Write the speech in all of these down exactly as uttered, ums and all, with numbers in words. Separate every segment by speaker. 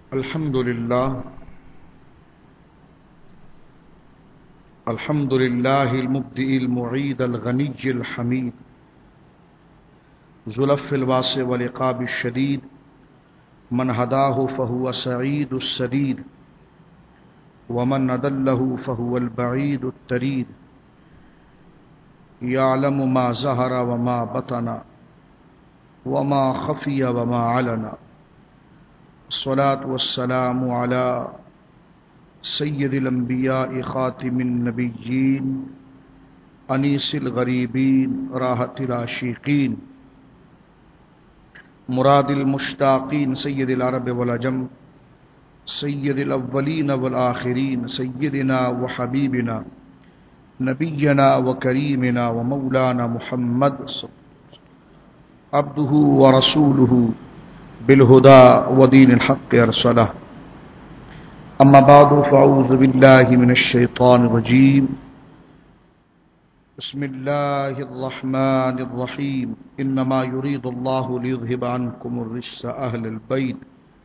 Speaker 1: الحمد لله الحمد لله المبدئ المعيد الغني الحميد ذو العفو الواسع والعقاب الشديد من هداه فهو سعيد السديد ومن أضله فهو البعيد التريد يعلم ما ظهر وما بطن وما خفي وما علن. الصلاة والسلام على سید الانبیاء خاتم النبیین انیس الغریبین راحت العاشقین مراد المشتاقین سید العرب والعجم سید الاولین والآخرین سیدنا وحبیبنا نبینا وکریمنا ومولانا محمد عبدہ ورسولہ بالہدى ودین الحق ارسلہ. اما بعد فاعوذ باللہ من الشیطان الرجیم. بسم اللہ الرحمن الرحیم. انما یرید اللہ لیذہب عنکم الرجس اہل البیت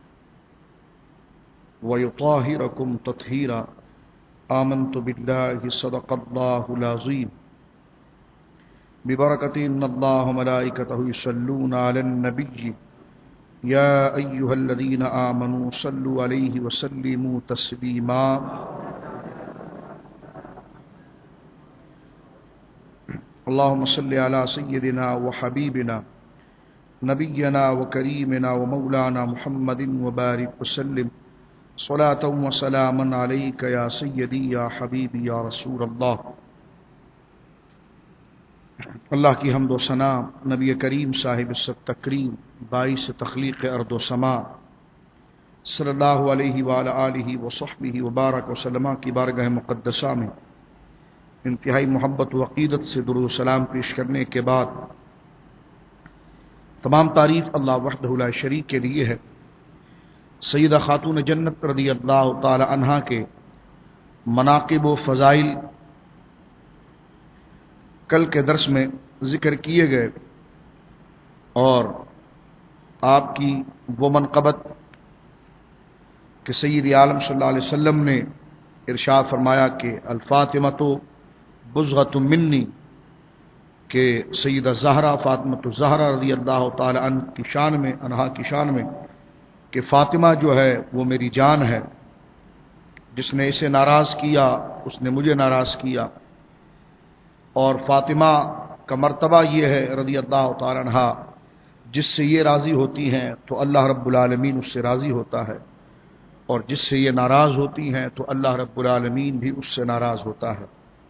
Speaker 1: ویطہرکم تطہیرا. آمنت باللہ صدق اللہ العظیم. ببرکۃ ان اللہ وملائکتہ یصلون علی النبی یا ایہا الذین آمنوا صلوا علیہ وسلموا تسلیما. اللہم صل علی سیدنا وحبیبنا نبینا وکریمنا ومولانا محمد وبارک وسلم صلاۃ وسلاما علیک یا سیدی یا حبیبی یا رسول اللہ. اللہ کی حمد و ثنا نبی کریم صاحب الصدق تکریم باعث تخلیق ارض و سما صلی اللہ علیہ وآلہ آلہ وصحبہ وبارک وسلم کی بارگاہ مقدسہ میں انتہائی محبت و عقیدت سے درود و سلام پیش کرنے کے بعد تمام تعریف اللہ وحدہ لا شریک کے لیے ہے. سیدہ خاتون جنت رضی اللہ تعالی عنہا کے مناقب و فضائل کل کے درس میں ذکر کیے گئے اور آپ کی وہ منقبت کہ سید عالم صلی اللہ علیہ وسلم نے ارشاد فرمایا کہ الفاطمۃ بضعۃ منی، کہ سیدہ زہرا فاطمۃ الزہرا رضی اللہ تعالی عنہ کی شان میں انہا کی شان میں کہ فاطمہ جو ہے وہ میری جان ہے، جس نے اسے ناراض کیا اس نے مجھے ناراض کیا. اور فاطمہ کا مرتبہ یہ ہے رضی اللہ تعالی عنہ، جس سے یہ راضی ہوتی ہیں تو اللہ رب العالمین اس سے راضی ہوتا ہے، اور جس سے یہ ناراض ہوتی ہیں تو اللہ رب العالمین بھی اس سے ناراض ہوتا ہے.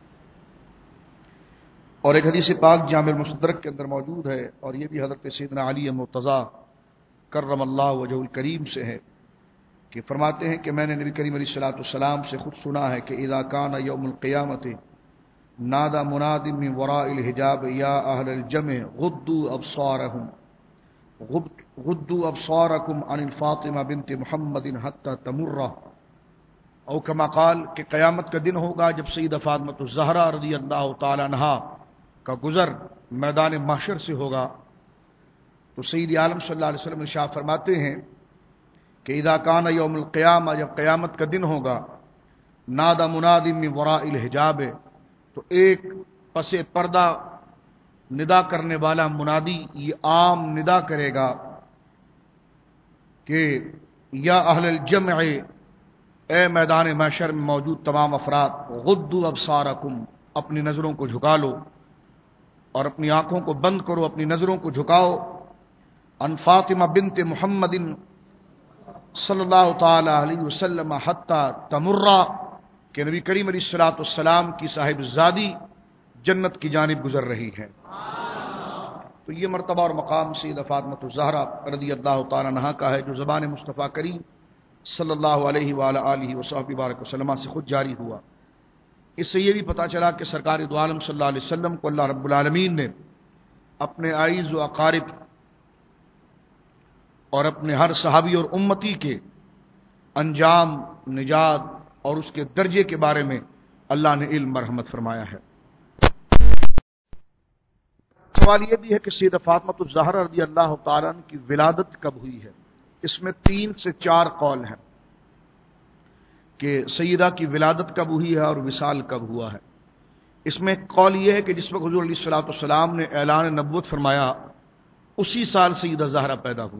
Speaker 1: اور ایک حدیث پاک جامع المستدرک کے اندر موجود ہے، اور یہ بھی حضرت سیدنا علی مرتضیٰ کرم اللہ وجہہ الکریم سے ہے کہ فرماتے ہیں کہ میں نے نبی کریم علیہ الصلوۃ والسلام سے خود سنا ہے کہ اذا کان یوم القیامت نادى مناد من وراء الحجاب یا اہل الجمع غضوا ابصارهم غضوا ابصارکم عن الفاطمہ بنت محمد حتى تمر، او کما قال کہ قیامت کا دن ہوگا جب سیدہ فاطمۃ الزہرا رضی اللہ تعالی عنہا کا گزر میدان محشر سے ہوگا. تو سید عالم صلی اللہ علیہ وسلم ارشاد فرماتے ہیں کہ اذا کان یوم القیامہ، جب قیامت کا دن ہوگا، نادى مناد من وراء الحجاب، تو ایک پس پردہ ندا کرنے والا منادی یہ عام ندا کرے گا کہ یا اہل الجمع، اے میدان محشر میں موجود تمام افراد، غضوا ابصارکم، اپنی نظروں کو جھکا لو اور اپنی آنکھوں کو بند کرو، اپنی نظروں کو جھکاؤ، ان فاطمہ بنت محمد صلی اللہ تعالی علیہ وسلم حتی تمرہ، کہ نبی کریم علیہ الصلوۃ والسلام کی صاحب زادی جنت کی جانب گزر رہی ہے. تو یہ مرتبہ اور مقام سیدہ فاطمۃ الزہرا رضی اللہ تعالی عنہا کا ہے، جو زبان مصطفیٰ کریم صلی اللہ علیہ وآلہ آلہ وصحبہ بارک وسلم سے خود جاری ہوا. اس سے یہ بھی پتہ چلا کہ سرکار دو عالم صلی اللہ علیہ وسلم کو اللہ رب العالمین نے اپنے اعیز و اقارب اور اپنے ہر صحابی اور امتی کے انجام، نجات اور اس کے درجے کے بارے میں اللہ نے علم مرحمت فرمایا ہے. سوال یہ بھی ہے کہ سیدہ فاطمۃ الزہرا رضی اللہ تعالیٰ عنہ کی ولادت کب ہوئی ہے. اس میں تین سے چار قول ہیں. کہ سیدہ کی ولادت کب ہوئی ہے اور وصال کب ہوا ہے۔ اس میں ایک قول یہ ہے کہ جس وقت حضور علیہ الصلوۃ والسلام نے اعلان نبوت فرمایا اسی سال سیدہ زہرا پیدا ہوئی،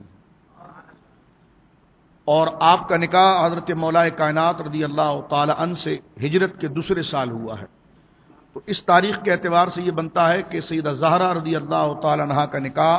Speaker 1: اور آپ کا نکاح حضرت مولا کائنات رضی اللہ تعالی عنہ سے ہجرت کے دوسرے سال ہوا ہے۔ تو اس تاریخ کے اعتبار سے یہ بنتا ہے کہ سیدہ زہرا رضی اللہ تعالی عنہا کا نکاح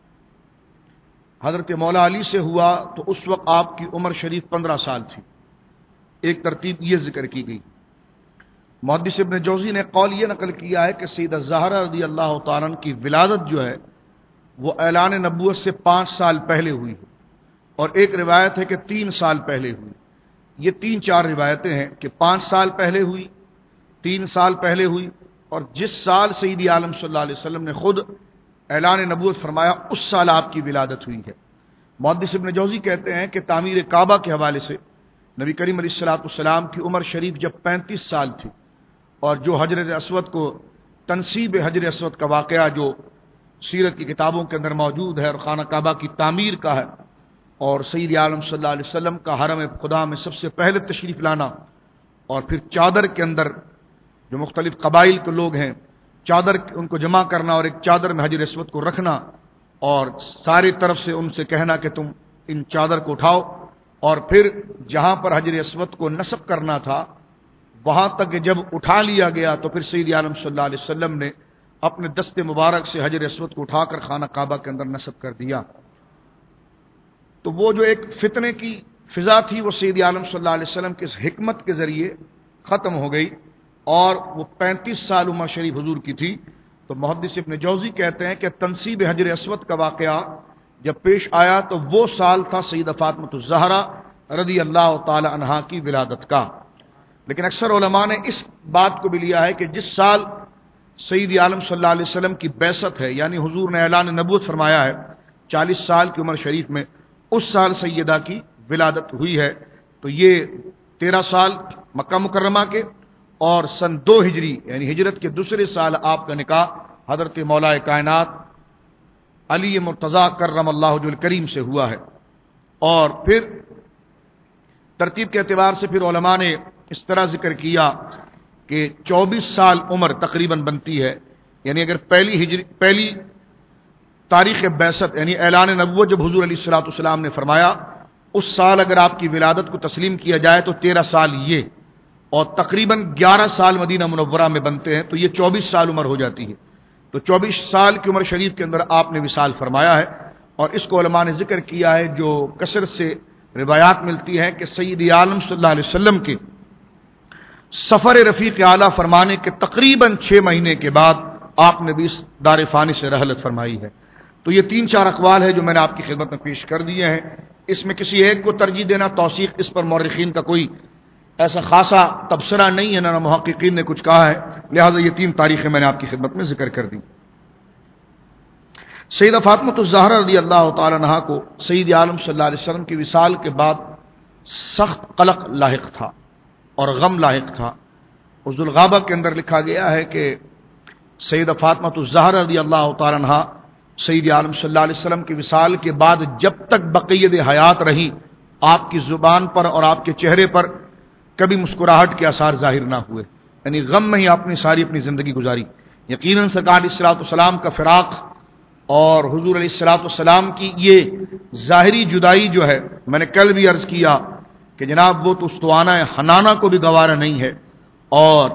Speaker 1: حضرت مولا علی سے ہوا تو اس وقت آپ کی عمر شریف پندرہ سال تھی۔ ایک ترتیب یہ ذکر کی گئی۔ محدث ابن جوزی نے قول یہ نقل کیا ہے کہ سیدہ زہرا رضی اللہ تعالی عنہ کی ولادت جو ہے وہ اعلان نبوت سے پانچ سال پہلے ہوئی ہے، اور ایک روایت ہے کہ تین سال پہلے ہوئی۔ یہ تین چار روایتیں ہیں کہ پانچ سال پہلے ہوئی، تین سال پہلے ہوئی، اور جس سال سیدی عالم صلی اللہ علیہ وسلم نے خود اعلان نبوت فرمایا اس سال آپ کی ولادت ہوئی ہے۔ محدث ابن جوزی کہتے ہیں کہ تعمیر کعبہ کے حوالے سے نبی کریم علیہ الصلوۃ والسلام کی عمر شریف جب پینتیس سال تھی، اور جو حجر اسود کو تنصیب حجر اسود کا واقعہ جو سیرت کی کتابوں کے اندر موجود ہے اور خانہ کعبہ کی تعمیر کا ہے، اور سید عالم صلی اللہ علیہ وسلم کا حرم خدا میں سب سے پہلے تشریف لانا، اور پھر چادر کے اندر جو مختلف قبائل کے لوگ ہیں چادر ان کو جمع کرنا اور ایک چادر میں حجر اسود کو رکھنا، اور ساری طرف سے ان سے کہنا کہ تم ان چادر کو اٹھاؤ، اور پھر جہاں پر حجر اسود کو نصب کرنا تھا وہاں تک کہ جب اٹھا لیا گیا تو پھر سید عالم صلی اللہ علیہ وسلم نے اپنے دست مبارک سے حجر اسود کو اٹھا کر خانہ کعبہ کے اندر نصب کر دیا۔ تو وہ جو ایک فتنے کی فضا تھی وہ سید عالم صلی اللہ علیہ وسلم کی اس حکمت کے ذریعے ختم ہو گئی، اور وہ پینتیس سال عمر شریف حضور کی تھی۔ تو محدث ابن جوزی کہتے ہیں کہ تنصیب حجر اسود کا واقعہ جب پیش آیا تو وہ سال تھا سیدہ فاطمہ الزہرا رضی اللہ تعالی عنہا کی ولادت کا۔ لیکن اکثر علماء نے اس بات کو بھی لیا ہے کہ جس سال سید عالم صلی اللہ علیہ وسلم کی بعثت ہے، یعنی حضور نے اعلان نبوت فرمایا ہے چالیس سال کی عمر شریف میں، اس سال سیدہ کی ولادت ہوئی ہے۔ تو یہ تیرہ سال مکہ مکرمہ کے اور سن دو ہجری یعنی ہجرت کے دوسرے سال آپ کا نکاح حضرت مولا کائنات علی مرتضی کرم اللہ وجہ الکریم سے ہوا ہے۔ اور پھر ترتیب کے اعتبار سے پھر علماء نے اس طرح ذکر کیا کہ چوبیس سال عمر تقریباً بنتی ہے، یعنی اگر پہلی ہجری پہلی تاریخ بعثت یعنی اعلان نبوت جب حضور علیہ الصلوۃ والسلام نے فرمایا اس سال اگر آپ کی ولادت کو تسلیم کیا جائے تو تیرہ سال یہ، اور تقریباً گیارہ سال مدینہ منورہ میں بنتے ہیں تو یہ چوبیس سال عمر ہو جاتی ہے۔ تو چوبیس سال کی عمر شریف کے اندر آپ نے وصال فرمایا ہے، اور اس کو علماء نے ذکر کیا ہے جو کثرت سے روایات ملتی ہیں کہ سید عالم صلی اللہ علیہ وسلم کے سفر رفیق اعلیٰ فرمانے کے تقریباً چھ مہینے کے بعد آپ نے بھی اس دار فانی سے رحلت فرمائی ہے۔ تو یہ تین چار اقوال ہے جو میں نے آپ کی خدمت میں پیش کر دیے ہیں، اس میں کسی ایک کو ترجیح دینا توثیق اس پر مورخین کا کوئی ایسا خاصا تبصرہ نہیں ہے، نہ محققین نے کچھ کہا ہے، لہٰذا یہ تین تاریخیں میں نے آپ کی خدمت میں ذکر کر دی۔ سیدہ فاطمہ الزہرا رضی اللہ تعالی عنہا کو سید عالم صلی اللہ علیہ وسلم کی وصال کے بعد سخت قلق لاحق تھا اور غم لاحق تھا۔ عز الغابہ کے اندر لکھا گیا ہے کہ سیدہ فاطمہ الزہرا رضی اللہ تعالی عنہا سید عالم صلی اللہ علیہ وسلم کی وصال کے بعد جب تک بقیت حیات رہی آپ کی زبان پر اور آپ کے چہرے پر کبھی مسکراہٹ کے آثار ظاہر نہ ہوئے، یعنی غم میں ہی آپ نے ساری اپنی زندگی گزاری۔ یقیناً سرکار علیہ الصلوۃ والسلام کا فراق اور حضور علیہ الصلوۃ والسلام کی یہ ظاہری جدائی جو ہے، میں نے کل بھی عرض کیا کہ جناب وہ تو استوانہ حنانہ کو بھی گوارا نہیں ہے، اور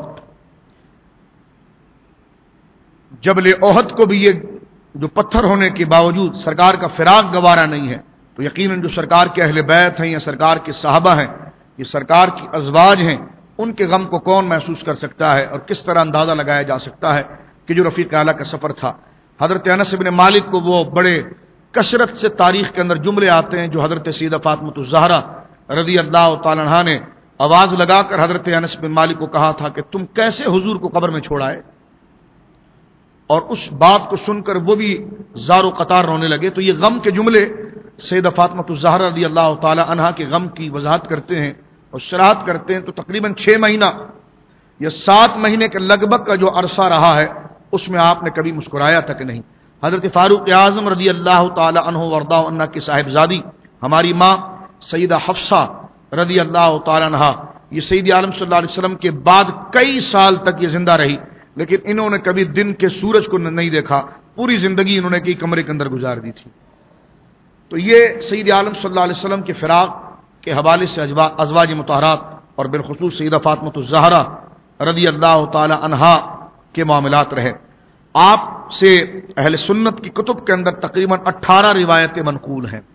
Speaker 1: جبل احد کو بھی یہ جو پتھر ہونے کے باوجود سرکار کا فراق گوارا نہیں ہے، تو یقیناً جو سرکار کے اہل بیت ہیں یا سرکار کے صحابہ ہیں، یہ سرکار کی ازواج ہیں، ان کے غم کو کون محسوس کر سکتا ہے اور کس طرح اندازہ لگایا جا سکتا ہے کہ جو رفیق اعلیٰ کا سفر تھا۔ حضرت انس بن مالک کو وہ بڑے کثرت سے تاریخ کے اندر جملے آتے ہیں جو حضرت سیدہ فاطمہ الزہرا رضی اللہ تعالی عنہا نے آواز لگا کر حضرت انس بن مالک کو کہا تھا کہ تم کیسے حضور کو قبر میں چھوڑائے، اور اس بات کو سن کر وہ بھی زار و قطار رونے لگے۔ تو یہ غم کے جملے سیدہ فاطمہ الزہرا رضی اللہ تعالی عنہا کے غم کی وضاحت کرتے ہیں اور شرحات کرتے ہیں۔ تو تقریباً چھ مہینہ یا سات مہینے کے لگ بھگ کا جو عرصہ رہا ہے اس میں آپ نے کبھی مسکرایا تک نہیں۔ حضرت فاروق اعظم رضی اللہ تعالی عنہ وارضاہ عنہ کی صاحبزادی ہماری ماں سیدہ حفصہ رضی اللہ تعالی عنہا، یہ سید عالم صلی اللہ علیہ وسلم کے بعد کئی سال تک یہ زندہ رہی، لیکن انہوں نے کبھی دن کے سورج کو نہیں دیکھا، پوری زندگی انہوں نے کی کمرے کے اندر گزار دی تھی۔ تو یہ سید عالم صلی اللہ علیہ وسلم کے فراق کے حوالے سے ازواج مطہرات اور بالخصوص سیدہ فاطمہ الزہرا رضی اللہ تعالی عنہا کے معاملات رہے۔ آپ سے اہل سنت کی کتب کے اندر تقریباً اٹھارہ روایتیں منقول ہیں،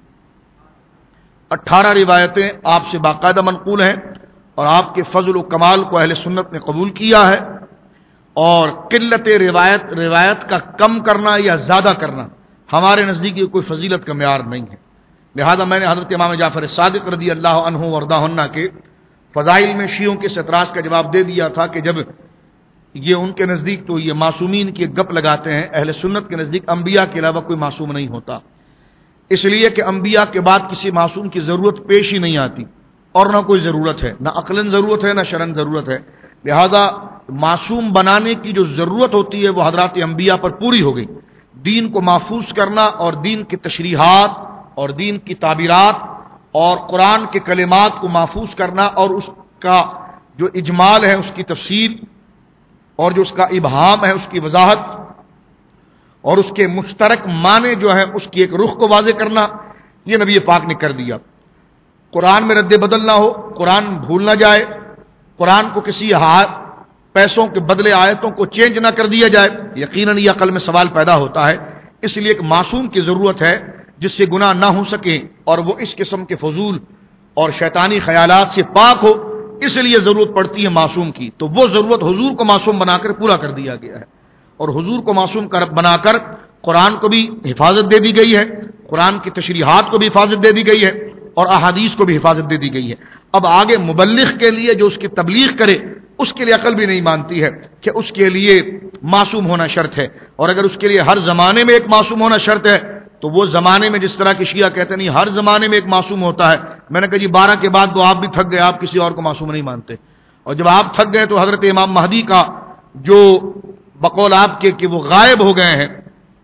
Speaker 1: اٹھارہ روایتیں آپ سے باقاعدہ منقول ہیں، اور آپ کے فضل و کمال کو اہل سنت نے قبول کیا ہے، اور قلت روایت روایت کا کم کرنا یا زیادہ کرنا ہمارے نزدیک کوئی فضیلت کا معیار نہیں ہے۔ لہذا میں نے حضرت امام جعفر صادق رضی اللہ عنہ وارضاہ کے فضائل میں شیعوں کے اعتراض کا جواب دے دیا تھا کہ جب یہ ان کے نزدیک تو یہ معصومین کی ایک گپ لگاتے ہیں، اہل سنت کے نزدیک انبیاء کے علاوہ کوئی معصوم نہیں ہوتا، اس لیے کہ انبیاء کے بعد کسی معصوم کی ضرورت پیش ہی نہیں آتی، اور نہ کوئی ضرورت ہے، نہ عقلاً ضرورت ہے، نہ شرعاً ضرورت ہے۔ لہذا معصوم بنانے کی جو ضرورت ہوتی ہے وہ حضرات انبیاء پر پوری ہو گئی۔ دین کو محفوظ کرنا اور دین کی تشریحات اور دین کی تعبیرات اور قرآن کے کلمات کو محفوظ کرنا اور اس کا جو اجمال ہے اس کی تفسیر اور جو اس کا ابہام ہے اس کی وضاحت اور اس کے مشترک معنی جو ہے اس کی ایک رخ کو واضح کرنا، یہ نبی پاک نے کر دیا۔ قرآن میں رد بدل نہ ہو، قرآن بھول نہ جائے، قرآن کو کسی پیسوں کے بدلے آیتوں کو چینج نہ کر دیا جائے، یقیناً یہ عقل میں سوال پیدا ہوتا ہے۔ اس لیے ایک معصوم کی ضرورت ہے جس سے گناہ نہ ہو سکے اور وہ اس قسم کے فضول اور شیطانی خیالات سے پاک ہو، اس لیے ضرورت پڑتی ہے معصوم کی۔ تو وہ ضرورت حضور کو معصوم بنا کر پورا کر دیا گیا ہے، اور حضور کو معصوم بنا کر قرآن کو بھی حفاظت دے دی گئی ہے، قرآن کی تشریحات کو بھی حفاظت دے دی گئی ہے، اور احادیث کو بھی حفاظت دے دی گئی ہے۔ اب آگے مبلغ کے لیے جو اس کی تبلیغ کرے، اس کے لیے عقل بھی نہیں مانتی ہے کہ اس کے لیے معصوم ہونا شرط ہے، اور اگر اس کے لیے ہر زمانے میں ایک معصوم ہونا شرط ہے تو وہ زمانے میں جس طرح کے شیعہ کہتے ہیں نہیں ہر زمانے میں ایک معصوم ہوتا ہے، میں نے کہا جی بارہ کے بعد تو آپ بھی تھک گئے، آپ کسی اور کو معصوم نہیں مانتے، اور جب آپ تھک گئے تو حضرت امام مہدی کا جو بقول آپ کے کہ وہ غائب ہو گئے ہیں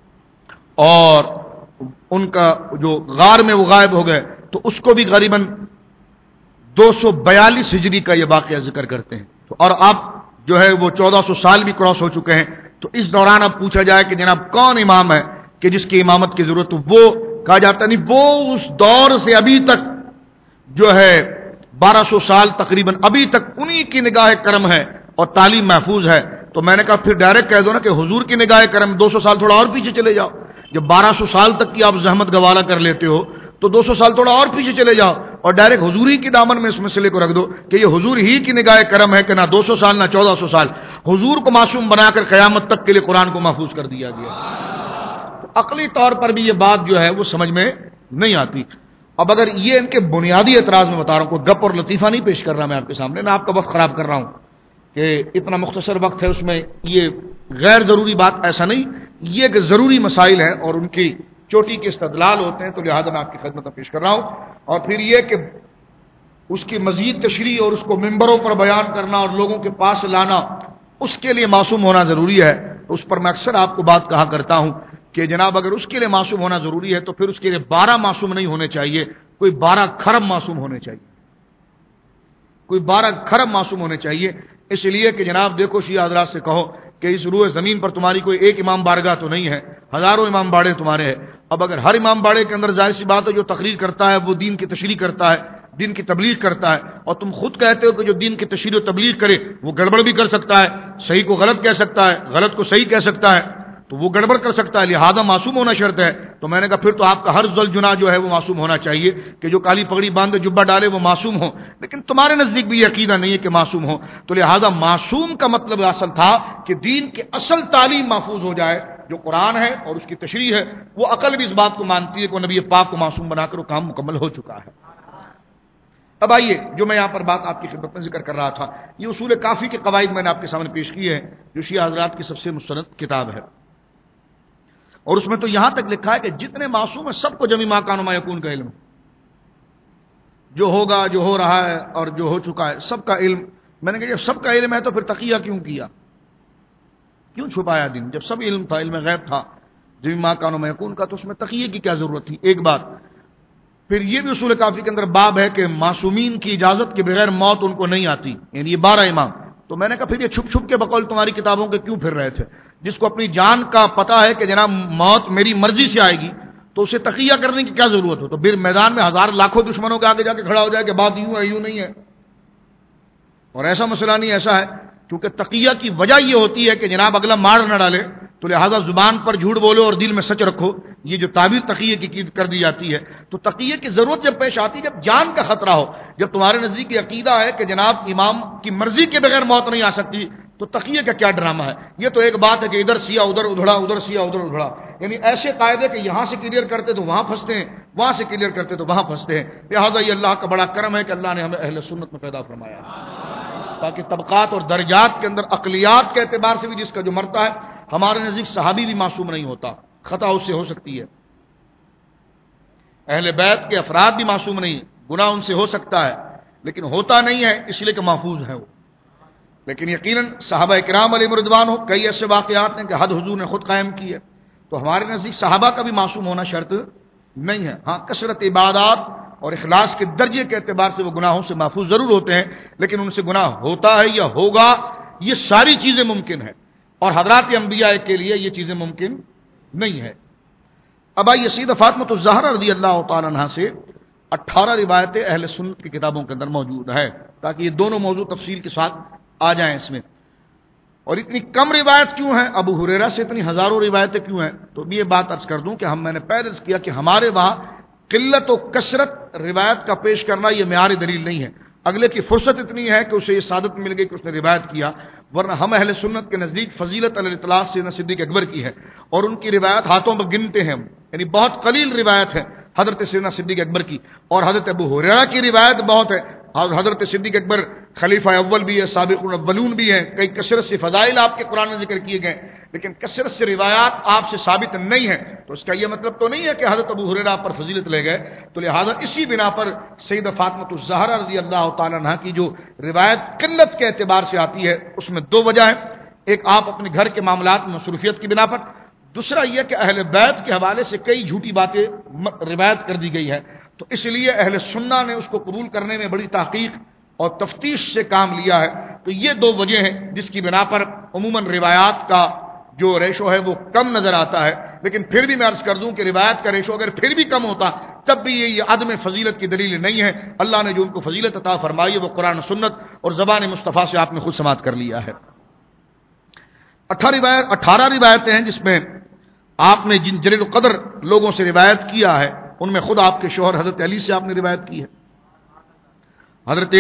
Speaker 1: اور ان کا جو غار میں وہ غائب ہو گئے، تو اس کو بھی غالباً دو سو بیالیس ہجری کا یہ واقعہ ذکر کرتے ہیں، اور اب جو ہے وہ چودہ سو سال بھی کراس ہو چکے ہیں۔ تو اس دوران اب پوچھا جائے کہ جناب کون امام ہے کہ جس کی امامت کی ضرورت، تو وہ کہا جاتا نہیں، وہ اس دور سے ابھی تک جو ہے بارہ سو سال تقریباً ابھی تک انہی کی نگاہ کرم ہے اور تعلیم محفوظ ہے۔ تو میں نے کہا پھر ڈائریکٹ کہہ دو نا کہ حضور کی نگاہ کرم، دو سو سال تھوڑا اور پیچھے چلے جاؤ، جب بارہ سو سال تک کی آپ زحمت گوارا کر لیتے ہو تو دو سو سال تھوڑا اور پیچھے چلے جاؤ اور ڈائریکٹ حضور ہی کی دامن میں اس مسئلے کو رکھ دو کہ یہ حضور ہی کی نگاہ کرم ہے کہ نہ دو سو سال نہ چودہ سو سال، حضور کو معصوم بنا کر قیامت تک کے لیے قرآن کو محفوظ کر دیا گیا۔ تو عقلی طور پر بھی یہ بات جو ہے وہ سمجھ میں نہیں آتی۔ اب اگر یہ ان کے بنیادی اعتراض میں بتا رہا ہوں، کوئی گپ اور لطیفہ نہیں پیش کر رہا میں آپ کے سامنے، نہ آپ کا وقت خراب کر رہا ہوں کہ اتنا مختصر وقت ہے اس میں یہ غیر ضروری بات، ایسا نہیں، یہ کہ ضروری مسائل ہیں اور ان کی چوٹی کے استدلال ہوتے ہیں، تو لہذا میں آپ کی خدمت میں پیش کر رہا ہوں۔ اور پھر یہ کہ اس کی مزید تشریح اور اس کو ممبروں پر بیان کرنا اور لوگوں کے پاس لانا، اس کے لیے معصوم ہونا ضروری ہے۔ تو اس پر میں اکثر آپ کو بات کہا کرتا ہوں کہ جناب اگر اس کے لیے معصوم ہونا ضروری ہے تو پھر اس کے لیے بارہ معصوم نہیں ہونے چاہیے، کوئی بارہ کھرب معصوم ہونے چاہیے، کوئی بارہ کھرب معصوم ہونے چاہیے۔ اس لیے کہ جناب دیکھو شیعہ حضرات سے کہو کہ اس روئے زمین پر تمہاری کوئی ایک امام بارگاہ تو نہیں ہے، ہزاروں امام باڑے تمہارے ہیں۔ اب اگر ہر امام باڑے کے اندر ظاہر سی بات ہے جو تقریر کرتا ہے وہ دین کی تشریح کرتا ہے، دین کی تبلیغ کرتا ہے، اور تم خود کہتے ہو کہ جو دین کی تشریح و تبلیغ کرے وہ گڑبڑ بھی کر سکتا ہے، صحیح کو غلط کہہ سکتا ہے، غلط کو صحیح کہہ سکتا ہے، تو وہ گڑبڑ کر سکتا ہے، لہذا معصوم ہونا شرط ہے۔ تو میں نے کہا پھر تو آپ کا ہر ذل جناح جو ہے وہ معصوم ہونا چاہیے کہ جو کالی پگڑی باندھے جبہ ڈالے وہ معصوم ہو، لیکن تمہارے نزدیک بھی یہ عقیدہ نہیں ہے کہ معصوم ہو، تو لہذا معصوم کا مطلب اصل تھا کہ دین کی اصل تعلیم محفوظ ہو جائے جو قرآن ہے اور اس کی تشریح ہے، وہ عقل بھی اس بات کو مانتی ہے کہ نبی پاک کو معصوم بنا کر وہ کام مکمل ہو چکا ہے۔ اب آئیے جو میں یہاں پر بات آپ کی خدمت میں ذکر کر رہا تھا، یہ اصول کافی کے قواعد میں نے آپ کے سامنے پیش کیے ہیں جو شیعہ حضرات کی سب سے مستند کتاب ہے، اور اس میں تو یہاں تک لکھا ہے کہ جتنے معصوم ہیں سب کو جمی ما کان و ما یکون کا علم، جو ہوگا جو ہو رہا ہے اور جو ہو چکا ہے سب کا علم۔ میں نے کہا جب سب کا علم ہے تو پھر تقیہ کیوں کیا، کیوں چھپایا دین؟ جب سب علم تھا، علم غیب تھا جمی ما کان و ما یکون کا، تو اس میں تقیہ کی کیا ضرورت تھی؟ ایک بات۔ پھر یہ بھی اصول کافی کے اندر باب ہے کہ معصومین کی اجازت کے بغیر موت ان کو نہیں آتی، یعنی یہ بارہ امام. تو میں نے کہا پھر یہ چھپ چھپ کے بقول تمہاری کتابوں کے کیوں پھر رہے تھے؟ جس کو اپنی جان کا پتہ ہے کہ جناب موت میری مرضی سے آئے گی تو اسے تقیہ کرنے کی کیا ضرورت ہو؟ تو پھر میدان میں ہزار لاکھوں دشمنوں کے آگے جا کے کھڑا ہو جائے کہ بات یوں ہے یوں نہیں ہے. اور ایسا مسئلہ نہیں، ایسا ہے کیونکہ تقیہ کی وجہ یہ ہوتی ہے کہ جناب اگلا مار نہ ڈالے، تو لہذا زبان پر جھوٹ بولو اور دل میں سچ رکھو. یہ جو تعبیر تقیہ کی کر دی جاتی ہے، تو تقیہ کی ضرورت جب پیش آتی ہے جب جان کا خطرہ ہو، جب تمہارے نزدیک یہ عقیدہ ہے کہ جناب امام کی مرضی کے بغیر موت نہیں آ سکتی، تو تقیہ کا کیا ڈرامہ ہے؟ یہ تو ایک بات ہے کہ ادھر سیاہ ادھر ادھڑا، ادھر سیاہ ادھر ادھڑا، یعنی ایسے قاعدے کہ یہاں سے کلیئر کرتے تو وہاں پھنستے ہیں، وہاں سے کلیئر کرتے تو وہاں پھنستے ہیں. لہٰذا یہ اللہ کا بڑا کرم ہے کہ اللہ نے ہمیں اہل سنت میں پیدا فرمایا تاکہ طبقات اور درجات کے اندر اقلیات کے اعتبار سے بھی جس کا جو مرتا ہے، ہمارے نزدیک صحابی بھی معصوم نہیں ہوتا، خطا اس سے ہو سکتی ہے. اہل بیت کے افراد بھی معصوم نہیں، گناہ ان سے ہو سکتا ہے لیکن ہوتا نہیں ہے اس لیے کہ محفوظ ہے وہ. لیکن یقیناً صحابہ کرام علیہ رضوان ہو، کئی ایسے واقعات ہیں کہ حد حضور نے خود قائم کی ہے، تو ہمارے نزدیک صحابہ کا بھی معصوم ہونا شرط نہیں ہے. ہاں کثرت عبادات اور اخلاص کے درجے کے اعتبار سے وہ گناہوں سے محفوظ ضرور ہوتے ہیں، لیکن ان سے گناہ ہوتا ہے یا ہوگا یہ ساری چیزیں ممکن ہیں، اور حضرات انبیاء کے لیے یہ چیزیں ممکن نہیں ہے. اب آئیے سیدہ فاطمہ الزہرا رضی اللہ تعالیٰ عنہ سے اٹھارہ روایتیں اہل سنت کی کتابوں کے اندر موجود ہے، تاکہ یہ دونوں موضوع تفصیل کے ساتھ آ جائیں اس میں. اور اتنی کم روایت کیوں ہیں؟ ابو ہریرہ سے اتنی ہزاروں روایتیں کیوں ہیں؟ تو یہ بات عرض کر دوں کہ ہم میں نے پہلے عرض کیا کہ ہمارے وہاں قلت و کثرت روایت کا پیش کرنا یہ معیاری دلیل نہیں ہے. اگلے کی فرصت اتنی ہے کہ اسے یہ سعادت مل گئی کہ اس نے روایت کیا، ورنہ ہم اہل سنت کے نزدیک فضیلت علی الاطلاق سیدنا صدیق اکبر کی ہے، اور ان کی روایت ہاتھوں میں گنتے ہیں، یعنی بہت قلیل روایت ہے حضرت سیدنا صدیق اکبر کی. اور حضرت ابو ہریرہ کی روایت بہت ہے، اور حضرت صدیق اکبر خلیفہ اول بھی ہے، سابق الاولون بھی ہیں. کئی کثرت سے فضائل آپ کے قرآن میں ذکر کیے گئے، لیکن کثرت سے روایات آپ سے ثابت نہیں ہے. تو اس کا یہ مطلب تو نہیں ہے کہ حضرت ابو ہریرہ پر فضیلت لے گئے. تو لہذا اسی بنا پر سیدہ فاطمہ الزہرا رضی اللہ تعالیٰ عنہ کی جو روایت قلت کے اعتبار سے آتی ہے اس میں دو وجہ ہیں. ایک آپ اپنے گھر کے معاملات میں مصروفیت کی بنا پر، دوسرا یہ کہ اہل بیت کے حوالے سے کئی جھوٹی باتیں روایت کر دی گئی ہے، تو اس لیے اہل سنہ نے اس کو قبول کرنے میں بڑی تحقیق اور تفتیش سے کام لیا ہے. تو یہ دو وجہ ہیں جس کی بنا پر عموماً روایات کا جو ریشو ہے وہ کم نظر آتا ہے. لیکن پھر بھی میں عرض کر دوں کہ روایت کا ریشو اگر پھر بھی کم ہوتا تب بھی یہ عدم فضیلت کی دلیل نہیں ہے. اللہ نے جو ان کو فضیلت عطا فرمائی ہے وہ قرآن سنت اور زبان مصطفیٰ سے آپ نے خود سماعت کر لیا ہے. اٹھارہ روایت اٹھارہ روایتیں ہیں جس میں آپ نے جن جلیل القدر لوگوں سے روایت کیا ہے ان میں خود آپ کے شوہر حضرت علی سے آپ نے روایت کی ہے، حضرت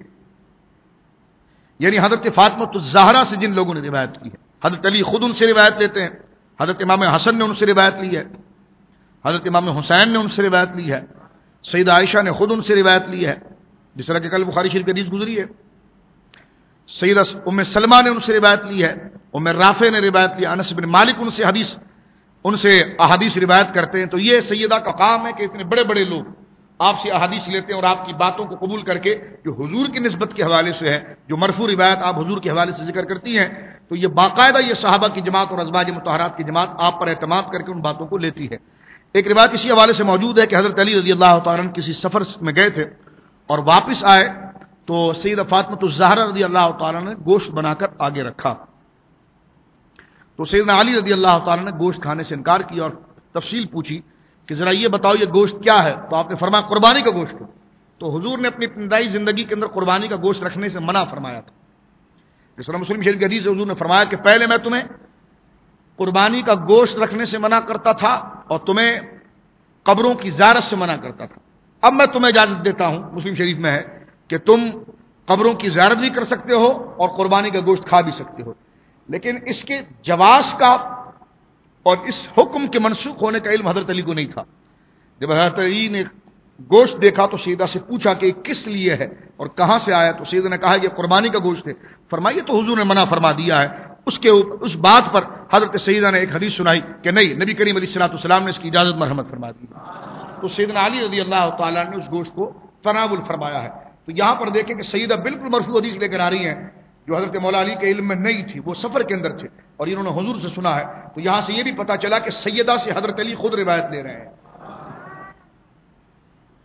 Speaker 1: یعنی حضرت فاطمہ الزہرا سے جن لوگوں نے روایت کی ہے، حضرت علی خود ان سے روایت لیتے ہیں، حضرت امام حسن نے ان سے روایت لی ہے، حضرت امام حسین نے ان سے روایت لی ہے، سیدہ عائشہ نے خود ان سے روایت لی ہے، جس طرح کہ کل بخاری شریف کی حدیث گزری ہے. سیدہ ام سلمہ نے ان سے روایت لی ہے، ام رافع نے روایت لی، انس بن مالک ان سے حدیث ان سے احادیث روایت کرتے ہیں. تو یہ سیدہ کا کام ہے کہ اتنے بڑے بڑے لوگ آپ سے احادیث لیتے ہیں اور آپ کی باتوں کو قبول کر کے جو حضور کی نسبت کے حوالے سے ہے، جو مرفوع روایت آپ حضور کے حوالے سے ذکر کرتی ہیں، تو یہ باقاعدہ یہ صحابہ کی جماعت اور ازواج مطہرات کی جماعت آپ پر اعتماد کر کے ان باتوں کو لیتی ہے. ایک روایت اسی حوالے سے موجود ہے کہ حضرت علی رضی اللہ تعالیٰ عنہ کسی سفر میں گئے تھے اور واپس آئے تو سیدہ فاطمہ الزہرا رضی اللہ تعالیٰ نے گوشت بنا کر آگے رکھا. تو سیدنا علی رضی اللہ تعالیٰ نے گوشت کھانے سے انکار کیا اور تفصیل پوچھی کہ ذرا یہ بتاؤ یہ گوشت کیا ہے؟ تو آپ نے فرمایا قربانی کا گوشت. تو حضور نے اپنی ابتدائی زندگی کے اندر قربانی کا گوشت رکھنے سے منع فرمایا تھا. جس طرح مسلم شریف کی حدیث سے حضور نے فرمایا کہ پہلے میں تمہیں قربانی کا گوشت رکھنے سے منع کرتا تھا اور تمہیں قبروں کی زیارت سے منع کرتا تھا، اب میں تمہیں اجازت دیتا ہوں، مسلم شریف میں ہے کہ تم قبروں کی زیارت بھی کر سکتے ہو اور قربانی کا گوشت کھا بھی سکتے ہو. لیکن اس کے جواز کا اور اس حکم کے منسوخ ہونے کا علم حضرت علی کو نہیں تھا. جب حضرت علی نے گوشت دیکھا تو سیدہ سے پوچھا کہ کس لیے ہے اور کہاں سے آیا؟ تو سیدہ نے کہا کہ قربانی کا گوشت ہے. فرمائیے تو حضور نے منع فرما دیا ہے. اس کے اس بات پر حضرت سیدہ نے ایک حدیث سنائی کہ نہیں، نبی کریم علیہ الصلوۃ والسلام نے اس کی اجازت مرحمت فرما دی. تو سیدنا علی رضی اللہ تعالیٰ نے اس گوشت کو تناول فرمایا ہے. تو یہاں پر دیکھیں کہ سیدہ بالکل مرفوع حدیث لے کر آ رہی ہیں جو حضرت مولا علی کے علم میں نہیں تھی، وہ سفر کے اندر تھے اور انہوں نے حضور سے سنا ہے. تو یہاں سے یہ بھی پتا چلا کہ سیدہ سے حضرت علی خود روایت لے رہے ہیں.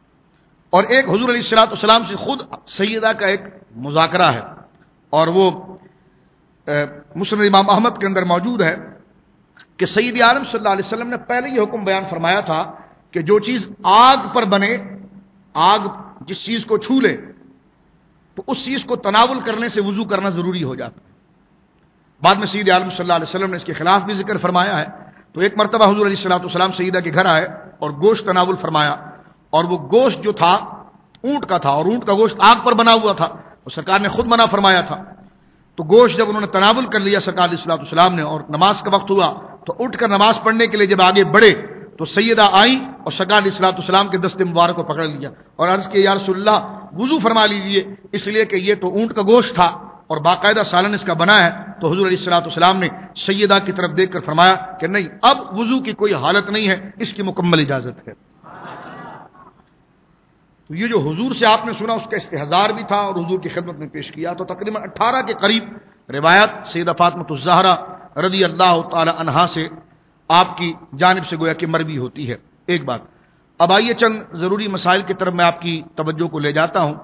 Speaker 1: اور ایک حضور علیہ الصلوۃ والسلام سے خود سیدہ کا ایک مذاکرہ ہے، اور وہ مسند امام احمد کے اندر موجود ہے کہ سید عالم صلی اللہ علیہ وسلم نے پہلے یہ حکم بیان فرمایا تھا کہ جو چیز آگ پر بنے، آگ جس چیز کو چھو لے تو اس چیز کو تناول کرنے سے وضو کرنا ضروری ہو جاتا ہے۔ بعد میں سید عالم صلی اللہ علیہ وسلم نے اس کے خلاف بھی ذکر فرمایا ہے۔ تو ایک مرتبہ حضور علیہ الصلوۃ والسلام سیدہ کے گھر آئے اور گوشت تناول فرمایا، اور وہ گوشت جو تھا اونٹ کا تھا، اور اونٹ کا گوشت آگ پر بنا ہوا تھا، اور سرکار نے خود منع فرمایا تھا۔ تو گوشت جب انہوں نے تناول کر لیا سرکار علیہ الصلوۃ والسلام نے، اور نماز کا وقت ہوا تو اٹھ کر نماز پڑھنے کے لیے جب آگے بڑھے تو سیدہ آئیں اور سرکار علیہ الصلوۃ والسلام کے دست مبارک کو پکڑ لیا اور عرض کیا یا رسول اللہ وضو فرما لیجیے، اس لیے کہ یہ تو اونٹ کا گوشت تھا اور باقاعدہ سالن اس کا بنا ہے۔ تو حضور علیہ الصلوۃ والسلام نے سیدہ کی طرف دیکھ کر فرمایا کہ نہیں، اب وضو کی کوئی حالت نہیں ہے، اس کی مکمل اجازت ہے۔ تو یہ جو حضور سے آپ نے سنا اس کا استحضار بھی تھا اور حضور کی خدمت میں پیش کیا۔ تو تقریباً اٹھارہ کے قریب روایت سیدہ فاطمہ الزہرا رضی اللہ تعالی عنہا سے آپ کی جانب سے گویا کہ مروی ہوتی ہے۔ ایک بات، اب آئیے چند ضروری مسائل کی طرف میں آپ کی توجہ کو لے جاتا ہوں،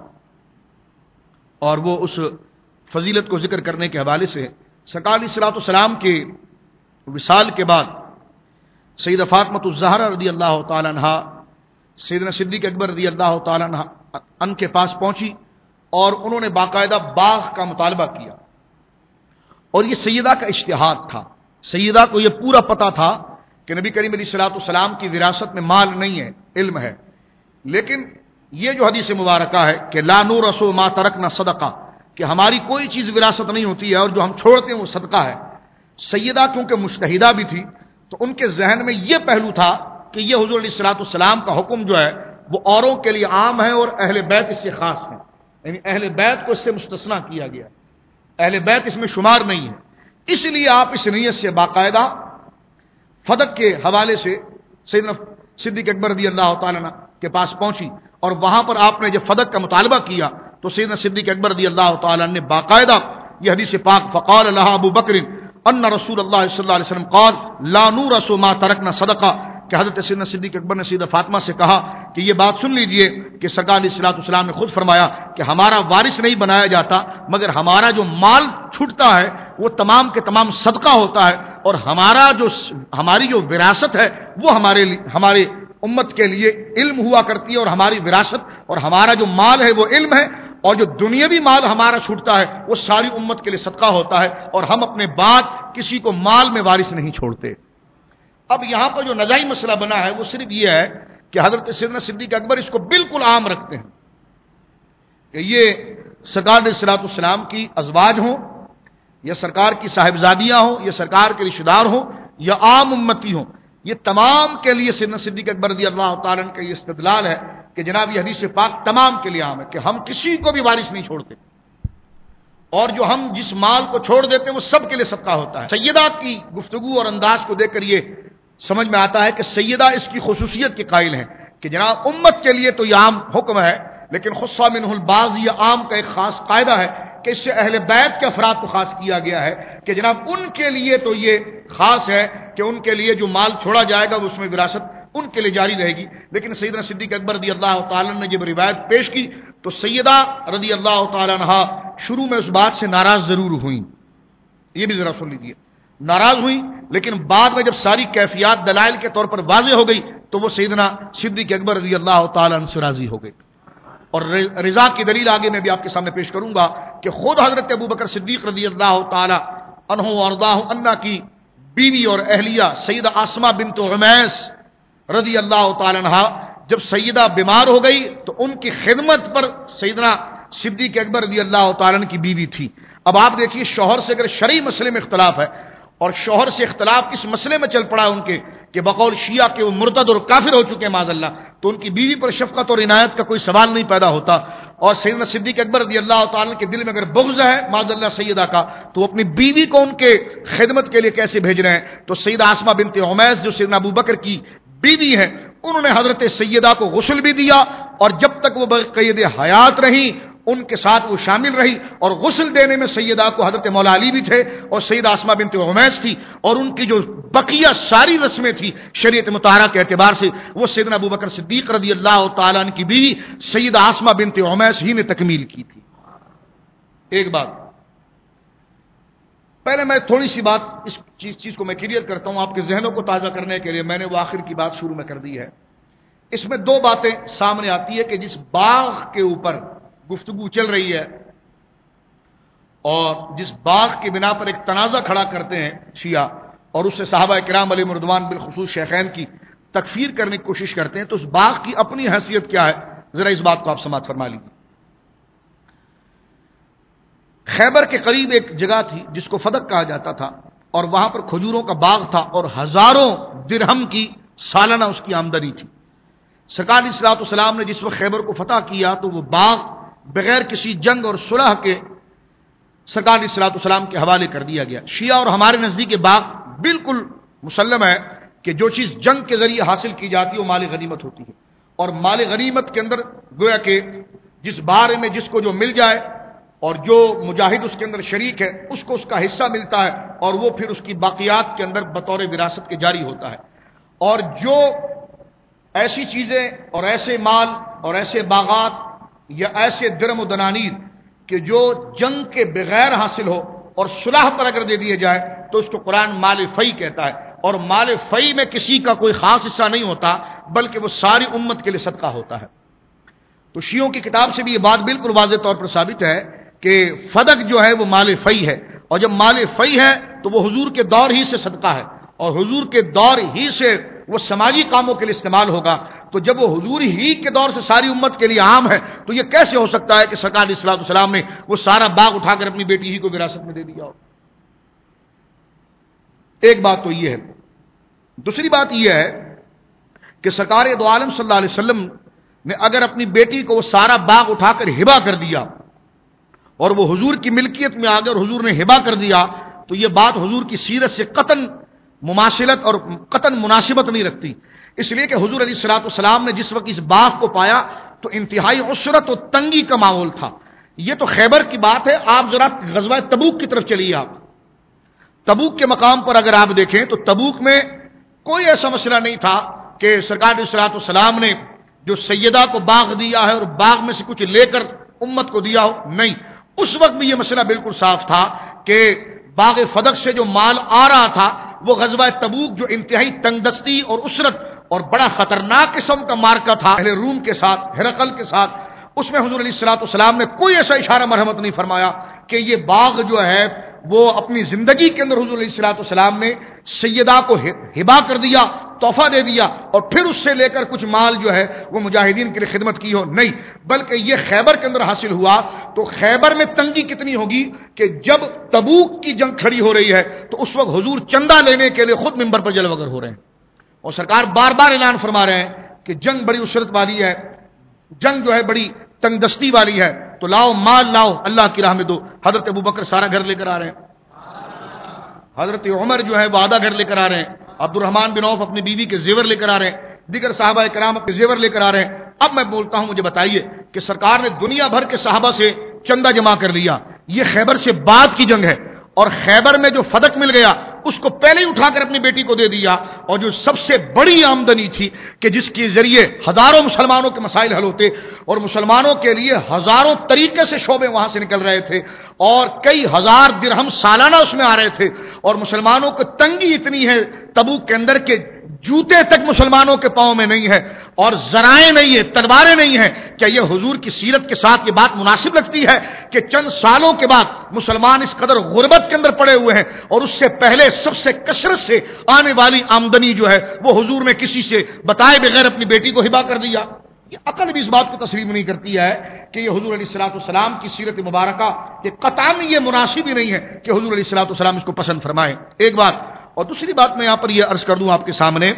Speaker 1: اور وہ اس فضیلت کو ذکر کرنے کے حوالے سے سرکار علیہ الصلوۃ والسلام کے وصال کے بعد سیدہ فاطمہ الزہرا رضی اللہ تعالی عنہا سیدنا صدیق اکبر رضی اللہ تعالی عنہ ان کے پاس پہنچی اور انہوں نے باقاعدہ باغ کا مطالبہ کیا، اور یہ سیدہ کا اجتہاد تھا۔ سیدہ کو یہ پورا پتہ تھا کہ نبی کریم علیہ الصلوۃ والسلام کی وراثت میں مال نہیں ہے، علم ہے، لیکن یہ جو حدیث مبارکہ ہے کہ لا نورث ما ترکنا صدقہ، کہ ہماری کوئی چیز وراثت نہیں ہوتی ہے اور جو ہم چھوڑتے ہیں وہ صدقہ ہے۔ سیدہ کیونکہ مجتہدہ بھی تھی تو ان کے ذہن میں یہ پہلو تھا کہ یہ حضور علیہ الصلوۃ والسلام کا حکم جو ہے وہ اوروں کے لیے عام ہے اور اہل بیت اس سے خاص ہیں، یعنی اہل بیت کو اس سے مستثنا کیا گیا، اہل بیت اس میں شمار نہیں ہے۔ اس لیے آپ اس نیت سے باقاعدہ فدق کے حوالے سے سیدنا صدیق اکبر رضی اللہ تعالیٰ عنہ کے پاس پہنچی، اور وہاں پر آپ نے جب فدق کا مطالبہ کیا تو سیدنا صدیق اکبر رضی اللہ تعالیٰ عنہ نے باقاعدہ یہ حدیث پاک فقال لها ابو بکر ان رسول اللہ صلی اللہ علیہ وسلم قال لا نورث ما ترکنا صدقہ، کہ حضرت سیدنا صدیق اکبر نے سیدہ فاطمہ سے کہا کہ یہ بات سن لیجئے کہ سرکار علیہ الصلوۃ والسلام نے خود فرمایا کہ ہمارا وارث نہیں بنایا جاتا، مگر ہمارا جو مال چھوٹتا ہے وہ تمام کے تمام صدقہ ہوتا ہے، اور ہمارا جو ہماری جو وراثت ہے وہ ہمارے ہمارے امت کے لیے علم ہوا کرتی ہے، اور ہماری وراثت اور ہمارا جو مال ہے وہ علم ہے، اور جو دنیاوی مال ہمارا چھوٹتا ہے وہ ساری امت کے لیے صدقہ ہوتا ہے، اور ہم اپنے بعد کسی کو مال میں وارث نہیں چھوڑتے۔ اب یہاں پر جو نزاعی مسئلہ بنا ہے وہ صرف یہ ہے کہ حضرت سیدنا صدیق اکبر اس کو بالکل عام رکھتے ہیں کہ یہ سرکار علیہ الصلوۃ والسلام کی ازواج ہوں یا سرکار کی صاحبزادیاں ہوں یا سرکار کے رشتہ دار ہوں یا عام امتی ہوں، یہ تمام کے لیے سیدنا صدیق اکبر رضی اللہ تعالیٰ عنہ کا یہ استدلال ہے کہ جناب یہ حدیث پاک تمام کے لیے عام ہے کہ ہم کسی کو بھی وارث نہیں چھوڑتے، اور جو ہم جس مال کو چھوڑ دیتے ہیں وہ سب کے لیے صدقہ ہوتا ہے۔ سیدہ کی گفتگو اور انداز کو دیکھ کر یہ سمجھ میں آتا ہے کہ سیدہ اس کی خصوصیت کے قائل ہیں کہ جناب امت کے لیے تو یہ عام حکم ہے، لیکن خصہ منہ البعض یہ عام کا ایک خاص قاعدہ ہے کہ اس سے اہل بیت کے افراد کو خاص کیا گیا ہے کہ جناب ان کے لیے تو یہ خاص ہے کہ ان کے لیے جو مال چھوڑا جائے گا اس میں وراثت ان کے لیے جاری رہے گی۔ لیکن سیدنا صدیق اکبر رضی اللہ تعالیٰ نے جب روایت پیش کی تو سیدہ رضی اللہ تعالیٰ عنہ شروع میں اس بات سے ناراض ضرور ہوئیں، یہ بھی ذرا سن لیجیے، ناراض ہوئی، لیکن بعد میں جب ساری کیفیات دلائل کے طور پر واضح ہو گئی تو وہ سیدنا صدیق اکبر رضی اللہ تعالیٰ عنہ سے راضی ہو گئی۔ اور رضا کی دلیل آگے میں بھی آپ کے سامنے پیش کروں گا کہ خود حضرت ابو بکر صدیق رضی اللہ تعالیٰ عنہ وارضاہ عنہ کی بیوی اور اہلیہ سیدہ آسمہ بنت عمیس رضی اللہ تعالیٰ عنہ جب سیدہ بیمار ہو گئی تو ان کی خدمت پر سیدنا صدیق اکبر رضی اللہ تعالیٰ عنہ کی بیوی تھی۔ اب آپ دیکھیے شوہر سے اگر شرعی مسئلے میں اختلاف ہے اور شوہر سے اختلاف اس مسئلے میں چل پڑا ان کے کہ بقول شیعہ کے وہ مرتد اور کافر ہو چکے ہیں معاذ اللہ، تو ان کی بیوی پر شفقت اور عنایت کا کوئی سوال نہیں پیدا ہوتا، اور سیدنا صدیق اکبر رضی اللہ تعالیٰ کے دل میں اگر بغض ہے معاذ اللہ سیدہ کا تو اپنی بیوی کو ان کے خدمت کے لیے کیسے بھیج رہے ہیں۔ تو سیدہ آسمہ بنت عمیس جو سیدنا ابو بکر کی بیوی ہیں انہوں نے حضرت سیدہ کو غسل بھی دیا، اور جب تک وہ بقید حیات رہی ان کے ساتھ وہ شامل رہی، اور غسل دینے میں سیدہ کو حضرت مولا علی بھی تھے اور سیدہ اسماء بنت عمیس تھی، اور ان کی جو بقیہ ساری رسمیں تھی شریعت مطہرہ کے اعتبار سے وہ سیدنا ابو بکر صدیق رضی اللہ تعالیٰ عنہ کی بیوی سیدہ اسماء بنت عمیس ہی نے تکمیل کی تھی۔ ایک بات پہلے میں تھوڑی سی بات اس چیز چیز کو میں کلیئر کرتا ہوں آپ کے ذہنوں کو تازہ کرنے کے لیے، میں نے وہ آخر کی بات شروع میں کر دی ہے۔ اس میں دو باتیں سامنے آتی ہے کہ جس باغ کے اوپر گفتگو چل رہی ہے اور جس باغ کی بنا پر ایک تنازع کھڑا کرتے ہیں شیعہ، اور اس سے صحابہ کرام علیہ رضوان بالخصوص شیخین کی تکفیر کرنے کی کوشش کرتے ہیں، تو اس باغ کی اپنی حیثیت کیا ہے، ذرا اس بات کو آپ سماعت فرما لیجیے۔ خیبر کے قریب ایک جگہ تھی جس کو فدق کہا جاتا تھا، اور وہاں پر کھجوروں کا باغ تھا اور ہزاروں درہم کی سالانہ اس کی آمدنی تھی۔ سرکار علیہ الصلوۃ والسلام نے جس وقت خیبر کو فتح کیا تو وہ باغ بغیر کسی جنگ اور صلح کے سرکار علیہ الصلوۃ والسلام کے حوالے کر دیا گیا۔ شیعہ اور ہمارے نزدیک باغ بالکل مسلم ہے کہ جو چیز جنگ کے ذریعے حاصل کی جاتی ہے وہ مال غنیمت ہوتی ہے، اور مال غنیمت کے اندر گویا کہ جس بارے میں جس کو جو مل جائے اور جو مجاہد اس کے اندر شریک ہے اس کو اس کا حصہ ملتا ہے، اور وہ پھر اس کی باقیات کے اندر بطور وراثت کے جاری ہوتا ہے۔ اور جو ایسی چیزیں اور ایسے مال اور ایسے باغات یا ایسے درم و دنانیر کہ جو جنگ کے بغیر حاصل ہو اور صلح پر اگر دے دیے جائے تو اس کو قرآن مال فی کہتا ہے، اور مال فی میں کسی کا کوئی خاص حصہ نہیں ہوتا بلکہ وہ ساری امت کے لیے صدقہ ہوتا ہے۔ تو شیعوں کی کتاب سے بھی یہ بات بالکل واضح طور پر ثابت ہے کہ فدق جو ہے وہ مال فی ہے، اور جب مال فی ہے تو وہ حضور کے دور ہی سے صدقہ ہے، اور حضور کے دور ہی سے وہ سماجی کاموں کے لیے استعمال ہوگا۔ تو جب وہ حضور ہی کے دور سے ساری امت کے لیے عام ہے تو یہ کیسے ہو سکتا ہے کہ سرکار علیہ الصلوۃ والسلام نے وہ سارا باغ اٹھا کر اپنی بیٹی ہی کو وراثت میں دے دیا ہو؟ ایک بات تو یہ ہے۔ دوسری بات یہ ہے کہ سرکار دو عالم صلی اللہ علیہ وسلم نے اگر اپنی بیٹی کو وہ سارا باغ اٹھا کر ہبا کر دیا اور وہ حضور کی ملکیت میں آ گیا اور حضور نے ہبا کر دیا تو یہ بات حضور کی سیرت سے قطعاً مماثلت اور قطعاً مناسبت نہیں رکھتی، اس لیے کہ حضور علیہ الصلوۃ والسلام نے جس وقت اس باغ کو پایا تو انتہائی عسرت و تنگی کا ماحول تھا۔ یہ تو خیبر کی بات ہے، آپ ذرا غزوہ تبوک کی طرف چلیے۔ آپ تبوک کے مقام پر اگر آپ دیکھیں تو تبوک میں کوئی ایسا مسئلہ نہیں تھا کہ سرکار علیہ الصلوۃ والسلام نے جو سیدہ کو باغ دیا ہے اور باغ میں سے کچھ لے کر امت کو دیا ہو، نہیں، اس وقت بھی یہ مسئلہ بالکل صاف تھا کہ باغ فدق سے جو مال آ رہا تھا وہ غزوہ تبوک جو انتہائی تنگ دستی اور اسرت اور بڑا خطرناک قسم کا مارکا تھا اہل روم کے ساتھ، ہرقل کے ساتھ، اس میں حضور علیہ الصلوۃ والسلام نے کوئی ایسا اشارہ مرحمت نہیں فرمایا کہ یہ باغ جو ہے وہ اپنی زندگی کے اندر حضور علیہ الصلوۃ والسلام نے سیدہ کو ہبا کر دیا، تحفہ دے دیا، اور پھر اس سے لے کر کچھ مال جو ہے وہ مجاہدین کے لیے خدمت کی ہو، نہیں، بلکہ یہ خیبر کے اندر حاصل ہوا۔ تو خیبر میں تنگی کتنی ہوگی کہ جب تبوک کی جنگ کھڑی ہو رہی ہے تو اس وقت حضور چندہ لینے کے لیے خود منبر پر جلوگر ہو رہے ہیں، اور سرکار بار بار اعلان فرما رہے ہیں کہ جنگ بڑی عسرت والی ہے، جنگ جو ہے بڑی تنگ دستی والی ہے، تو لاؤ مال لاؤ اللہ کی راہ میں دو۔ حضرت ابو بکر سارا گھر لے کر آ رہے ہیں، حضرت عمر جو ہے وہ آدھا گھر لے کر آ رہے ہیں، عبد الرحمن بن عوف اپنی بیوی کے زیور لے کر آ رہے ہیں، دیگر صحابہ کرام اپنے زیور لے کر آ رہے ہیں۔ اب میں بولتا ہوں، مجھے بتائیے کہ سرکار نے دنیا بھر کے صحابہ سے چندہ جمع کر لیا، یہ خیبر سے بعد کی جنگ ہے، اور خیبر میں جو فدق مل گیا اس کو پہلے ہی اٹھا کر اپنی بیٹی کو دے دیا، اور جو سب سے بڑی آمدنی تھی کہ جس کے ذریعے ہزاروں مسلمانوں کے مسائل حل ہوتے اور مسلمانوں کے لیے ہزاروں طریقے سے شعبے وہاں سے نکل رہے تھے، اور کئی ہزار درہم سالانہ اس میں آ رہے تھے، اور مسلمانوں کو تنگی اتنی ہے تبوک کے اندر کے جوتے تک مسلمانوں کے پاؤں میں نہیں ہے، اور ذرائع نہیں ہے، تلواریں نہیں ہیں۔ کیا یہ حضور کی سیرت کے ساتھ یہ بات مناسب لگتی ہے کہ چند سالوں کے بعد مسلمان اس قدر غربت کے اندر پڑے ہوئے ہیں، اور اس سے پہلے سب سے کثرت سے آنے والی آمدنی جو ہے وہ حضور نے کسی سے بتائے بغیر اپنی بیٹی کو ہبا کر دیا؟ یہ عقل بھی اس بات کو تسلیم نہیں کرتی ہے کہ یہ حضور علیہ الصلوۃ والسلام کی سیرت مبارکہ کہ قطعاً یہ مناسب ہی نہیں ہے کہ حضور علیہ الصلوۃ والسلام اس کو پسند فرمائے، ایک بات۔ اور دوسری بات میں یہاں پر یہ عرض کر دوں آپ کے سامنے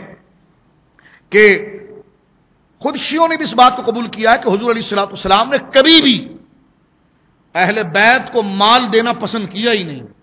Speaker 1: کہ خود شیعوں نے بھی اس بات کو قبول کیا ہے کہ حضور علیہ الصلوۃ والسلام نے کبھی بھی اہل بیت کو مال دینا پسند کیا ہی نہیں،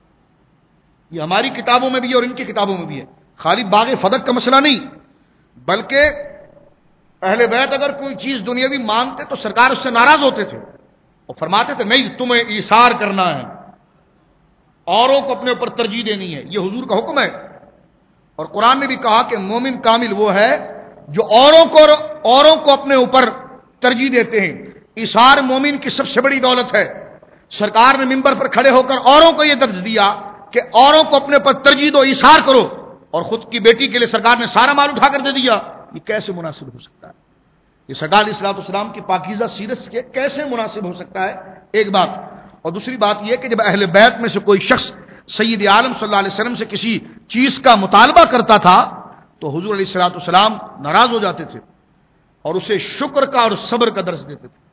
Speaker 1: یہ ہماری کتابوں میں بھی ہے اور ان کی کتابوں میں بھی ہے، خالی باغ فدق کا مسئلہ نہیں، بلکہ اہل بیت اگر کوئی چیز دنیاوی مانگتے تو سرکار اس سے ناراض ہوتے تھے، اور فرماتے تھے نہیں تمہیں ایثار کرنا ہے، اوروں کو اپنے اوپر ترجیح دینی ہے، یہ حضور کا حکم ہے۔ اور قرآن نے بھی کہا کہ مومن کامل وہ ہے جو اوروں کو اوروں کو اپنے اوپر ترجیح دیتے ہیں۔ ایثار مومن کی سب سے بڑی دولت ہے۔ سرکار نے ممبر پر کھڑے ہو کر اوروں کو یہ درس دیا کہ اوروں کو اپنے اوپر ترجیح دو، ایثار کرو، اور خود کی بیٹی کے لیے سرکار نے سارا مال اٹھا کر دے دیا۔ یہ کیسے مناسب ہو سکتا ہے؟ یہ سرکار علیہ الصلوۃ والسلام کی پاکیزہ سیرت کے کیسے مناسب ہو سکتا ہے؟ ایک بات۔ اور دوسری بات یہ کہ جب اہل بیت میں سے کوئی شخص سید عالم صلی اللہ علیہ وسلم سے کسی چیز کا مطالبہ کرتا تھا تو حضور علیہ الصلوۃ والسلام ناراض ہو جاتے تھے اور اسے شکر کا اور صبر کا درس دیتے تھے۔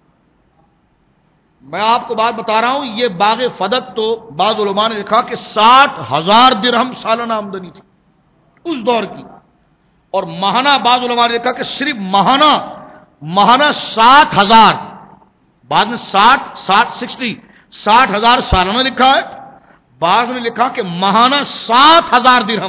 Speaker 1: میں آپ کو بات بتا رہا ہوں، یہ باغ فدق تو بعض علماء نے لکھا کہ ساٹھ ہزار درہم سالانہ آمدنی تھی اس دور کی، اور ماہانہ بعض علماء نے لکھا کہ صرف ماہانہ ماہانہ ساٹھ ہزار، بعد میں ساٹھ ساٹھ سکسٹی ساٹھ ہزار سالانہ لکھا ہے، بعض نے لکھا کہ ماہانہ ساٹھ ہزار درہم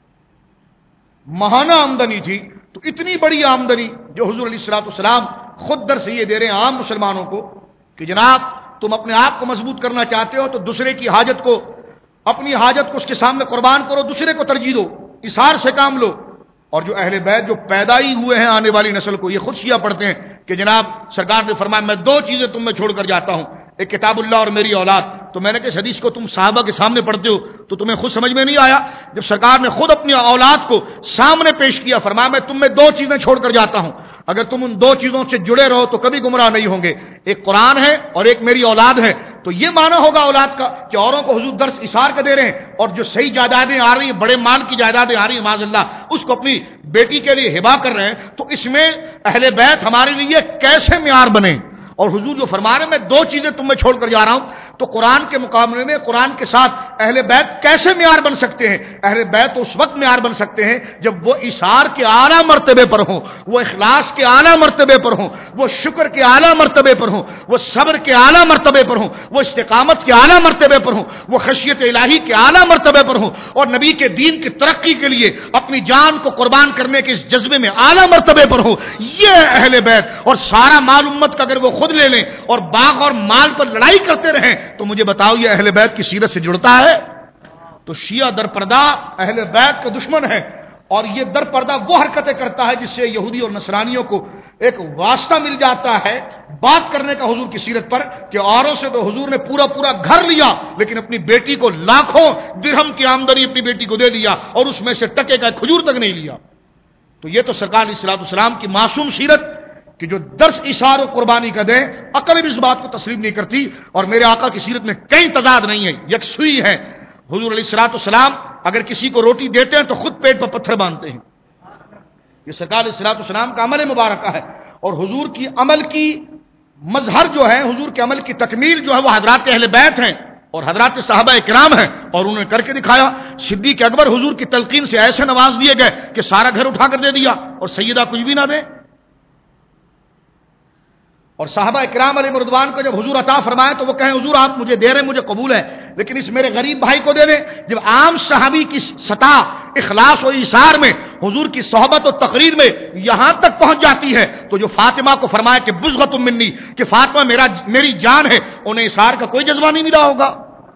Speaker 1: ماہانہ آمدنی تھی۔ تو اتنی بڑی آمدنی جو حضور علیہ الصلوۃ والسلام خود در سے یہ دے رہے ہیں عام مسلمانوں کو کہ جناب تم اپنے آپ کو مضبوط کرنا چاہتے ہو تو دوسرے کی حاجت کو، اپنی حاجت کو اس کے سامنے قربان کرو، دوسرے کو ترجیح دو، ایثار سے کام لو۔ اور جو اہل بیت جو پیدا ہی ہوئے ہیں آنے والی نسل کو، یہ خود شیعہ پڑھتے ہیں کہ جناب سرکار نے فرمایا میں دو چیزیں تم میں چھوڑ کر جاتا ہوں، ایک کتاب اللہ اور میری اولاد۔ تو میں نے کہ اس حدیث کو تم صحابہ کے سامنے پڑھتے ہو تو تمہیں خود سمجھ میں نہیں آیا؟ جب سرکار نے خود اپنی اولاد کو سامنے پیش کیا، فرمایا میں تم میں دو چیزیں چھوڑ کر جاتا ہوں، اگر تم ان دو چیزوں سے جڑے رہو تو کبھی گمراہ نہیں ہوں گے، ایک قرآن ہے اور ایک میری اولاد ہے۔ تو یہ معنی ہوگا اولاد کا کہ اوروں کو حضور درس ایثار کا دے رہے ہیں، اور جو صحیح جائیدادیں آ رہی ہیں، بڑے مال کی جائیدادیں آ رہی ہیں معاذ اللہ، اس کو اپنی بیٹی کے لیے ہبا کر رہے ہیں۔ تو اس میں اہل بیت ہمارے لیے کیسے معیار بنے؟ اور حضور جو فرما رہے ہیں میں دو چیزیں تم میں چھوڑ کر جا رہا ہوں، تو قرآن کے مقابلے میں قرآن کے ساتھ اہل بیت کیسے معیار بن سکتے ہیں؟ اہل بیت اس وقت معیار بن سکتے ہیں جب وہ ایثار کے اعلیٰ مرتبے پر ہوں، وہ اخلاص کے اعلیٰ مرتبے پر ہوں، وہ شکر کے اعلیٰ مرتبے پر ہوں، وہ صبر کے اعلیٰ مرتبے پر ہوں، وہ استقامت کے اعلیٰ مرتبے پر ہوں، وہ خشیت الہی کے اعلیٰ مرتبے پر ہوں، اور نبی کے دین کی ترقی کے لیے اپنی جان کو قربان کرنے کے اس جذبے میں اعلیٰ مرتبے پر ہوں۔ یہ اہل بیت، اور سارا مال امت کا اگر وہ خود لے لیں اور باغ اور مال پر لڑائی کرتے رہیں تو مجھے بتاؤ یہ اہل بیت کی سیرت سے جڑتا ہے؟ تو شیعہ در پردہ اہل بیت کا دشمن ہے، اور یہ در پردہ وہ حرکتیں کرتا ہے جس سے یہودی اور نصرانیوں کو ایک واسطہ مل جاتا ہے بات کرنے کا حضور کی سیرت پر، کہ اوروں سے تو حضور نے پورا پورا گھر لیا لیکن اپنی بیٹی کو لاکھوں درہم کی آمدنی اپنی بیٹی کو دے دیا اور اس میں سے ٹکے کا کھجور تک نہیں لیا۔ تو یہ تو سرکار علیہ الصلوۃ والسلام کی معصوم سیرت کہ جو درس ایثار و قربانی کا دیں، عقل بھی اس بات کو تسلیم نہیں کرتی، اور میرے آقا کی سیرت میں کئی تضاد نہیں ہے، یکسوئی ہے۔ حضور علیہ الصلوۃ والسلام اگر کسی کو روٹی دیتے ہیں تو خود پیٹ پر پتھر باندھتے ہیں، یہ سرکار علیہ الصلوۃ والسلام کا عمل مبارکہ ہے۔ اور حضور کی عمل کی مظہر جو ہے، حضور کے عمل کی تکمیل جو ہے وہ حضرات اہل بیت ہیں اور حضرات صحابہ کرام ہیں، اور انہوں نے کر کے دکھایا۔ صدیق اکبر حضور کی تلقین سے ایسے نواز دیے گئے کہ سارا گھر اٹھا کر دے دیا، اور سیدہ کچھ بھی نہ دے۔ اور صحابہ کرام علیہ رضوان کو جب حضور عطا فرمائے تو وہ کہیں حضور آپ مجھے دے رہے مجھے قبول ہے، لیکن اس میرے غریب بھائی کو دے دیں۔ جب عام صحابی کی سطح اخلاص و ایثار میں، حضور کی صحبت و تقریر میں یہاں تک پہنچ جاتی ہے تو جو فاطمہ کو فرمایا کہ بزغۃ منی، کہ فاطمہ میرا میری جان ہے، انہیں ایثار کا کوئی جذبہ نہیں ملا ہوگا۔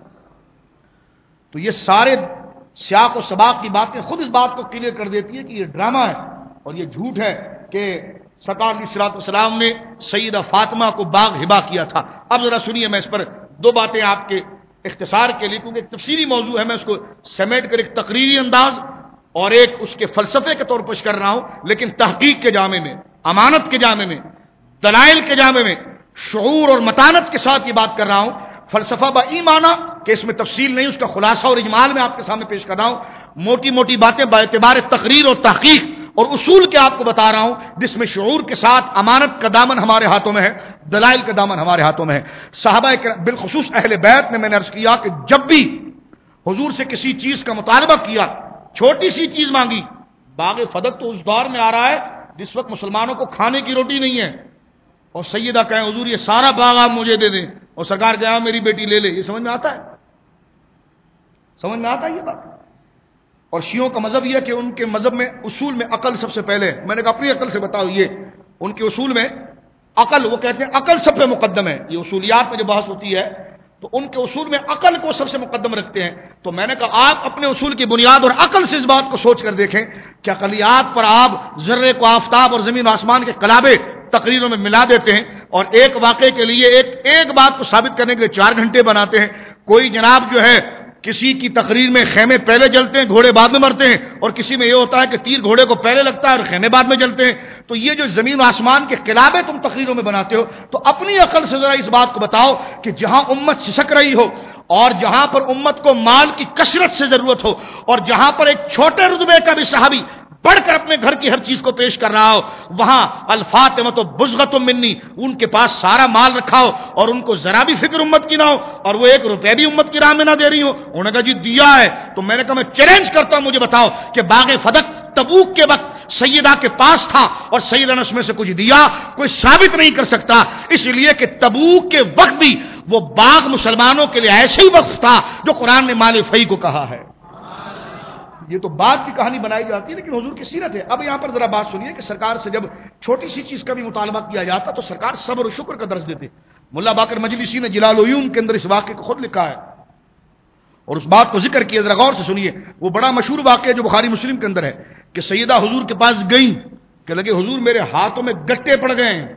Speaker 1: تو یہ سارے سیاق و سباق کی باتیں خود اس بات کو کلیئر کر دیتی ہے کہ یہ ڈرامہ ہے اور یہ جھوٹ ہے کہ سرکار علیہ الصلوۃ والسلام نے سیدہ فاطمہ کو باغ ہبا کیا تھا۔ اب ذرا سنیے، میں اس پر دو باتیں آپ کے اختصار کے لیے، کیونکہ ایک تفصیلی موضوع ہے، میں اس کو سمیٹ کر ایک تقریری انداز اور ایک اس کے فلسفے کے طور پر پیش کر رہا ہوں، لیکن تحقیق کے جامع میں، امانت کے جامع میں، دلائل کے جامع میں، شعور اور متانت کے ساتھ یہ بات کر رہا ہوں۔ فلسفہ با ایمانہ کہ اس میں تفصیل نہیں، اس کا خلاصہ اور اجمال میں آپ کے سامنے پیش کر رہا ہوں۔ موٹی موٹی باتیں با اعتبار تقریر اور تحقیق اور اصول کے آپ کو بتا رہا ہوں، جس میں شعور کے ساتھ امانت کا دامن ہمارے ہاتھوں میں ہے، دلائل کا دامن ہمارے ہاتھوں میں ہے۔ صحابہ بالخصوص اہل بیت نے، میں نے عرض کیا کہ جب بھی حضور سے کسی چیز کا مطالبہ کیا، چھوٹی سی چیز مانگی، باغ فدق تو اس دور میں آ رہا ہے جس وقت مسلمانوں کو کھانے کی روٹی نہیں ہے، اور سیدہ کہیں حضور یہ سارا باغ آپ مجھے دے دیں، اور سرکار کہا میری بیٹی لے لے، یہ سمجھ میں آتا ہے؟ سمجھ میں آتا ہے یہ بات؟ اور شیعوں کا مذہب یہ ہے کہ ان کے مذہب میں اصول میں عقل سب سے پہلے، میں نے کہا اپنی عقل سے بتاؤ، یہ ان کے اصول میں عقل، وہ کہتے ہیں عقل سب پہ مقدم ہے. یہ اصولیات میں جو بحث ہوتی ہے تو ان کے اصول میں عقل کو سب سے مقدم رکھتے ہیں. تو میں نے کہا آپ اپنے اصول کی بنیاد اور عقل سے اس بات کو سوچ کر دیکھیں کہ عقلیات پر آپ ذرے کو آفتاب اور زمین و آسمان کے قلابے تقریروں میں ملا دیتے ہیں اور ایک واقعے کے لیے ایک ایک بات کو ثابت کرنے کے لیے چار گھنٹے بناتے ہیں. کوئی جناب جو ہے کسی کی تقریر میں خیمے پہلے جلتے ہیں گھوڑے بعد میں مرتے ہیں، اور کسی میں یہ ہوتا ہے کہ تیر گھوڑے کو پہلے لگتا ہے اور خیمے بعد میں جلتے ہیں. تو یہ جو زمین و آسمان کے قلابے تم تقریروں میں بناتے ہو، تو اپنی عقل سے ذرا اس بات کو بتاؤ کہ جہاں امت سسک رہی ہو اور جہاں پر امت کو مال کی کثرت سے ضرورت ہو اور جہاں پر ایک چھوٹے رتبے کا بھی صحابی بڑھ کر اپنے گھر کی ہر چیز کو پیش کر رہا ہو، وہاں الفاطمہ تو بزغۃ منی، ان کے پاس سارا مال رکھا ہو اور ان کو ذرا بھی فکر امت کی نہ ہو اور وہ ایک روپے بھی امت کی راہ میں نہ دے رہی ہو. انہوں نے کہا جی دیا ہے. تو میں نے کہا میں چیلنج کرتا ہوں، مجھے بتاؤ کہ باغ فدق تبوک کے وقت سیدہ کے پاس تھا اور سیدہ نے اس میں سے کچھ دیا؟ کوئی ثابت نہیں کر سکتا، اس لیے کہ تبوک کے وقت بھی وہ باغ مسلمانوں کے لیے ایسے ہی وقف تھا جو قرآن نے مال فی کو کہا ہے. یہ تو بات کی کہانی بنائی جاتی ہے لیکن حضور کی سیرت ہے. اب یہاں پر ذرا بات سنیے کہ سرکار سے جب چھوٹی سی چیز کا بھی مطالبہ کیا جاتا تو سرکار صبر و شکر کا درس دیتے. ملا باقر مجلسی نے جلال العیون کے اندر اس واقعے کو خود لکھا ہے اور اس بات کو ذکر کیا. ذرا غور سے سنیے. وہ بڑا مشہور واقعہ جو بخاری مسلم کے اندر ہے کہ سیدہ حضور کے پاس گئیں کہ لگے حضور میرے ہاتھوں میں گٹے پڑ گئے ہیں،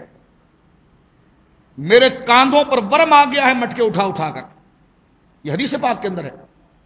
Speaker 1: میرے کاندھوں پر ورم آ گیا ہے مٹکے اٹھا اٹھا کر، یہ حدیث پاک کے اندر ہے،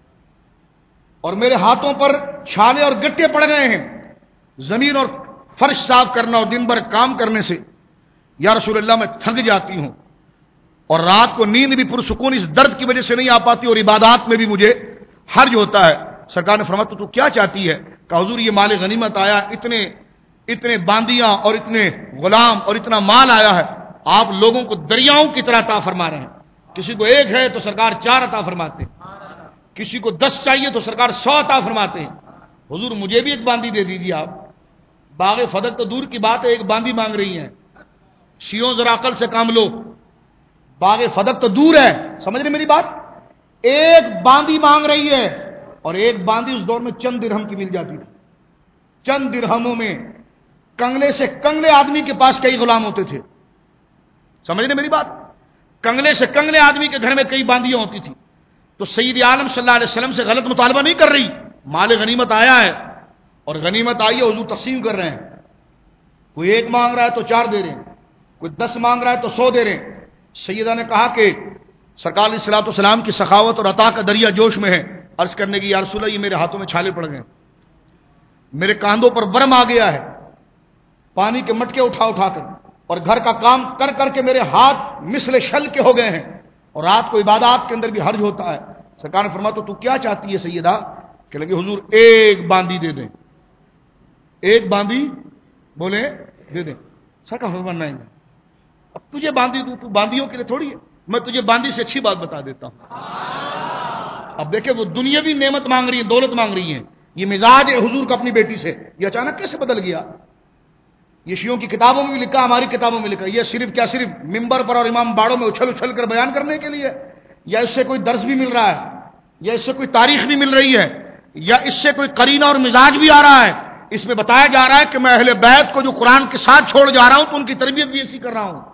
Speaker 1: اور میرے ہاتھوں پر چھالے اور گٹے پڑ گئے ہیں زمین اور فرش صاف کرنا اور دن بھر کام کرنے سے. یا رسول اللہ میں تھک جاتی ہوں اور رات کو نیند بھی پرسکون اس درد کی وجہ سے نہیں آ پاتی اور عبادات میں بھی مجھے حرج ہوتا ہے. سرکار نے فرمایا تو تو کیا چاہتی ہے؟ کہ حضور یہ مال غنیمت آیا، اتنے اتنے باندیاں اور اتنے غلام اور اتنا مال آیا ہے، آپ لوگوں کو دریاؤں کی طرح عطا فرما رہے ہیں. کسی کو ایک ہے تو سرکار چار عطا فرماتے ہیں، کسی کو دس چاہیے تو سرکار سو عطا فرماتے ہیں. حضور مجھے بھی ایک باندی دے دیجیے آپ. باغ فدق تو دور کی بات ہے، ایک باندی مانگ رہی ہیں. شیعوں ذرا عقل سے کام لو، باغ فدق تو دور ہے، سمجھ رہے میری بات؟ ایک باندی مانگ رہی ہے اور ایک باندی اس دور میں چند درہم کی مل جاتی تھی. چند درہموں میں کنگلے سے کنگلے آدمی کے پاس کئی غلام ہوتے تھے. سمجھ رہے میری بات؟ کنگلے سے کنگلے آدمی کے گھر میں کئی باندیاں ہوتی تھی. تو سید عالم صلی اللہ علیہ وسلم سے غلط مطالبہ نہیں کر رہی. مال غنیمت آیا ہے اور غنیمت آئی ہے، حضور تقسیم کر رہے ہیں. کوئی ایک مانگ رہا ہے تو چار دے رہے ہیں، کوئی دس مانگ رہا ہے تو سو دے رہے ہیں. سیدہ نے کہا کہ سرکار علیہ الصلوۃ والسلام کی سخاوت اور عطا کا دریا جوش میں ہے. عرض کرنے کی یا رسول اللہ یہ میرے ہاتھوں میں چھالے پڑ گئے، میرے کاندھوں پر ورم آ گیا ہے پانی کے مٹکے اٹھا اٹھا کر، اور گھر کا کام کر کر کے میرے ہاتھ مثل شل کے ہو گئے ہیں، اور رات کو عبادات کے اندر بھی حرج ہوتا ہے. سرکار نے فرمایا تو تو کیا چاہتی ہے سیدہ؟ کہ لگے حضور ایک باندی دے دیں. ایک باندی بولے دے دیں. سرکار فرمایا نہیں، اب تجھے باندی دوں، تو باندیوں کے لیے تھوڑی ہے، میں تجھے باندی سے اچھی بات بتا دیتا ہوں. اب دیکھیں وہ دنیاوی نعمت مانگ رہی ہیں، دولت مانگ رہی ہیں. یہ مزاج ہے حضور کا اپنی بیٹی سے، یہ اچانک کیسے بدل گیا؟ یہ شیعوں کی کتابوں میں بھی لکھا، ہماری کتابوں میں لکھا. یہ صرف کیا صرف ممبر پر اور امام باڑوں میں اچھل اچھل کر بیان کرنے کے لیے، یا اس سے کوئی درس بھی مل رہا ہے، یا اس سے کوئی تاریخ بھی مل رہی ہے، یا اس سے کوئی قرینہ اور مزاج بھی آ رہا ہے؟ اس میں بتایا جا رہا ہے کہ میں اہل بیت کو جو قرآن کے ساتھ چھوڑ جا رہا ہوں تو ان کی تربیت بھی ایسی کر رہا ہوں.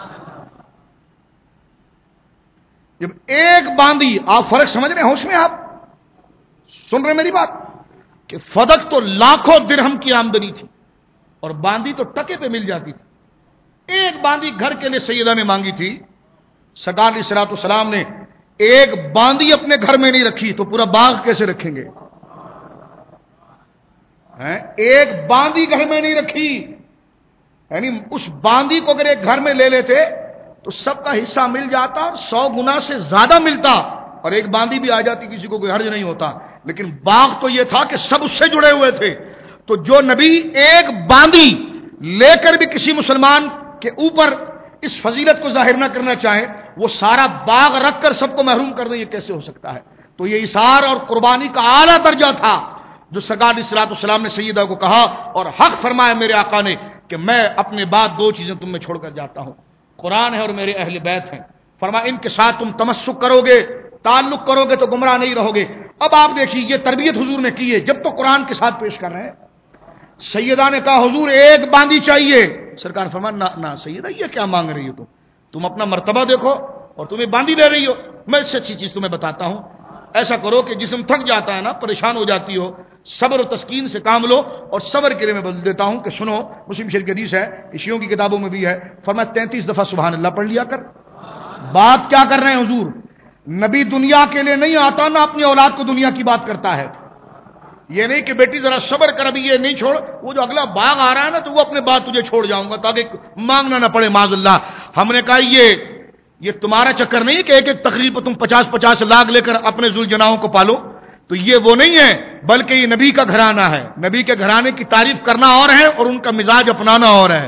Speaker 1: جب ایک باندی، آپ فرق سمجھ رہے ہیں ہوش میں؟ آپ سن رہے میری بات؟ کہ فدق تو لاکھوں درہم کی آمدنی تھی اور باندی تو ٹکے پہ مل جاتی تھی. ایک باندی گھر کے لیے سیدہ نے مانگی تھی. سرکار علیہ الصلوۃ والسلام نے ایک باندی اپنے گھر میں نہیں رکھی تو پورا باغ کیسے رکھیں گے؟ ایک باندی گھر میں نہیں رکھی، یعنی اس باندی کو اگر ایک گھر میں لے لیتے تو سب کا حصہ مل جاتا اور سو گنا سے زیادہ ملتا، اور ایک باندی بھی آ جاتی کسی کو کوئی حرج نہیں ہوتا. لیکن باغ تو یہ تھا کہ سب اس سے جڑے ہوئے تھے. تو جو نبی ایک باندی لے کر بھی کسی مسلمان کے اوپر اس فضیلت کو ظاہر نہ کرنا چاہے، وہ سارا باغ رکھ کر سب کو محروم کر دیں، یہ کیسے ہو سکتا ہے؟ تو یہ اثار اور قربانی کا اعلیٰ درجہ تھا جو سرکار علیہ الصلوۃ والسلام نے سیدہ کو کہا، اور حق فرمایا میرے آقا نے کہ میں اپنے بعد دو چیزیں تم میں چھوڑ کر جاتا ہوں، قرآن ہے اور میرے اہل بیت ہیں. فرمایا ان کے ساتھ تم تمسک کرو گے، تعلق کرو گے تو گمراہ نہیں رہو گے. اب آپ دیکھیے یہ تربیت حضور نے کی ہے جب تو قرآن کے ساتھ پیش کر رہے ہیں. سیدہ نے کہا حضور ایک باندی چاہیے. سرکار فرمایا نہ نہ سیدہ یہ کیا مانگ رہی ہو تم تم اپنا مرتبہ دیکھو اور تمہیں باندھی دے رہی ہو. میں اس سے اچھی چیز تمہیں بتاتا ہوں. ایسا کرو کہ جسم تھک جاتا ہے نا, پریشان ہو جاتی ہو, صبر و تسکین سے کام لو. اور صبر کے لیے میں بدل دیتا ہوں کہ سنو, مسلم شریف کی حدیث ہے, شیعوں کی کتابوں میں بھی ہے, فرمایا تینتیس دفعہ سبحان اللہ پڑھ لیا کر. بات کیا کر رہے ہیں حضور؟ نبی دنیا کے لیے نہیں آتا, نہ اپنی اولاد کو دنیا کی بات کرتا ہے. یہ نہیں کہ بیٹی ذرا صبر کر, ابھی یہ نہیں چھوڑ, وہ جو اگلا باغ آ رہا ہے نا تو وہ اپنے بات تجھے چھوڑ جاؤں گا تاکہ مانگنا نہ پڑے معاذ اللہ. ہم نے کہا یہ یہ تمہارا چکر نہیں کہ ایک ایک تقریر پر تم پچاس پچاس لاکھ لے کر اپنے ذوالجناحوں کو پالو, تو یہ وہ نہیں ہے, بلکہ یہ نبی کا گھرانہ ہے. نبی کے گھرانے کی تعریف کرنا اور ہے اور ان کا مزاج اپنانا اور ہے.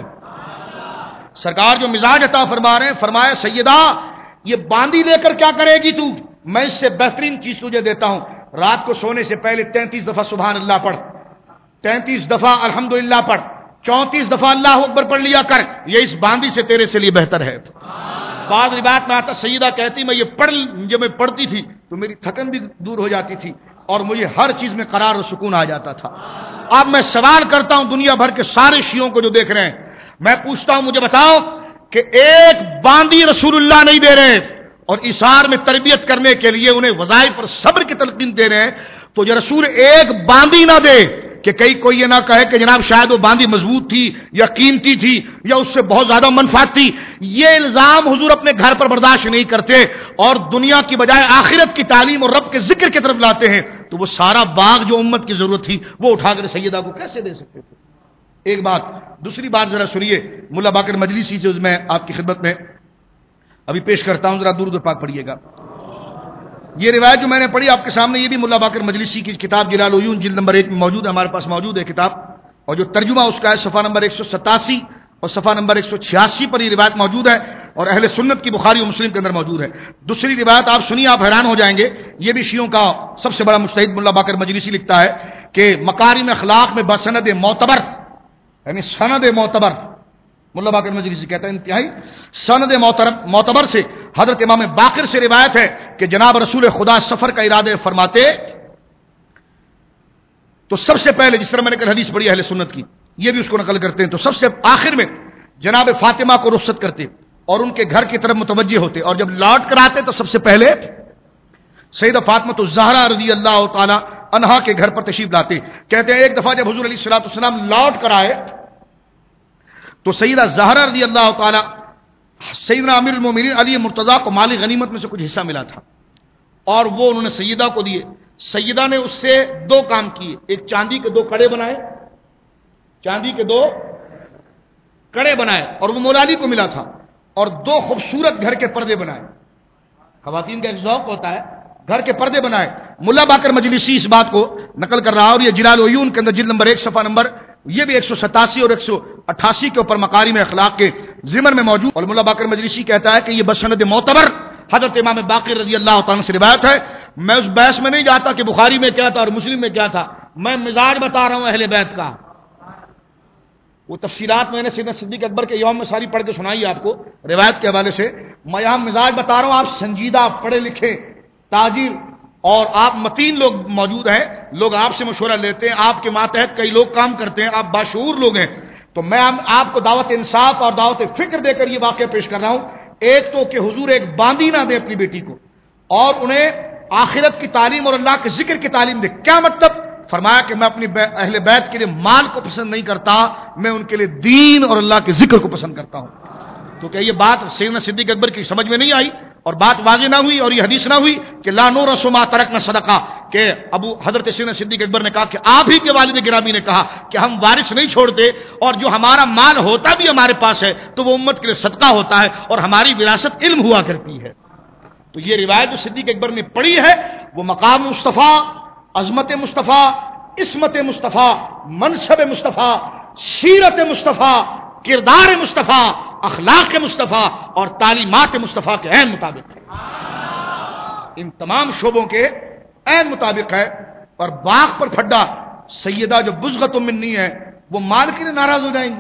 Speaker 1: سرکار جو مزاج عطا فرما رہے ہیں, فرمایا سیدہ یہ باندھی لے کر کیا کرے گی تو, میں اس سے بہترین چیز تجھے دیتا ہوں. رات کو سونے سے پہلے تینتیس دفعہ سبحان اللہ پڑھ, تینتیس دفعہ الحمدللہ پڑھ, چونتیس دفعہ اللہ اکبر پڑھ لیا کر, یہ اس باندھی سے تیرے سے لیے بہتر ہے. بعض روایت میں آتا سیدہ کہتی میں یہ پڑھ جب میں پڑھتی تھی تو میری تھکن بھی دور ہو جاتی تھی اور مجھے ہر چیز میں قرار و سکون آ جاتا تھا. اب میں سوال کرتا ہوں دنیا بھر کے سارے شیعوں کو جو دیکھ رہے ہیں, میں پوچھتا ہوں مجھے بتاؤ کہ ایک باندھی رسول اللہ نہیں دے رہے اور اثار میں تربیت کرنے کے لیے انہیں وظائف پر صبر کی تلقین دے رہے ہیں, تو جو رسول ایک باندھی نہ دے کہ کئی کوئی یہ نہ کہے کہ جناب شاید وہ باندھی مضبوط تھی یا قیمتی تھی یا اس سے بہت زیادہ منفعت تھی. یہ الزام حضور اپنے گھر پر برداشت نہیں کرتے اور دنیا کی بجائے آخرت کی تعلیم اور رب کے ذکر کی طرف لاتے ہیں. تو وہ سارا باغ جو امت کی ضرورت تھی وہ اٹھا کر سیدہ کو کیسے دے سکتے تھے؟ ایک بات. دوسری بات ذرا سنیے, ملا باقر مجلسی سے میں آپ کی خدمت میں ابھی پیش کرتا ہوں, ذرا درود پاک پڑھیے گا. یہ روایت جو میں نے پڑھی آپ کے سامنے, یہ بھی ملا باقر مجلسی کی کتاب جلال العیون جلد نمبر ایک میں موجود ہے, ہمارے پاس موجود ہے کتاب, اور جو ترجمہ اس کا ہے صفحہ نمبر ایک سو ستاسی اور صفحہ نمبر ایک سو چھیاسی پر یہ روایت موجود ہے, اور اہل سنت کی بخاری و مسلم کے اندر موجود ہے. دوسری روایت آپ سنیے, آپ حیران ہو جائیں گے. یہ بھی شیعوں کا سب سے بڑا مجتہد ملا باقر مجلسی لکھتا ہے کہ مکارم اخلاق میں بسند معتبر, یعنی سند معتبر, ملا باقر مجلسی کہتا ہے انتہائی سند معتبر سے حضرت امام باقر سے روایت ہے کہ جناب رسول خدا سفر کا ارادہ فرماتے تو سب سے پہلے, جس طرح میں نے کل حدیث پڑھی اہل سنت کی, یہ بھی اس کو نقل کرتے ہیں, تو سب سے آخر میں جناب فاطمہ کو رخصت کرتے اور ان کے گھر کی طرف متوجہ ہوتے, اور جب لوٹ کر آتے تو سب سے پہلے سیدہ فاطمہ الزہرا رضی اللہ تعالی عنہا کے گھر پر تشریف لاتے. کہتے ہیں ایک دفعہ جب حضور علیہ الصلوۃ والسلام لوٹ کر آئے تو سیدہ زہرا رضی اللہ تعالی سیدنا امیر المومنین علی مرتضیٰ کو مالی غنیمت میں سے کچھ حصہ ملا تھا اور وہ انہوں نے سیدہ کو دیے. سیدہ نے اس سے دو کام کیے, ایک چاندی کے دو کڑے بنائے, چاندی کے دو کڑے بنائے اور وہ مولا علی کو ملا تھا, اور دو خوبصورت گھر کے پردے بنائے. خواتین کا ایک ذوق ہوتا ہے, گھر کے پردے بنائے. ملا باقر مجلسی اس بات کو نقل کر رہا, اور یہ جلال العیون کے اندر جلد نمبر ایک صفحہ نمبر یہ بھی ایک سو ستاسی اور ایک سو اٹھاسی کے اوپر مکارم اخلاق کے ضمن میں موجود. اور ملا باقر مجلسی کہتا ہے کہ یہ بسند معتبر حضرت امام باقر رضی اللہ تعالیٰ سے روایت ہے. میں اس بحث میں نہیں جاتا کہ بخاری میں کیا تھا اور مسلم میں کیا تھا, میں مزاج بتا رہا ہوں اہل بیت کا. وہ تفصیلات میں نے سیدنا صدیق اکبر کے یوم میں ساری پڑھ کے سنائی آپ کو روایت کے حوالے سے. میں یہاں مزاج بتا رہا ہوں, آپ سنجیدہ پڑھے لکھے تاجر اور آپ متین لوگ موجود ہیں, لوگ آپ سے مشورہ لیتے ہیں, آپ کے ماتحت کئی لوگ کام کرتے ہیں, آپ باشعور لوگ ہیں, تو میں آپ کو دعوت انصاف اور دعوت فکر دے کر یہ واقعہ پیش کر رہا ہوں. ایک تو کہ حضور ایک باندھی نہ دے اپنی بیٹی کو اور انہیں آخرت کی تعلیم اور اللہ کے ذکر کی تعلیم دے. کیا مطلب؟ فرمایا کہ میں اپنی اہل بیت کے لیے مال کو پسند نہیں کرتا, میں ان کے لیے دین اور اللہ کے ذکر کو پسند کرتا ہوں. تو کہ یہ بات سیدنا صدیق اکبر کی سمجھ میں نہیں آئی اور بات واضح نہ ہوئی اور یہ حدیث نہ ہوئی کہ لا نورث ما ترکنا صدقہ, کہ ابو حضرت سیدنا صدیق اکبر نے کہا کہ آپ ہی کے والد گرامی نے کہا کہ ہم وارث نہیں چھوڑتے, اور جو ہمارا مال ہوتا بھی ہمارے پاس ہے تو وہ امت کے لیے صدقہ ہوتا ہے اور ہماری وراثت علم ہوا کرتی ہے. تو یہ روایت جو صدیق اکبر نے پڑھی ہے وہ مقام مصطفیٰ, عظمت مصطفیٰ, عصمت مصطفیٰ, منصب مصطفیٰ, سیرت مصطفیٰ, کردار مصطفیٰ, اخلاق مصطفیٰ اور تعلیمات مصطفیٰ کے عین مطابق ہے, ان تمام شعبوں کے عین مطابق ہے. اور باغ پر پھڈا سیدہ جو بزغت منی ہے وہ مال کے لیے ناراض ہو جائیں گی,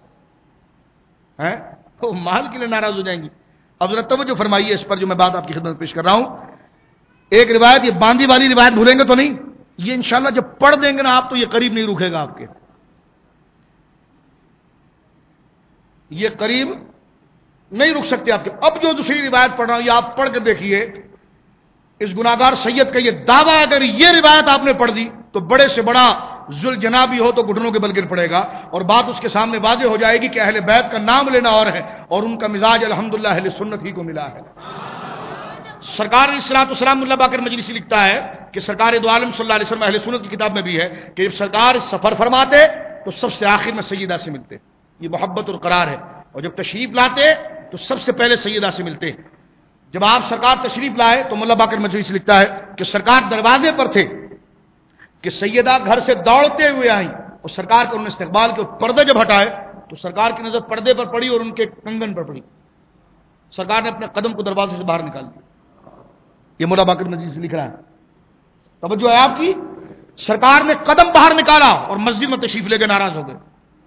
Speaker 1: وہ مال کے لیے ناراض ہو جائیں گی. اب ذرا توجہ فرمائیے اس پر جو میں بات آپ کی خدمت میں پیش کر رہا ہوں. ایک روایت, یہ باندھی والی روایت بھولیں گے تو نہیں, یہ انشاءاللہ جب پڑھ دیں گے نا آپ تو یہ قریب نہیں رکے گا آپ کے. یہ قریب نہیں رک سکتے آپ کے. اب جو دوسری روایت پڑھ رہا ہوں یہ آپ پڑھ کے دیکھیے. اس گناہگار سید کا یہ دعویٰ اگر یہ روایت آپ نے پڑھ دی تو بڑے سے بڑا ذوالجنابی ہو تو گھٹنوں کے بل گر پڑے گا, اور بات اس کے سامنے واضح ہو جائے گی کہ اہل بیت کا نام لینا اور ہے اور ان کا مزاج الحمدللہ اہل سنت ہی کو ملا ہے. سرکار علیہ الصلوۃ والسلام اللہ باقر مجلسی لکھتا ہے کہ سرکار دو عالم صلی اللہ علیہ وسلم اہل سنت کی کتاب میں بھی ہے کہ جب سرکار سفر فرماتے تو سب سے آخر میں سیدہ سے ملتے, یہ محبت اور قرار ہے, اور جب تشریف لاتے تو سب سے پہلے سیدہ سے ملتے. جب آپ سرکار تشریف لائے تو ملا باقر مجلسی لکھتا ہے کہ سرکار دروازے پر تھے کہ سیدہ گھر سے دوڑتے ہوئے آئیں, اور سرکار کا انہوں نے استقبال کے پردے جب ہٹائے تو سرکار کی نظر پردے پر پڑی اور ان کے کنگن پر پڑی. سرکار نے اپنے قدم کو دروازے سے باہر نکال دیا. یہ مولا باقر مجلسی لکھ رہا ہے. توجہ ہے آپ کی. سرکار نے قدم باہر نکالا اور مسجد میں تشریف لے کے ناراض ہو گئے.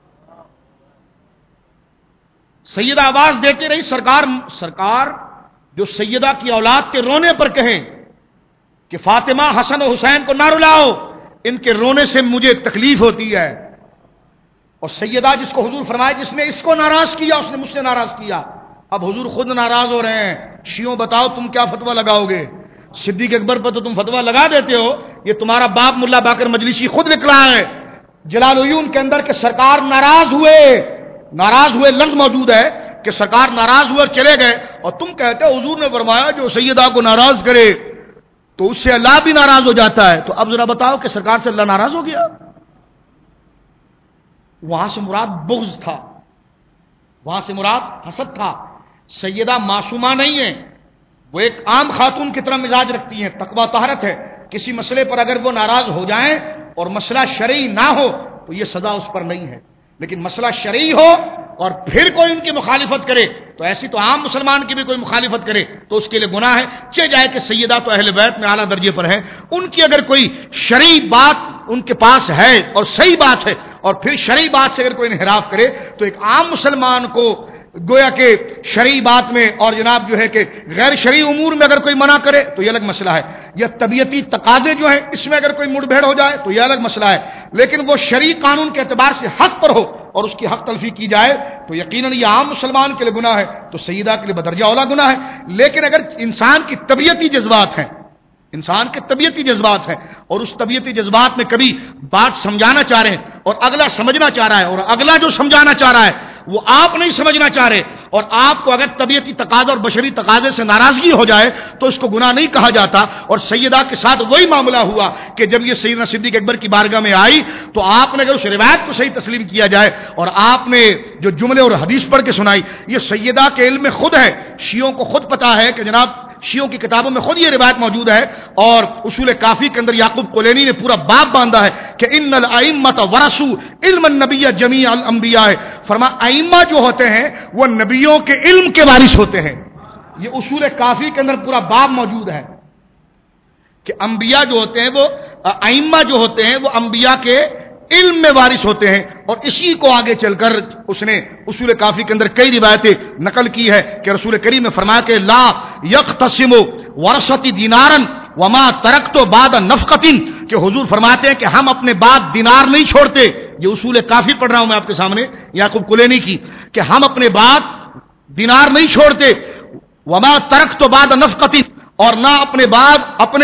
Speaker 1: سیدہ آواز دیتے رہی. سرکار سرکار جو سیدہ کی اولاد کے رونے پر کہیں کہ فاطمہ حسن و حسین کو نہ رلاؤ, ان کے رونے سے مجھے تکلیف ہوتی ہے. اور سیدہ جس کو حضور فرمائے جس نے اس کو ناراض کیا اس نے مجھ سے ناراض کیا. اب حضور خود ناراض ہو رہے ہیں. شیعوں بتاؤ تم کیا فتویٰ لگاؤ گے؟ صدیق اکبر پر تو تم فتویٰ لگا دیتے ہو, یہ تمہارا باپ ملا باقر مجلسی خود لکھ رہا ہے جلال العیون کے اندر کہ سرکار ناراض ہوئے. ناراض ہوئے لفظ موجود ہے کہ سرکار ناراض ہوئے اور چلے گئے, اور تم کہتے ہو حضور نے فرمایا جو سیدہ کو ناراض کرے تو اس سے اللہ بھی ناراض ہو جاتا ہے. تو اب ذرا بتاؤ کہ سرکار سے اللہ ناراض ہو گیا؟ وہاں سے مراد بغض تھا, وہاں سے مراد حسد تھا. سیدہ معصومہ نہیں ہے, وہ ایک عام خاتون کی طرح مزاج رکھتی ہیں, تقوی طہارت ہے. کسی مسئلے پر اگر وہ ناراض ہو جائیں اور مسئلہ شرعی نہ ہو تو یہ سزا اس پر نہیں ہے, لیکن مسئلہ شرعی ہو اور پھر کوئی ان کی مخالفت کرے تو ایسی تو عام مسلمان کی بھی کوئی مخالفت کرے تو اس کے لیے گناہ ہے. چہ جائے کہ سیدہ تو اہل بیت میں اعلیٰ درجے پر ہے, ان کی اگر کوئی شرعی بات ان کے پاس ہے اور صحیح بات ہے اور پھر شرعی بات سے اگر کوئی انحراف کرے تو ایک عام مسلمان کو گویا کہ شرعی بات میں اور جناب جو ہے کہ غیر شرعی امور میں اگر کوئی منع کرے تو یہ الگ مسئلہ ہے, یا طبیعتی تقاضے جو ہیں اس میں اگر کوئی مڑ بھیڑ ہو جائے تو یہ الگ مسئلہ ہے. لیکن وہ شرعی قانون کے اعتبار سے حق پر ہو اور اس کی حق تلفی کی جائے تو یقیناً یہ عام مسلمان کے لیے گناہ ہے, تو سیدہ کے لیے بدرجہ اولا گناہ ہے. لیکن اگر انسان کی طبیعتی جذبات ہیں, انسان کے طبیعتی جذبات ہیں اور اس طبیعتی جذبات میں کبھی بات سمجھانا چاہ رہے ہیں اور اگلا سمجھنا چاہ رہا ہے اور اگلا جو سمجھانا چاہ رہا ہے وہ آپ نہیں سمجھنا چاہ رہے, اور آپ کو اگر طبیعتی تقاضا اور بشری تقاضے سے ناراضگی ہو جائے تو اس کو گناہ نہیں کہا جاتا. اور سیدہ کے ساتھ وہی معاملہ ہوا کہ جب یہ سیدنا صدیق اکبر کی بارگاہ میں آئی تو آپ نے اگر اس روایت کو صحیح تسلیم کیا جائے اور آپ نے جو جملے اور حدیث پڑھ کے سنائی, یہ سیدہ کے علم میں خود ہے. شیعوں کو خود پتا ہے کہ جناب شیعوں کی کتابوں میں خود یہ روایت موجود ہے, اور اصول کافی کے اندر یعقوب کلینی نے پورا باب باندھا ہے کہ ان الائمۃ ورثوا علم النبی جمیع الانبیاء. فرما ائمہ جو ہوتے ہیں وہ نبیوں کے علم کے وارث ہوتے ہیں. یہ اصول کافی کے اندر پورا باب موجود ہے کہ انبیاء جو ہوتے ہیں وہ ائمہ جو ہوتے ہیں وہ انبیاء کے علم میں وارث ہوتے ہیں. اور اسی کو آگے چل کر اس نے اصول کافی کے اندر کئی روایتیں نقل کی ہے کہ رسول کریم نے فرمایا کہ لا یقتسم ورثتی دینارا وما ترکت بعد نفقۃ, کہ حضور فرماتے ہیں کہ ہم اپنے بعد دینار نہیں چھوڑتے. یہ اصول کافی پڑھ رہا ہوں میں آپ کے سامنے یعقوب کلینی کی, کہ ہم اپنے بعد دینار نہیں چھوڑتے. وما ترکت بعد نفقۃ, اور نہ اپنے بعد اپنے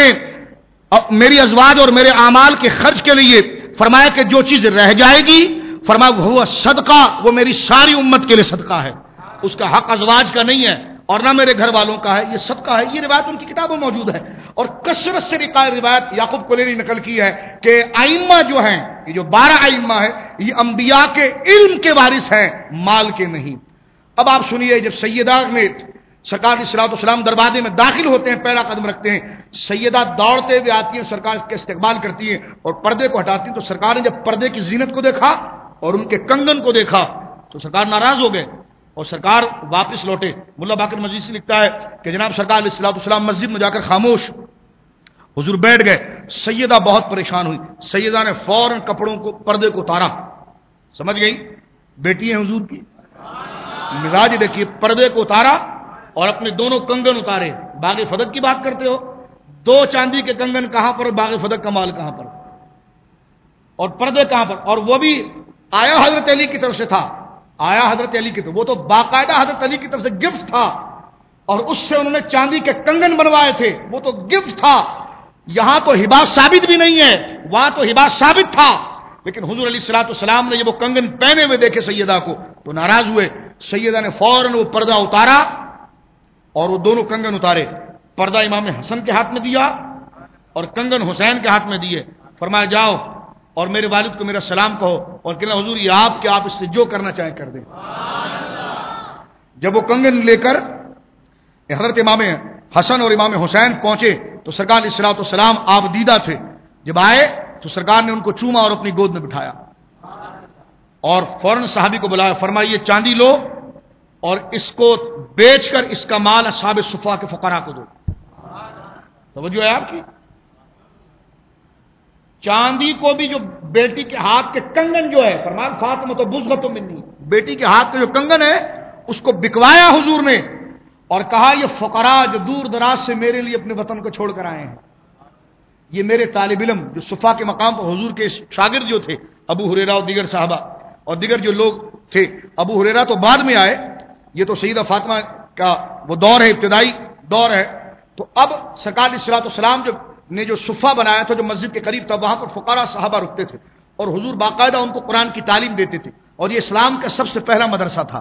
Speaker 1: میری ازواج اور میرے اعمال کے خرچ کے لیے. فرمایا کہ جو چیز رہ جائے گی فرمایا وہ صدقہ, وہ میری ساری امت کے لیے صدقہ ہے, اس کا حق ازواج کا نہیں ہے اور نہ میرے گھر والوں کا ہے, یہ صدقہ ہے. یہ روایت ان کی کتابوں میں موجود ہے اور کثرت سے روایت یعقوب کلینی نقل کی ہے کہ ائمہ جو ہیں, یہ جو بارہ ائمہ ہیں, یہ انبیاء کے علم کے وارث ہیں, مال کے نہیں. اب آپ سنیے, جب سیدہ نے سرکار علیہ الصلوۃ والسلام دروازے میں داخل ہوتے ہیں, پہلا قدم رکھتے ہیں, سیدہ دوڑتے ہوئے آتی ہیں, سرکار کے استقبال کرتی ہیں اور پردے کو ہٹاتی ہیں. تو سرکار نے جب پردے کی زینت کو دیکھا اور ان کے کنگن کو دیکھا تو سرکار ناراض ہو گئے اور سرکار واپس لوٹے. ملا باقر مجلسی لکھتا ہے کہ جناب سرکار علیہ الصلوۃ والسلام مسجد میں جا کر خاموش, حضور بیٹھ گئے. سیدہ بہت پریشان ہوئی. سیدہ نے فوراً کپڑوں کو پردے کو اتارا. سمجھ گئی, بیٹی ہیں حضور کی, مزاج دیکھیے, پردے کو اتارا اور اپنے دونوں کنگن اتارے. باغ فدق کی بات کرتے ہو, دو چاندی کے کنگن کہاں پر, باغ فدق کا مال کہاں پر, اور پردے کہاں پر, اور وہ بھی آیا حضرت علی کی طرف سے تھا. آیا حضرت علی کی طرف، وہ تو باقاعدہ حضرت علی کی طرف سے گفٹ تھا، اور اس سے انہوں نے چاندی کے کنگن بنوائے تھے، وہ تو گفٹ تھا. یہاں تو ہبا ثابت بھی نہیں ہے، وہاں تو ہبا ثابت تھا. لیکن حضور علیہ الصلوۃ والسلام نے جب وہ کنگن پہنے ہوئے دیکھے سیدہ کو تو ناراض ہوئے. سیدہ نے فوراً وہ پردہ اتارا اور وہ دونوں کنگن اتارے. پردہ امام حسن کے ہاتھ میں دیا اور کنگن حسین کے ہاتھ میں دیے. فرمایا جاؤ اور میرے والد کو میرا سلام کہو اور کہنا حضور یہ آپ کہ آپ اس سے جو کرنا چاہیں کر دیں. جب وہ کنگن لے کر حضرت امام حسن اور امام حسین پہنچے تو سرکار علیہ الصلوۃ والسلام آپ دیدہ تھے. جب آئے تو سرکار نے ان کو چوما اور اپنی گود میں بٹھایا اور فوراً صحابی کو بلایا. فرمایا یہ چاندی لو اور اس کو بیچ کر اس کا مال اصحاب صفا کے فقراء کو دو. توجہ ہے آپ کی. چاندی کو بھی جو بیٹی کے ہاتھ کے کنگن جو ہے، فرمایا فاطمہ تو بزغۃ منی، بیٹی کے ہاتھ کا جو کنگن ہے اس کو بکوایا حضور نے اور کہا یہ فقراء جو دور دراز سے میرے لیے اپنے وطن کو چھوڑ کر آئے ہیں، یہ میرے طالب علم جو صفا کے مقام پر حضور کے شاگرد جو تھے ابو ہریرہ اور دیگر صحابہ اور دیگر جو لوگ تھے. ابو ہریرہ تو بعد میں آئے، یہ تو سیدہ فاطمہ کا وہ دور ہے، ابتدائی دور ہے. تو اب سرکار علیہ الصلوۃ والسلام جو نے جو صفہ بنایا تھا جو مسجد کے قریب تھا، وہاں پر فقراء صحابہ رکتے تھے اور حضور باقاعدہ ان کو قرآن کی تعلیم دیتے تھے. اور یہ اسلام کا سب سے پہلا مدرسہ تھا،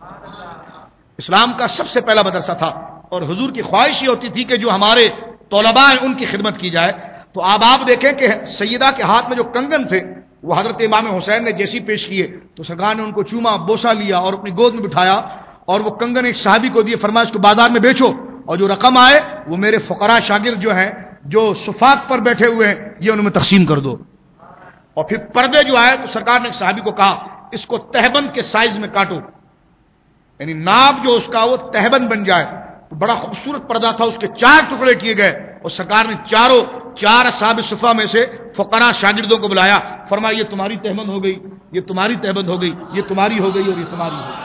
Speaker 1: اسلام کا سب سے پہلا مدرسہ تھا. اور حضور کی خواہش یہ ہوتی تھی کہ جو ہمارے طلباء ہیں ان کی خدمت کی جائے. تو اب آپ دیکھیں کہ سیدہ کے ہاتھ میں جو کنگن تھے وہ حضرت امام حسین نے جیسی پیش کیے تو سرکار نے ان کو چوما، بوسا لیا اور اپنی گود میں بٹھایا اور وہ کنگن ایک صحابی کو دیے. فرمایا اس کو بازار میں بیچو اور جو رقم آئے وہ میرے فقراء شاگرد جو ہیں جو صفات پر بیٹھے ہوئے ہیں یہ ان میں تقسیم کر دو. اور پھر پردے جو آئے تو سرکار نے صحابی کو کہا اس کو تہبند کے سائز میں کاٹو، یعنی ناب جو اس کا وہ تہبند بن جائے. تو بڑا خوبصورت پردہ تھا، اس کے چار ٹکڑے کیے گئے اور سرکار نے چاروں چار اصحاب صفا میں سے فقراء شاگردوں کو بلایا. فرمایا یہ تمہاری تہبند ہو گئی، یہ تمہاری تہبند ہو گئی، یہ تمہاری ہو گئی اور یہ تمہاری ہو گئی.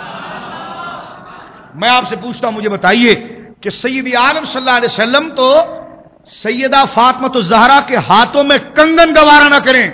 Speaker 1: میں آپ سے پوچھتا ہوں، مجھے بتائیے کہ سید عالم صلی اللہ علیہ وسلم تو سیدہ فاطمہ الزہرا کے ہاتھوں میں کنگن گوارا نہ کریں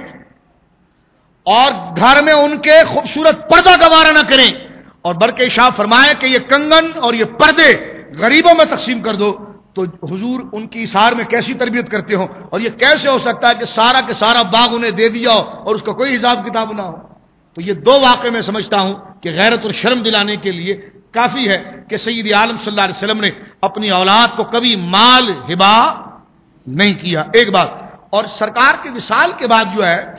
Speaker 1: اور گھر میں ان کے خوبصورت پردہ گوارا نہ کریں اور بلکہ ارشاد فرمایا کہ یہ کنگن اور یہ پردے غریبوں میں تقسیم کر دو. تو حضور ان کی اثار میں کیسی تربیت کرتے ہو اور یہ کیسے ہو سکتا ہے کہ سارا کے سارا باغ انہیں دے دیا ہو اور اس کا کوئی حساب کتاب نہ ہو. تو یہ دو واقعے میں سمجھتا ہوں کہ غیرت اور شرم دلانے کے لیے کافی ہے کہ سید عالم صلی اللہ علیہ وسلم نے اپنی اولاد کو کبھی مال ہبا نہیں کیا. ایک بات. اور سرکار کے وصال کے بعد جو ہے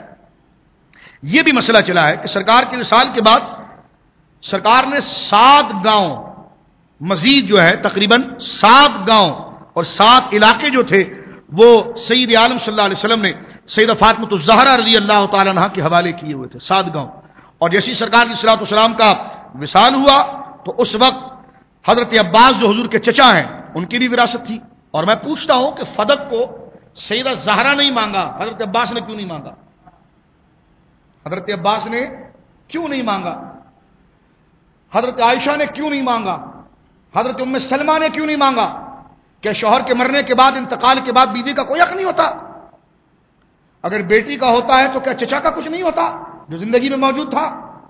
Speaker 1: یہ بھی مسئلہ چلا ہے کہ سرکار کے وصال کے بعد سرکار نے سات گاؤں مزید جو ہے تقریباً سات گاؤں اور سات علاقے جو تھے وہ سید عالم صلی اللہ علیہ وسلم نے سیدہ فاطمہ الزہرا رضی اللہ تعالیٰ عنہا کے حوالے کیے ہوئے تھے، سات گاؤں. اور جیسی سرکار علیہ الصلوۃ والسلام کا وصال ہوا تو اس وقت حضرت عباس جو حضور کے چچا ہیں ان کی بھی وراثت تھی. اور میں پوچھتا ہوں کہ فدق کو سیدہ زہرا نہیں مانگا، حضرت عباس نے کیوں نہیں مانگا؟ حضرت عباس نے کیوں نہیں مانگا؟ حضرت عائشہ نے کیوں نہیں مانگا؟ حضرت ام سلمہ نے کیوں نہیں مانگا؟ کہ شوہر کے مرنے کے بعد، انتقال کے بعد بیوی کا کوئی حق نہیں ہوتا؟ اگر بیٹی کا ہوتا ہے تو کیا چچا کا کچھ نہیں ہوتا جو زندگی میں موجود تھا؟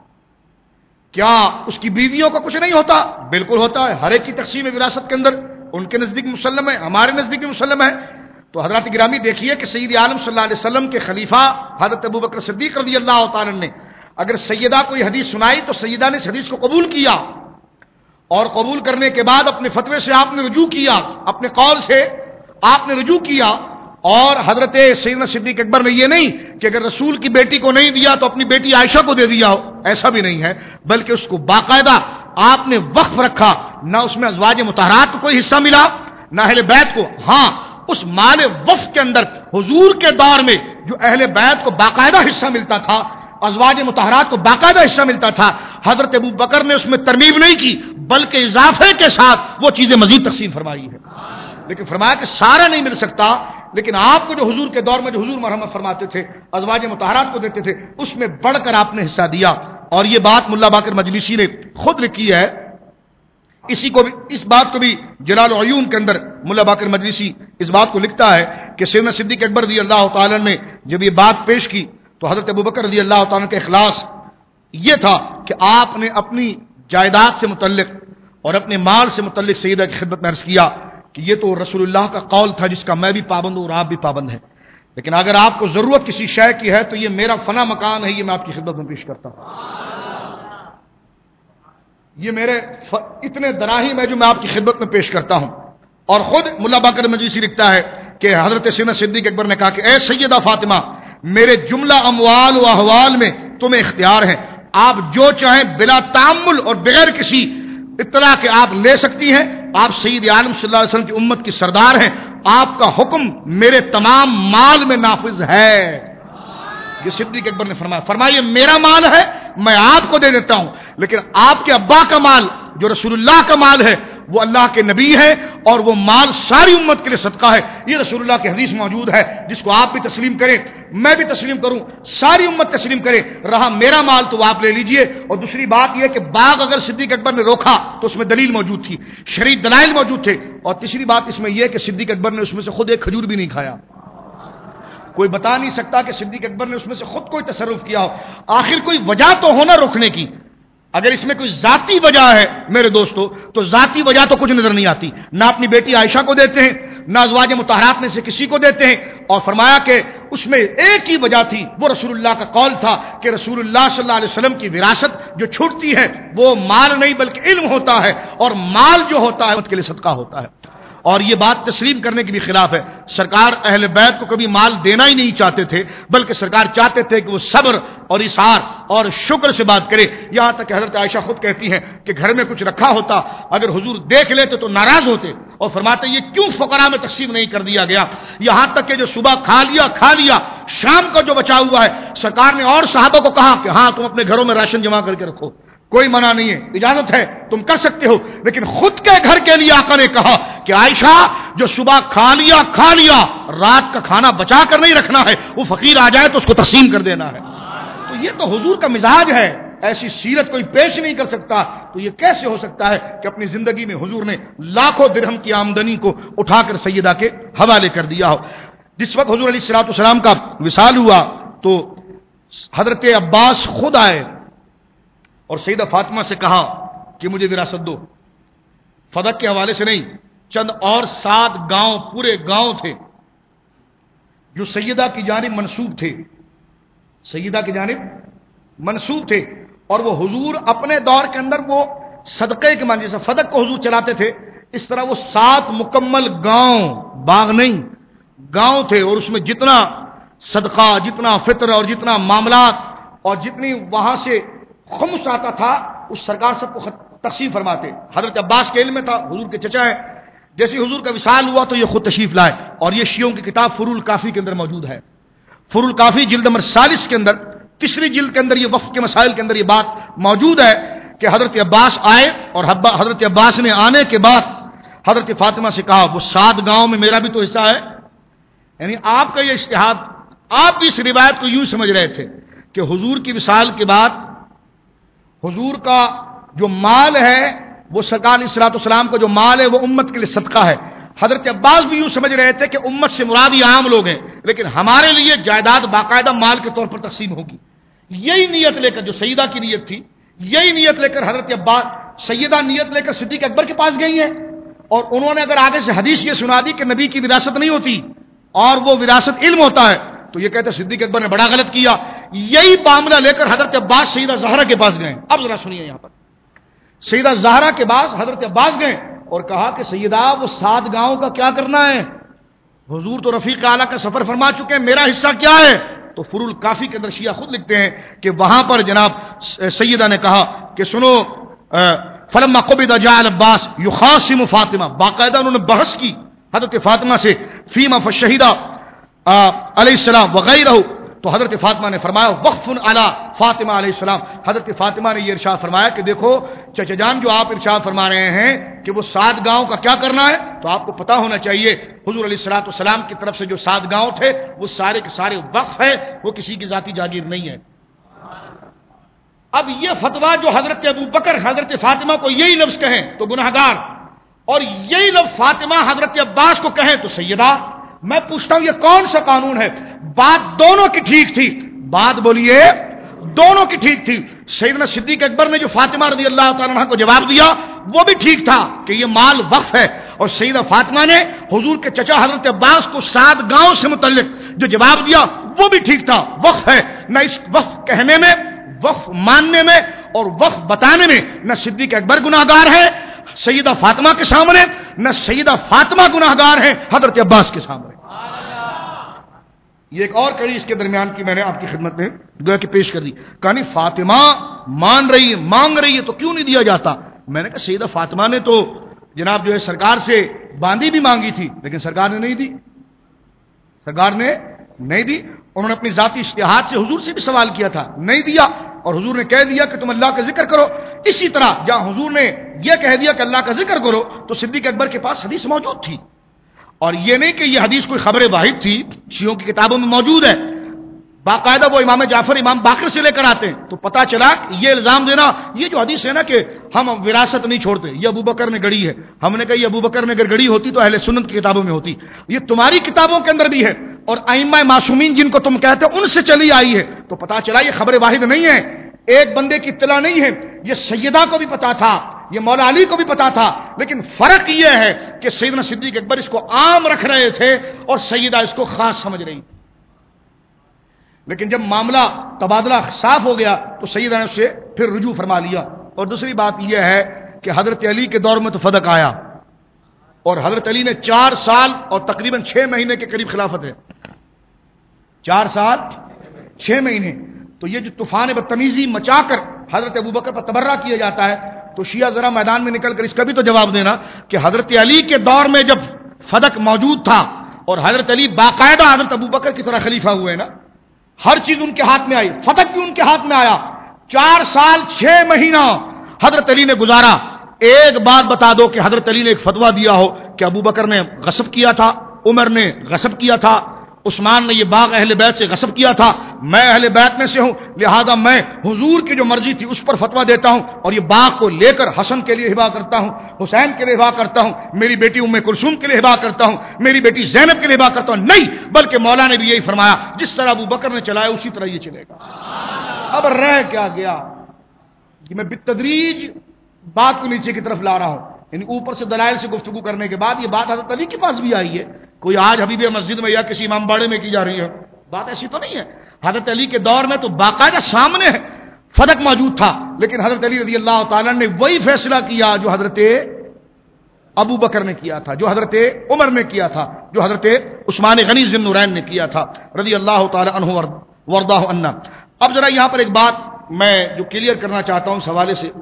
Speaker 1: کیا اس کی بیویوں کا کچھ نہیں ہوتا؟ بالکل ہوتا ہے. ہر ایک کی تقسیم وراثت کے اندر ان کے نزدیک مسلم ہے، ہمارے نزدیک مسلم ہے. تو حضرات گرامی دیکھیے کہ سید عالم صلی اللہ علیہ وسلم کے خلیفہ حضرت ابوبکر صدیق رضی اللہ تعالی نے اگر سیدہ کوئی حدیث سنائی تو سیدہ نے اس حدیث کو قبول کیا اور قبول کرنے کے بعد اپنے فتوے سے آپ نے رجوع کیا، اپنے قول سے آپ نے رجوع کیا. اور حضرت سیدنا صدیق اکبر میں یہ نہیں کہ اگر رسول کی بیٹی کو نہیں دیا تو اپنی بیٹی عائشہ کو دے دیا ہو، ایسا بھی نہیں ہے، بلکہ اس کو باقاعدہ آپ نے وقف رکھا. نہ اس میں ازواج مطہرات کو کوئی حصہ ملا نہ اہل بیت کو. ہاں اس مال وقف کے اندر حضور کے دور میں جو اہل بیت کو باقاعدہ حصہ ملتا تھا، ازواج مطہرات کو باقاعدہ حصہ ملتا تھا، حضرت ابو بکر نے اس میں ترمیم نہیں کی بلکہ اضافے کے ساتھ وہ چیزیں مزید تقسیم فرمائی ہے. لیکن فرمایا کہ سارا نہیں مل سکتا، لیکن آپ کو جو حضور کے دور میں جو حضور مرحمت فرماتے تھے ازواج مطہرات کو دیتے تھے اس میں بڑھ کر آپ نے حصہ دیا. اور یہ بات ملا باقر مجلسی نے خود لکھی ہے. اسی کو بھی اس بات کو بھی جلال العیون کے اندر ملا باقر مجلسی اس بات کو لکھتا ہے کہ سیدنا صدیق اکبر رضی اللہ تعالی نے جب یہ بات پیش کی تو حضرت ابوبکر رضی اللہ تعالیٰ کے اخلاص یہ تھا کہ آپ نے اپنی جائیداد سے متعلق اور اپنے مال سے متعلق سیدہ کی خدمت میں عرض کیا کہ یہ تو رسول اللہ کا قول تھا جس کا میں بھی پابند ہوں اور آپ بھی پابند ہیں، لیکن اگر آپ کو ضرورت کسی شے کی ہے تو یہ میرا فنا مکان ہے، یہ میں آپ کی خدمت میں پیش کرتا ہوں، یہ میرے ف... اتنے دراہیم ہے جو میں آپ کی خدمت میں پیش کرتا ہوں۔ اور خود ملا باقر مجلسی لکھتا ہے کہ حضرت سیدنا صدیق اکبر نے کہا کہ اے سیدہ فاطمہ، میرے جملہ اموال و احوال میں تمہیں اختیار ہے، آپ جو چاہیں بلا تعامل اور بغیر کسی اطلاع کے آپ لے سکتی ہیں، آپ سید عالم صلی اللہ علیہ وسلم کی امت کی سردار ہیں، آپ کا حکم میرے تمام مال میں نافذ ہے۔ یہ صدیق اکبر نے فرمایا فرمایا یہ میرا مال ہے، میں آپ کو دے دیتا ہوں، لیکن آپ کے ابا کا مال جو رسول اللہ کا مال ہے وہ اللہ کے نبی ہے اور وہ مال ساری امت کے لیے صدقہ ہے۔ یہ رسول اللہ کی حدیث موجود ہے جس کو آپ بھی تسلیم کریں، میں بھی تسلیم کروں، ساری امت تسلیم کرے، رہا میرا مال تو آپ لے لیجئے۔ اور دوسری بات یہ کہ باغ اگر صدیق اکبر نے روکا تو اس میں دلیل موجود تھی، شرعی دلائل موجود تھے۔ اور تیسری بات اس میں یہ کہ صدیق اکبر نے اس میں سے خود ایک کھجور بھی نہیں کھایا، کوئی بتا نہیں سکتا کہ صدیق اکبر نے اس میں سے خود کوئی تصرف کیا ہو۔ آخر کوئی وجہ تو ہونا روکنے کی، اگر اس میں کوئی ذاتی وجہ ہے میرے دوستو تو ذاتی وجہ تو کچھ نظر نہیں آتی، نہ اپنی بیٹی عائشہ کو دیتے ہیں، نہ ازواج مطہرات میں سے کسی کو دیتے ہیں۔ اور فرمایا کہ اس میں ایک ہی وجہ تھی، وہ رسول اللہ کا قول تھا کہ رسول اللہ صلی اللہ علیہ وسلم کی وراثت جو چھوٹتی ہے وہ مال نہیں بلکہ علم ہوتا ہے، اور مال جو ہوتا ہے اس کے لیے صدقہ ہوتا ہے۔ اور یہ بات تسلیم کرنے کی بھی خلاف ہے، سرکار اہل بیت کو کبھی مال دینا ہی نہیں چاہتے تھے، بلکہ سرکار چاہتے تھے کہ وہ صبر اور اثار اور شکر سے بات کرے۔ یہاں تک کہ حضرت عائشہ خود کہتی ہیں کہ گھر میں کچھ رکھا ہوتا، اگر حضور دیکھ لیتے تو ناراض ہوتے اور فرماتے یہ کیوں فقراء میں تقسیم نہیں کر دیا گیا۔ یہاں تک کہ جو صبح کھا لیا کھا لیا شام کا جو بچا ہوا ہے، سرکار نے اور صحابہ کو کہا کہ ہاں تم اپنے گھروں میں راشن جمع کر کے رکھو، کوئی منع نہیں ہے، اجازت ہے، تم کر سکتے ہو، لیکن خود کے گھر کے لیے آقا نے کہا کہ عائشہ جو صبح کھا لیا کھا لیا رات کا کھانا بچا کر نہیں رکھنا ہے، وہ فقیر آ جائے تو اس کو تقسیم کر دینا ہے۔ تو یہ تو حضور کا مزاج ہے، ایسی سیرت کوئی پیش نہیں کر سکتا، تو یہ کیسے ہو سکتا ہے کہ اپنی زندگی میں حضور نے لاکھوں درہم کی آمدنی کو اٹھا کر سیدہ کے حوالے کر دیا ہو۔ جس وقت حضور علیہ الصلوۃ والسلام کا وصال ہوا تو حضرت عباس خود آئے اور سیدہ فاطمہ سے کہا کہ مجھے وراثت دو، فدق کے حوالے سے نہیں، چند اور سات گاؤں پورے گاؤں تھے جو سیدہ کی جانب منسوب تھے، سیدہ کی جانب منسوب تھے، اور وہ حضور اپنے دور کے اندر وہ صدقے کے معنی جیسے فدق کو حضور چلاتے تھے، اس طرح وہ سات مکمل گاؤں، باغ نہیں گاؤں تھے، اور اس میں جتنا صدقہ، جتنا فطر اور جتنا معاملات اور جتنی وہاں سے خمس آتا تھا اس سرکار سب کو تقسیم فرماتے۔ حضرت عباس کے علم میں تھا، حضور کے چچا ہیں، جیسے حضور کا وصال ہوا تو یہ خود تشریف لائے، اور یہ شیعوں کی کتاب فروع الکافی کے اندر موجود ہے۔ فروع الکافی جلد نمبر چالیس کے اندر، تیسری جلد کے اندر، یہ وفد کے مسائل کے اندر یہ بات موجود ہے کہ حضرت عباس آئے، اور حضرت عباس نے آنے کے بعد حضرت فاطمہ سے کہا وہ سات گاؤں میں میرا بھی تو حصہ ہے۔ یعنی آپ کا یہ اجتہاد، آپ بھی اس روایت کو یوں سمجھ رہے تھے کہ حضور کی وصال کے بعد حضور کا جو مال ہے وہ سرکار علیہ الصلوۃ والسلام کا جو مال ہے وہ امت کے لیے صدقہ ہے۔ حضرت عباس بھی یوں سمجھ رہے تھے کہ امت سے مراد یہ عام لوگ ہیں، لیکن ہمارے لیے جائیداد باقاعدہ مال کے طور پر تقسیم ہوگی۔ یہی نیت لے کر، جو سیدہ کی نیت تھی، یہی نیت لے کر حضرت عباس، سیدہ نیت لے کر صدیق اکبر کے پاس گئی ہیں، اور انہوں نے اگر آگے سے حدیث یہ سنا دی کہ نبی کی وراثت نہیں ہوتی اور وہ وراثت علم ہوتا ہے تو یہ کہتے صدیق اکبر نے بڑا غلط کیا۔ یہی معاملہ لے کر حضرت عباس سیدہ زہرا کے پاس گئے۔ اب ذرا سنیے، یہاں پر سیدہ زہرا کے پاس حضرت عباس گئے اور کہا کہ سیدہ وہ سات گاؤں کا کیا کرنا ہے؟ حضور تو رفیق اعلیٰ کا سفر فرما چکے ہیں، میرا حصہ کیا ہے؟ تو فروع الکافی کے اندر شیعہ خود لکھتے ہیں کہ وہاں پر جناب سیدہ نے کہا کہ سنو، فلما قبض جاء العباس یخاصم فاطمہ، باقاعدہ انہوں نے بحث کی حضرت فاطمہ سے، فیما فشہیدہ علیہ السلام وغیرہ، تو حضرت فاطمہ نے فرمایا وقف علی فاطمہ علیہ السلام، حضرت فاطمہ نے یہ ارشاد فرمایا کہ دیکھو چچا جان، جو آپ ارشاد فرما رہے ہیں کہ وہ سات گاؤں کا کیا کرنا ہے، تو آپ کو پتا ہونا چاہیے حضور علیہ الصلوۃ والسلام کی طرف سے جو سات گاؤں تھے وہ سارے کے سارے وقف ہے، وہ کسی کی ذاتی جاگیر نہیں ہے۔ اب یہ فتویٰ جو حضرت ابو بکر حضرت فاطمہ کو یہی لفظ کہیں تو گناہگار، اور یہی لفظ فاطمہ حضرت عباس کو کہیں تو سیدہ، میں پوچھتا ہوں یہ کون سا قانون ہے؟ بات دونوں کی ٹھیک تھی، بات بولیے دونوں کی ٹھیک تھی۔ سیدنا صدیق اکبر نے جو فاطمہ رضی اللہ تعالیٰ عنہ کو جواب دیا وہ بھی ٹھیک تھا کہ یہ مال وقف ہے، اور سیدہ فاطمہ نے حضور کے چچا حضرت عباس کو سات گاؤں سے متعلق جو جواب دیا وہ بھی ٹھیک تھا، وقف ہے۔ نہ اس وقف کہنے میں، وقف ماننے میں اور وقف بتانے میں نہ صدیق اکبر گناہگار ہے سیدہ فاطمہ کے سامنے، نہ سیدہ فاطمہ گناہگار ہیں حضرت عباس کے سامنے۔ یہ ایک اور کڑی اس کے درمیان کی میں نے آپ کی خدمت میں گویا کہ پیش کر دی۔ کہانی فاطمہ مان رہی ہے، مانگ رہی ہے تو کیوں نہیں دیا جاتا؟ میں نے کہا سیدہ فاطمہ نے تو جناب جو ہے سرکار سے باندی بھی مانگی تھی، لیکن سرکار نے نہیں دی، سرکار نے نہیں دی۔ انہوں نے اپنی ذاتی اشتہاد سے حضور سے بھی سوال کیا تھا، نہیں دیا، اور حضور نے کہہ دیا کہ تم اللہ کا ذکر کرو۔ اسی طرح جہاں حضور نے یہ کہہ دیا کہ اللہ کا ذکر کرو تو صدیق اکبر کے پاس حدیث موجود تھی، اور یہ نہیں کہ یہ حدیث کوئی خبر واحد تھی، شیعوں کی کتابوں میں موجود ہے، باقاعدہ وہ امام جعفر امام باقر سے لے کر آتے ہیں۔ تو پتہ چلا یہ الزام دینا، یہ جو حدیث ہے نا کہ ہم وراثت نہیں چھوڑتے، یہ ابو بکر نے گڑی ہے، ہم نے کہا یہ ابو بکر نے اگر گڑی ہوتی تو اہل سنت کی کتابوں میں ہوتی، یہ تمہاری کتابوں کے اندر بھی ہے، اور ائمہ معصومین جن کو تم کہتے ہو ان سے چلی آئی ہے۔ تو پتہ چلا یہ خبر واحد نہیں ہے، ایک بندے کی اطلاع نہیں ہے، یہ سیدہ کو بھی پتا تھا، یہ مولا علی کو بھی پتا تھا، لیکن فرق یہ ہے کہ سیدنا صدیق اکبر اس کو عام رکھ رہے تھے اور سیدہ اس کو خاص سمجھ رہی تھی۔ لیکن جب معاملہ تبادلہ صاف ہو گیا تو سیدہ نے اس سے پھر رجوع فرما لیا۔ اور دوسری بات یہ ہے کہ حضرت علی کے دور میں تو فدق آیا، اور حضرت علی نے چار سال اور تقریباً چھ مہینے کے قریب خلافت ہے، چار سال چھ مہینے۔ تو یہ جو طوفان بدتمیزی مچا کر حضرت ابوبکر پر تبرہ کیا جاتا ہے، تو شیعہ ذرا میدان میں نکل کر اس کا بھی تو جواب دینا کہ حضرت علی کے دور میں جب فدق موجود تھا اور حضرت علی باقاعدہ حضرت ابوبکر کی طرح خلیفہ ہوئے نا، ہر چیز ان کے ہاتھ میں آئی، فدق بھی ان کے ہاتھ میں آیا، چار سال چھ مہینہ حضرت علی نے گزارا۔ ایک بات بتا دو کہ حضرت علی نے ایک فتویٰ دیا ہو کہ ابوبکر نے غصب کیا تھا، عمر نے غصب کیا تھا، عثمان نے یہ باغ اہل بیت سے غصب کیا تھا، میں اہل بیت میں سے ہوں لہذا میں حضور کی جو مرضی تھی اس پر فتویٰ دیتا ہوں، اور یہ باغ کو لے کر حسن کے لیے ہبا کرتا ہوں، حسین کے لیے ہبا کرتا ہوں، میری بیٹی ام کلثوم کے لیے ہبا کرتا ہوں، میری بیٹی زینب کے لیے ہبا کرتا ہوں؟ نہیں، بلکہ مولا نے بھی یہی فرمایا جس طرح ابو بکر نے چلایا اسی طرح یہ چلے گا۔ اب رہ کیا گیا کہ میں بالتدریج بات کو نیچے کی طرف لا رہا ہوں، یعنی اوپر سے دلائل سے گفتگو کرنے کے بعد یہ بات حضرت علی کے پاس بھی آئی ہے، کوئی آج حبیب مسجد میں یا کسی امام باڑے میں کی جا رہی ہے، بات ایسی تو نہیں ہے۔ حضرت علی کے دور میں تو باقاعدہ سامنے فدق موجود تھا، لیکن حضرت علی رضی اللہ تعالیٰ نے وہی فیصلہ کیا جو حضرت ابو بکر نے کیا تھا، جو حضرت عمر نے کیا تھا، جو حضرت عثمان غنی ذی النورین نے کیا تھا رضی اللہ تعالیٰ عنہ ورداہ عنہ۔ اب ذرا یہاں پر ایک بات میں جو کلیئر کرنا چاہتا ہوں اس حوالے سے،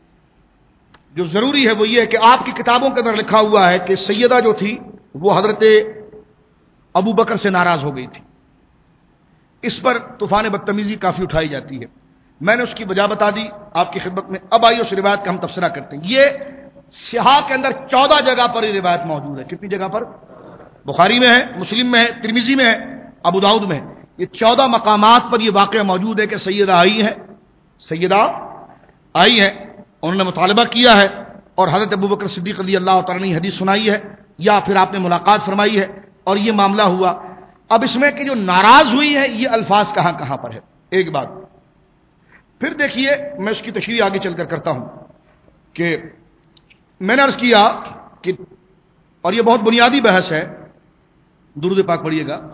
Speaker 1: جو ضروری ہے وہ یہ ہے کہ آپ کی کتابوں کے اندر لکھا ہوا ہے کہ سیدہ جو تھی وہ حضرت ابو بکر سے ناراض ہو گئی تھی، اس پر طوفان بدتمیزی کافی اٹھائی جاتی ہے، میں نے اس کی وجہ بتا دی آپ کی خدمت میں۔ اب آئیے اس روایت کا ہم تبصرہ کرتے ہیں۔ یہ صحاح کے اندر چودہ جگہ پر یہ روایت موجود ہے، کتنی جگہ پر؟ بخاری میں ہے، مسلم میں ہے، ترمذی میں ہے، ابو داؤد میں ہے، یہ چودہ مقامات پر یہ واقعہ موجود ہے کہ سیدہ آئی ہے، سیدہ آئی ہے، انہوں نے مطالبہ کیا ہے اور حضرت ابوبکر صدیق رضی اللہ تعالیٰ نے حدیث سنائی ہے یا پھر آپ نے ملاقات فرمائی ہے اور یہ معاملہ ہوا۔ اب اس میں کہ جو ناراض ہوئی ہے یہ الفاظ کہاں کہاں پر ہے، ایک بات۔ پھر دیکھیے میں اس کی تشریح آگے چل کر کرتا ہوں کہ میں نے عرض کیا کہ، اور یہ بہت بنیادی بحث ہے، درود پاک پڑھیے گا۔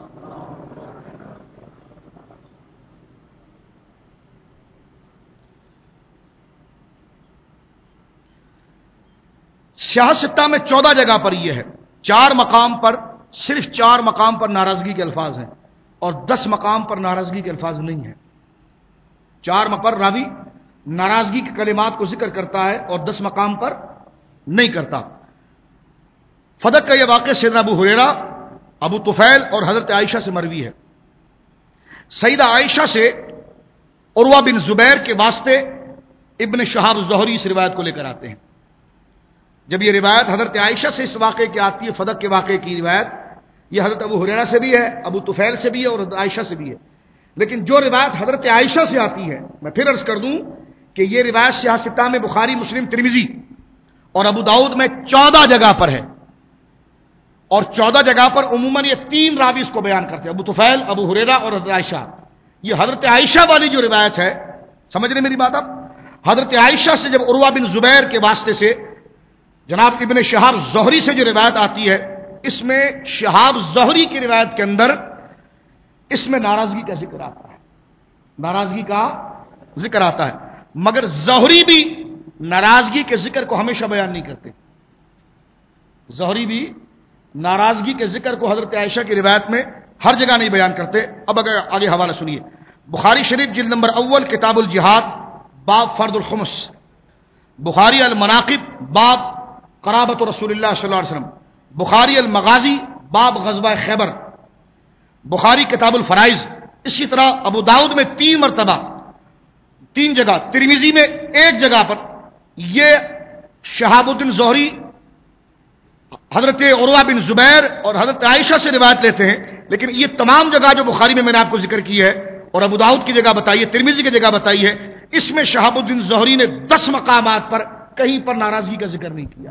Speaker 1: سیاہ ستہ میں چودہ جگہ پر یہ ہے، چار مقام پر، صرف چار مقام پر ناراضگی کے الفاظ ہیں اور دس مقام پر ناراضگی کے الفاظ نہیں ہیں۔ چار پر راوی ناراضگی کے کلمات کو ذکر کرتا ہے اور دس مقام پر نہیں کرتا۔ فدق کا یہ واقعہ سیدنا ابو ہریرہ، ابو طفیل اور حضرت عائشہ سے مروی ہے۔ سیدہ عائشہ سے عروہ بن زبیر کے واسطے ابن شہاب الزہری اس روایت کو لے کر آتے ہیں۔ جب یہ روایت حضرت عائشہ سے اس واقعے کی آتی ہے، فدق کے واقعے کی روایت، یہ حضرت ابو ہریرہ سے بھی ہے، ابو طفیل سے بھی ہے اور حضرت عائشہ سے بھی ہے، لیکن جو روایت حضرت عائشہ سے آتی ہے، میں پھر عرض کر دوں کہ یہ روایت سیاہ ستہ میں بخاری، مسلم، ترمذی اور ابو داؤد میں چودہ جگہ پر ہے، اور چودہ جگہ پر عموماً یہ تین راوی اس کو بیان کرتے ہیں، ابو طفیل، ابو ہریرہ اور حضرت عائشہ۔ یہ حضرت عائشہ والی جو روایت ہے سمجھ رہے میری بات آپ؟ حضرت عائشہ سے جب عروہ بن زبیر کے واسطے سے جناب ابن شہاب زہری سے جو روایت آتی ہے، اس میں شہاب زہری کی روایت کے اندر اس میں ناراضگی کا ذکر آتا ہے، ناراضگی کا ذکر آتا ہے، مگر زہری بھی ناراضگی کے ذکر کو ہمیشہ بیان نہیں کرتے، زہری بھی ناراضگی کے ذکر کو حضرت عائشہ کی روایت میں ہر جگہ نہیں بیان کرتے۔ اب اگر آگے حوالہ سنیے، بخاری شریف جلد نمبر اول کتاب الجہاد باب فرض الخمس، بخاری المناقب باب قرابت رسول اللہ صلی اللہ علیہ وسلم، بخاری المغازی باب غزوہ خیبر، بخاری کتاب الفرائض، اسی طرح ابو داؤد میں تین مرتبہ، تین جگہ، ترمذی میں ایک جگہ پر یہ شہاب الدین زہری حضرت عروہ بن زبیر اور حضرت عائشہ سے روایت لیتے ہیں، لیکن یہ تمام جگہ جو بخاری میں میں نے آپ کو ذکر کی ہے اور ابو داؤد کی جگہ بتائی ہے، ترمذی کی جگہ بتائی ہے، اس میں شہاب الدین زہری نے دس مقامات پر کہیں پر ناراضگی کا ذکر نہیں کیا،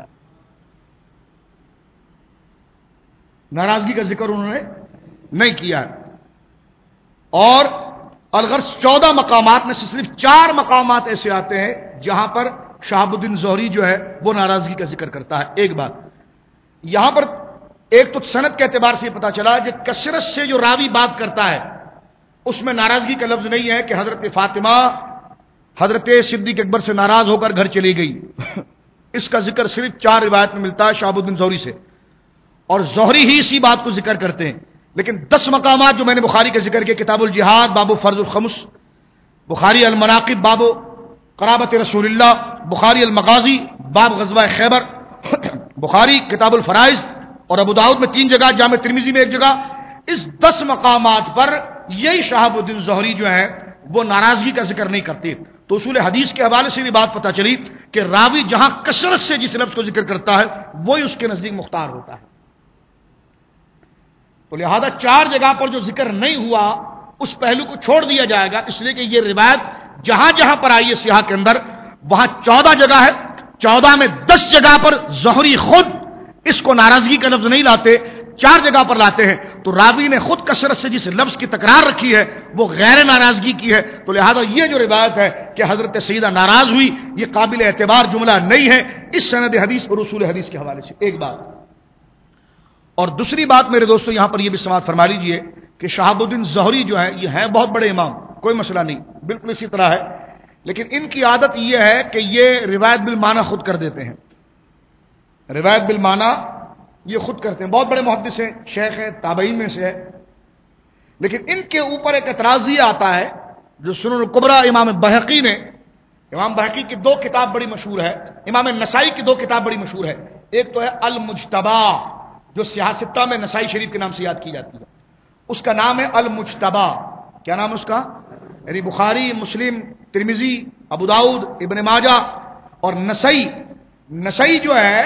Speaker 1: ناراضگی کا ذکر انہوں نے نہیں کیا، اور الغرض چودہ مقامات میں سے صرف چار مقامات ایسے آتے ہیں جہاں پر شہاب الدین زہری جو ہے وہ ناراضگی کا ذکر کرتا ہے۔ ایک بات یہاں پر ایک تو سند کے اعتبار سے یہ پتا چلا کہ کثرت سے جو راوی بات کرتا ہے اس میں ناراضگی کا لفظ نہیں ہے کہ حضرت فاطمہ حضرت صدیق اکبر سے ناراض ہو کر گھر چلی گئی، اس کا ذکر صرف چار روایت میں ملتا ہے شہاب الدین زہری سے، اور زہری ہی اسی بات کو ذکر کرتے ہیں، لیکن دس مقامات جو میں نے بخاری کے ذکر کے، کتاب الجہاد باب فرض الخمس، بخاری المناقب باب قرابت رسول اللہ، بخاری المغازی باب غزوہ خیبر، بخاری کتاب الفرائض اور ابو داؤد میں تین جگہ، جامع ترمذی میں ایک جگہ، اس دس مقامات پر یہی شہاب الدین زہری جو ہے وہ ناراضگی کا ذکر نہیں کرتے۔ تو اصول حدیث کے حوالے سے بھی بات پتہ چلی کہ راوی جہاں کثرت سے جس لفظ کو ذکر کرتا ہے وہی اس کے نزدیک مختار ہوتا ہے، تو لہذا چار جگہ پر جو ذکر نہیں ہوا اس پہلو کو چھوڑ دیا جائے گا، اس لیے کہ یہ روایت جہاں جہاں پر آئی ہے سیاح کے اندر وہاں چودہ جگہ ہے، چودہ میں دس جگہ پر زہری خود اس کو ناراضگی کا لفظ نہیں لاتے، چار جگہ پر لاتے ہیں، تو راوی نے خود کثرت سے جس لفظ کی تکرار رکھی ہے وہ غیر ناراضگی کی ہے، تو لہذا یہ جو روایت ہے کہ حضرت سیدہ ناراض ہوئی یہ قابل اعتبار جملہ نہیں ہے اس سند حدیث اور اصول حدیث کے حوالے سے۔ ایک بات، اور دوسری بات میرے دوستو یہاں پر یہ بھی سماعت فرما لیجئے کہ شہاب الدین زہری جو ہے یہ ہیں بہت بڑے امام، کوئی مسئلہ نہیں، بالکل اسی طرح ہے، لیکن ان کی عادت یہ ہے کہ یہ روایت بالمعنی خود کر دیتے ہیں، روایت بالمعنی یہ خود کرتے ہیں، بہت بڑے محدث ہیں، شیخ ہیں، تابعین میں سے ہے، لیکن ان کے اوپر ایک اعتراض یہ آتا ہے جو سنن الکبریٰ امام بہقی نے، امام بہقی کی دو کتاب بڑی مشہور ہے، امام نسائی کی دو کتاب بڑی مشہور ہے، ایک تو ہے المجتبی جو سیاستہ میں نسائی شریف کے نام سے یاد کی جاتی ہے، اس کا نام ہے المجتبی، کیا نام ہے اس کا؟ یعنی بخاری، مسلم، ترمذی، ابو داؤد، ابن ماجہ اور نسائی، نسائی جو ہے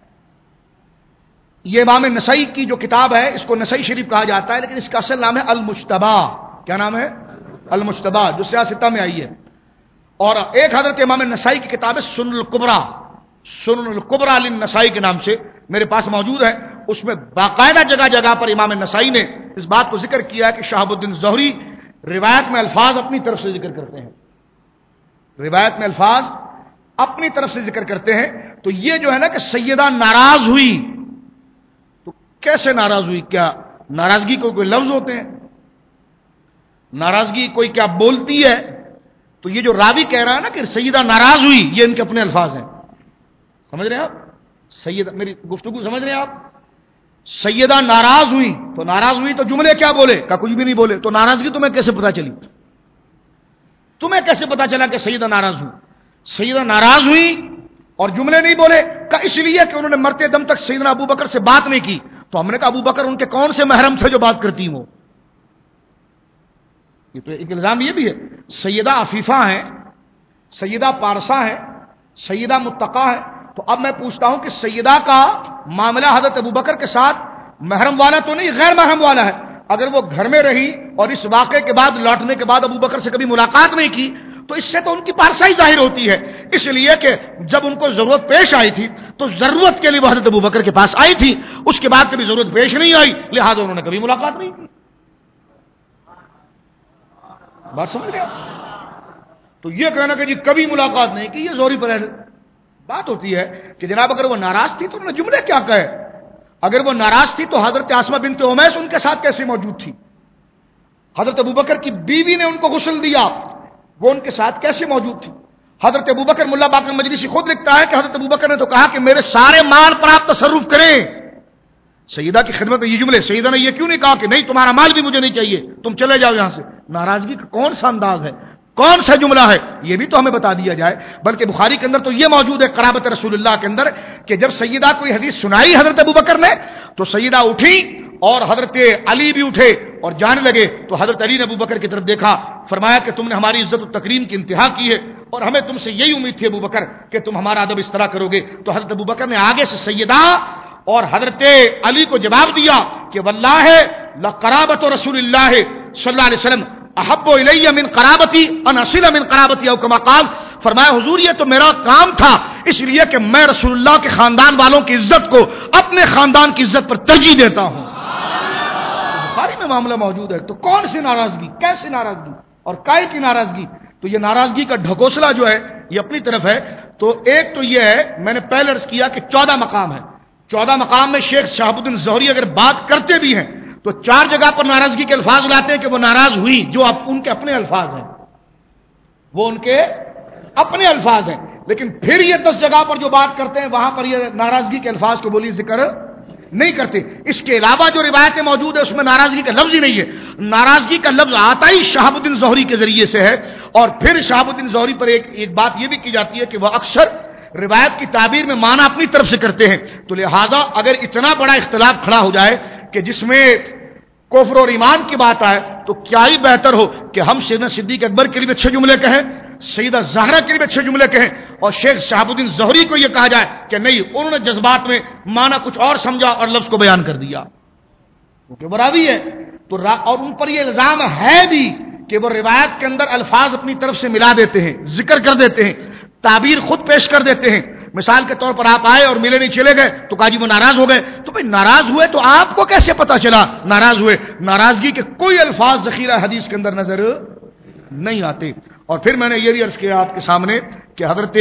Speaker 1: یہ امام نسائی کی جو کتاب ہے اس کو نسائی شریف کہا جاتا ہے، لیکن اس کا اصل نام ہے المجتبی، کیا نام ہے؟ المجتبی جو سیاستہ میں آئی ہے، اور ایک حضرت امام نسائی کی کتاب ہے سنن الکبریٰ، سنن الکبریٰ للنسائی کے نام سے میرے پاس موجود ہے، اس میں باقاعدہ جگہ جگہ پر امام نسائی نے اس بات کو ذکر کیا ہے کہ شہاب الدین زہری روایت میں الفاظ اپنی طرف سے ذکر کرتے ہیں، روایت میں الفاظ اپنی طرف سے ذکر کرتے ہیں، تو یہ جو ہے نا کہ سیدہ ناراض ہوئی، تو کیسے ناراض ہوئی؟ کیا ناراضگی کو کوئی لفظ ہوتے ہیں؟ ناراضگی کوئی کیا بولتی ہے؟ تو یہ جو راوی کہہ رہا ہے نا کہ سیدہ ناراض ہوئی، یہ ان کے اپنے الفاظ ہیں، سمجھ رہے ہیں آپ؟ سیدہ، میری گفتگو سمجھ رہے ہیں آپ؟ سیدہ ناراض ہوئی، تو ناراض ہوئی تو جملے کیا بولے؟ کا کچھ بھی نہیں بولے، تو ناراضگی تمہیں کیسے پتا چلی؟ تمہیں کیسے پتا چلا کہ سیدہ ناراض ہوئی؟ سیدہ ناراض ہوئی اور جملے نہیں بولے، کا اس لیے کہ انہوں نے مرتے دم تک سیدنا ابو بکر سے بات نہیں کی، تو ہم نے کہا ابو بکر ان کے کون سے محرم تھے جو بات کرتی ہوں؟ یہ تو ایک الزام یہ بھی ہے، سیدہ عفیفہ ہیں، سیدہ پارسا ہیں، سیدہ متقا ہیں، تو اب میں پوچھتا ہوں کہ سیدہ کا معاملہ حضرت ابو بکر کے ساتھ محرم والا تو نہیں، غیر محرم والا ہے، اگر وہ گھر میں رہی اور اس واقعے کے بعد لوٹنے کے بعد ابو بکر سے کبھی ملاقات نہیں کی تو اس سے تو ان کی پارسائی ظاہر ہوتی ہے، اس لیے کہ جب ان کو ضرورت پیش آئی تھی تو ضرورت کے لیے وہ حضرت ابو بکر کے پاس آئی تھی، اس کے بعد کبھی ضرورت پیش نہیں آئی، لہٰذا انہوں نے کبھی ملاقات نہیں کی۔ بات سمجھ گیا؟ تو یہ کہنا کہ جی کبھی ملاقات نہیں کی، یہ زوری پر ہے۔ بات ہوتی ہے کہ جناب اگر وہ ناراض تھی تو انہوں نے جملے کیا کہے؟ اگر وہ ناراض تھی تو حضرت آسمہ بنت امیس ان کے ساتھ کیسے موجود تھی؟ حضرت ابوبکر کی بیوی نے ان کو غسل دیا، وہ ان کے ساتھ کیسے موجود تھی؟ حضرت ابوبکر، ملا باقر مجلسی خود لکھتا ہے کہ حضرت ابوبکر نے تو کہا کہ میرے سارے مال پر آپ تصرف کریں۔ سیدہ کی خدمت میں یہ جملے، سیدہ نے یہ کیوں نہیں کہا کہ نہیں تمہارا مال بھی مجھے نہیں چاہیے، تم چلے جاؤ یہاں سے؟ ناراضگی کا کون سا انداز ہے، کون سا جملہ ہے، یہ بھی تو ہمیں بتا دیا جائے۔ بلکہ بخاری کے اندر تو یہ موجود ہے قرابت رسول اللہ کے اندر کہ جب سیدہ کوئی حدیث سنائی حضرت ابوبکر نے تو سیدہ اٹھی اور حضرت علی بھی اٹھے اور جانے لگے، تو حضرت علی نے ابوبکر کی طرف دیکھا، فرمایا کہ تم نے ہماری عزت و تکریم کی انتہا کی ہے اور ہمیں تم سے یہی امید تھی ابوبکر کہ تم ہمارا ادب اس طرح کرو گے۔ تو حضرت ابوبکر نے آگے سے سیدہ اور حضرت علی کو جواب دیا کہ واللہ لقرابت رسول اللہ صلی اللہ علیہ وسلم احب الی من قرابتی ان اصل من قرابتی او کما قال، فرمایا حضور یہ تو میرا کام تھا اس لیے کہ میں رسول اللہ کے خاندان والوں کی عزت کو اپنے خاندان کی عزت پر ترجیح دیتا ہوں۔ بخاری میں معاملہ موجود ہے۔ تو کون سی ناراضگی، کیسی ناراضگی اور کائے کی ناراضگی؟ تو یہ ناراضگی کا ڈھکوسلا جو ہے یہ اپنی طرف ہے۔ تو ایک تو یہ ہے، میں نے پہلے عرض کیا کہ چودہ مقام ہے، چودہ مقام میں شیخ شہاب الدین زہری اگر بات کرتے بھی ہیں تو چار جگہ پر ناراضگی کے الفاظ لاتے ہیں کہ وہ ناراض ہوئی، جو اب ان کے اپنے الفاظ ہیں، وہ ان کے اپنے الفاظ ہیں، لیکن پھر یہ دس جگہ پر جو بات کرتے ہیں وہاں پر یہ ناراضگی کے الفاظ کو بولی ذکر نہیں کرتے۔ اس کے علاوہ جو روایتیں موجود ہیں اس میں ناراضگی کا لفظ ہی نہیں ہے، ناراضگی کا لفظ آتا ہی شہاب الدین زہری کے ذریعے سے ہے۔ اور پھر شہاب الدین زہری پر ایک ایک بات یہ بھی کی جاتی ہے کہ وہ اکثر روایت کی تعبیر میں معنی اپنی طرف سے کرتے ہیں، تو لہذا اگر اتنا بڑا اختلاف کھڑا ہو جائے کہ جس میں کفر اور ایمان کی بات آئے تو کیا ہی بہتر ہو کہ ہم سیدنا صدیق اکبر کے لیے اچھے جملے کہیں، سیدہ زہرا کے لیے اچھے جملے کہیں، اور شیخ شہاب الدین زہری کو یہ کہا جائے کہ نہیں انہوں نے جذبات میں معنی کچھ اور سمجھا اور لفظ کو بیان کر دیا، کیونکہ براوی ہے۔ تو اور ان پر یہ الزام ہے بھی کہ وہ روایت کے اندر الفاظ اپنی طرف سے ملا دیتے ہیں، ذکر کر دیتے ہیں، تعبیر خود پیش کر دیتے ہیں۔ مثال کے طور پر آپ آئے اور ملے نہیں چلے گئے تو کہا جی وہ ناراض ہو گئے، تو بھائی ناراض ہوئے تو آپ کو کیسے پتا چلا ناراض ہوئے؟ ناراضگی کے کوئی الفاظ ذخیرہ حدیث کے اندر نظر نہیں آتے۔ اور پھر میں نے یہ بھی عرض کیا آپ کے سامنے کہ حضرت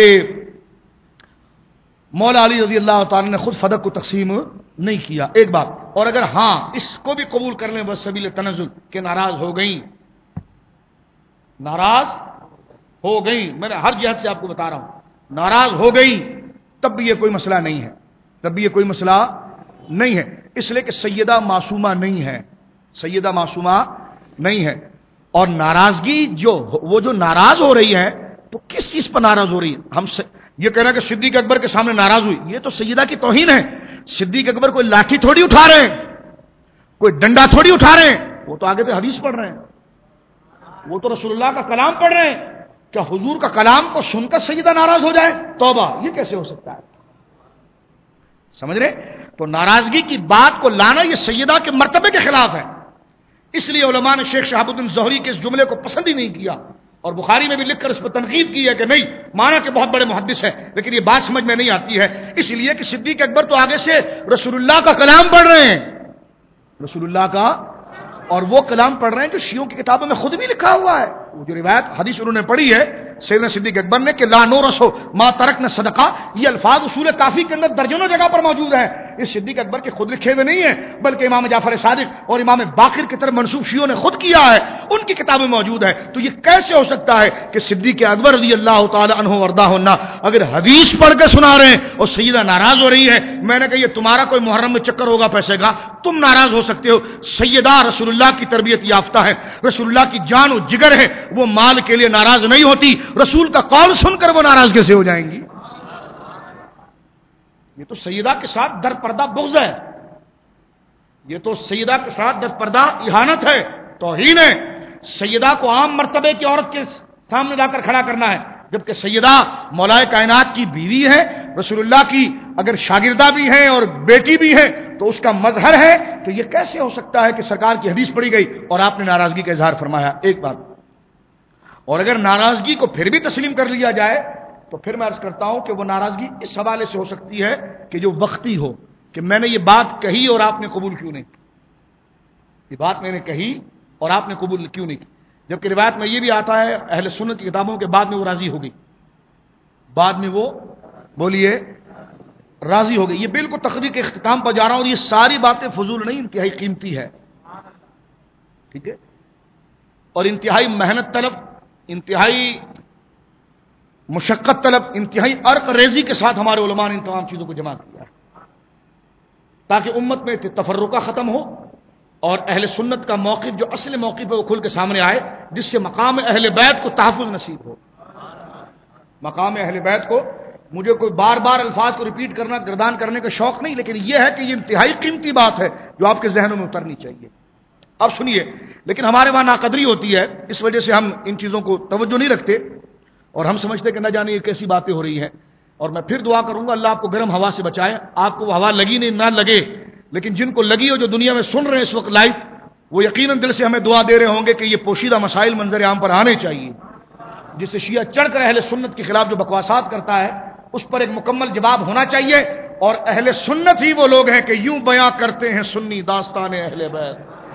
Speaker 1: مولا علی رضی اللہ تعالی نے خود فدق کو تقسیم نہیں کیا، ایک بات۔ اور اگر ہاں اس کو بھی قبول کر لیں بس سبیل تنزل کہ ناراض ہو گئی، ناراض ہو گئی، میں نے ہر جہت سے آپ کو بتا رہا ہوں، ناراض ہو گئی تب بھی یہ کوئی مسئلہ نہیں ہے، تب بھی یہ کوئی مسئلہ نہیں ہے، اس لیے کہ سیدہ معصومہ نہیں ہے، سیدہ معصومہ نہیں ہے۔ اور ناراضگی جو وہ جو ناراض ہو رہی ہے تو کس چیز پر ناراض ہو رہی ہے؟ ہم یہ کہنا کہ صدیق اکبر کے سامنے ناراض ہوئی، یہ تو سیدہ کی توہین ہے۔ صدیق اکبر کوئی لاٹھی تھوڑی اٹھا رہے ہیں، کوئی ڈنڈا تھوڑی اٹھا رہے ہیں، وہ تو آگے پہ حدیث پڑھ رہے ہیں، وہ تو رسول اللہ کا کلام پڑھ رہے ہیں۔ کیا حضور کا کلام کو سن کر سیدہ ناراض ہو جائے؟ توبہ، یہ کیسے ہو سکتا ہے؟ سمجھ رہے؟ تو ناراضگی کی بات کو لانا یہ سیدہ کے مرتبے کے خلاف ہے، اس لیے علماء نے شیخ شہاب الدین زہری کے اس جملے کو پسند ہی نہیں کیا، اور بخاری میں بھی لکھ کر اس پر تنقید کی ہے کہ نہیں مانا کہ بہت بڑے محدث ہے لیکن یہ بات سمجھ میں نہیں آتی ہے، اس لیے کہ صدیق اکبر تو آگے سے رسول اللہ کا کلام پڑھ رہے ہیں، رسول اللہ کا، اور وہ کلام پڑھ رہے ہیں جو شیعوں کی کتابوں میں خود بھی لکھا ہوا ہے۔ وہ جو روایت حدیث انہوں نے پڑھی ہے سیدنا صدیق اکبر نے کہ لا نورثو ما ترکنا صدقہ، یہ الفاظ اصول کافی کے اندر درجنوں جگہ پر موجود ہیں، اس صدیق اکبر کے خود لکھے ہوئے نہیں ہیں بلکہ امام جعفر صادق اور امام باقر کی طرف منسوب شیعوں نے خود کیا ہے، ان کی کتابیں موجود ہے۔ تو یہ کیسے ہو سکتا ہے کہ صدیق اکبر رضی اللہ تعالی عنہ وارضاہ عنہ اگر حدیث پڑھ کے سنا رہے ہیں اور سیدہ ناراض ہو رہی ہے؟ میں نے کہا یہ تمہارا کوئی محرم میں چکر ہوگا پیسے کا، تم ناراض ہو سکتے ہو، سیدہ رسول اللہ کی تربیت یافتہ ہے، رسول اللہ کی جان و جگر ہے، وہ مال کے لیے ناراض نہیں ہوتی، رسول کا قول سن کر وہ ناراض کیسے ہو جائیں گی؟ یہ تو سیدہ کے ساتھ در پردہ بغض ہے، یہ تو سیدہ کے ساتھ در پردہ اہانت ہے، توہین ہے۔ سیدہ کو عام مرتبے کی عورت کے سامنے لا کر کھڑا کرنا ہے، جبکہ سیدہ مولا کائنات کی بیوی ہے، رسول اللہ کی اگر شاگردہ بھی ہیں اور بیٹی بھی ہے تو اس کا مظہر ہے، تو یہ کیسے ہو سکتا ہے کہ سرکار کی حدیث پڑھی گئی اور آپ نے ناراضگی کا اظہار فرمایا؟ ایک بات۔ اور اگر ناراضگی کو پھر بھی تسلیم کر لیا جائے تو پھر میں عرض کرتا ہوں کہ وہ ناراضگی اس حوالے سے ہو سکتی ہے کہ جو وقتی ہو، کہ میں نے یہ بات کہی اور آپ نے قبول کیوں نہیں کی، یہ بات میں نے کہی اور آپ نے قبول کیوں نہیں کی۔ جبکہ روایت میں یہ بھی آتا ہے اہل سنت کی کتابوں کے بعد میں وہ راضی ہو گئی، بعد میں وہ بولیے راضی ہو گئی۔ یہ بالکل تقریر کے اختتام پر جا رہا ہوں، اور یہ ساری باتیں فضول نہیں، انتہائی قیمتی ہے، ٹھیک ہے، اور انتہائی محنت طلب، انتہائی مشقت طلب، انتہائی عرق ریزی کے ساتھ ہمارے علماء نے ان تمام چیزوں کو جمع کیا ہے تاکہ امت میں تفرقہ ختم ہو اور اہل سنت کا موقف جو اصل موقف ہے وہ کھل کے سامنے آئے، جس سے مقام اہل بیت کو تحفظ نصیب ہو۔ مقام اہل بیت کو، مجھے کوئی بار بار الفاظ کو ریپیٹ کرنا گردان کرنے کا شوق نہیں، لیکن یہ ہے کہ یہ انتہائی قیمتی بات ہے جو آپ کے ذہنوں میں اترنی چاہیے۔ اب سنیے، لیکن ہمارے وہاں ناقدری ہوتی ہے، اس وجہ سے ہم ان چیزوں کو توجہ نہیں رکھتے اور ہم سمجھتے کہ نہ جانے یہ کیسی باتیں ہو رہی ہیں۔ اور میں پھر دعا کروں گا اللہ آپ کو گرم ہوا سے بچائے، آپ کو وہ ہوا لگی نہیں نہ لگے، لیکن جن کو لگی ہو جو دنیا میں سن رہے ہیں اس وقت لائیو، وہ یقیناً دل سے ہمیں دعا دے رہے ہوں گے کہ یہ پوشیدہ مسائل منظر عام پر آنے چاہیے، جس سے شیعہ چڑھ کر اہل سنت کے خلاف جو بکواسات کرتا ہے اس پر ایک مکمل جواب ہونا چاہیے۔ اور اہل سنت ہی وہ لوگ ہیں کہ یوں بیان کرتے ہیں سنی داستان اہل بیت،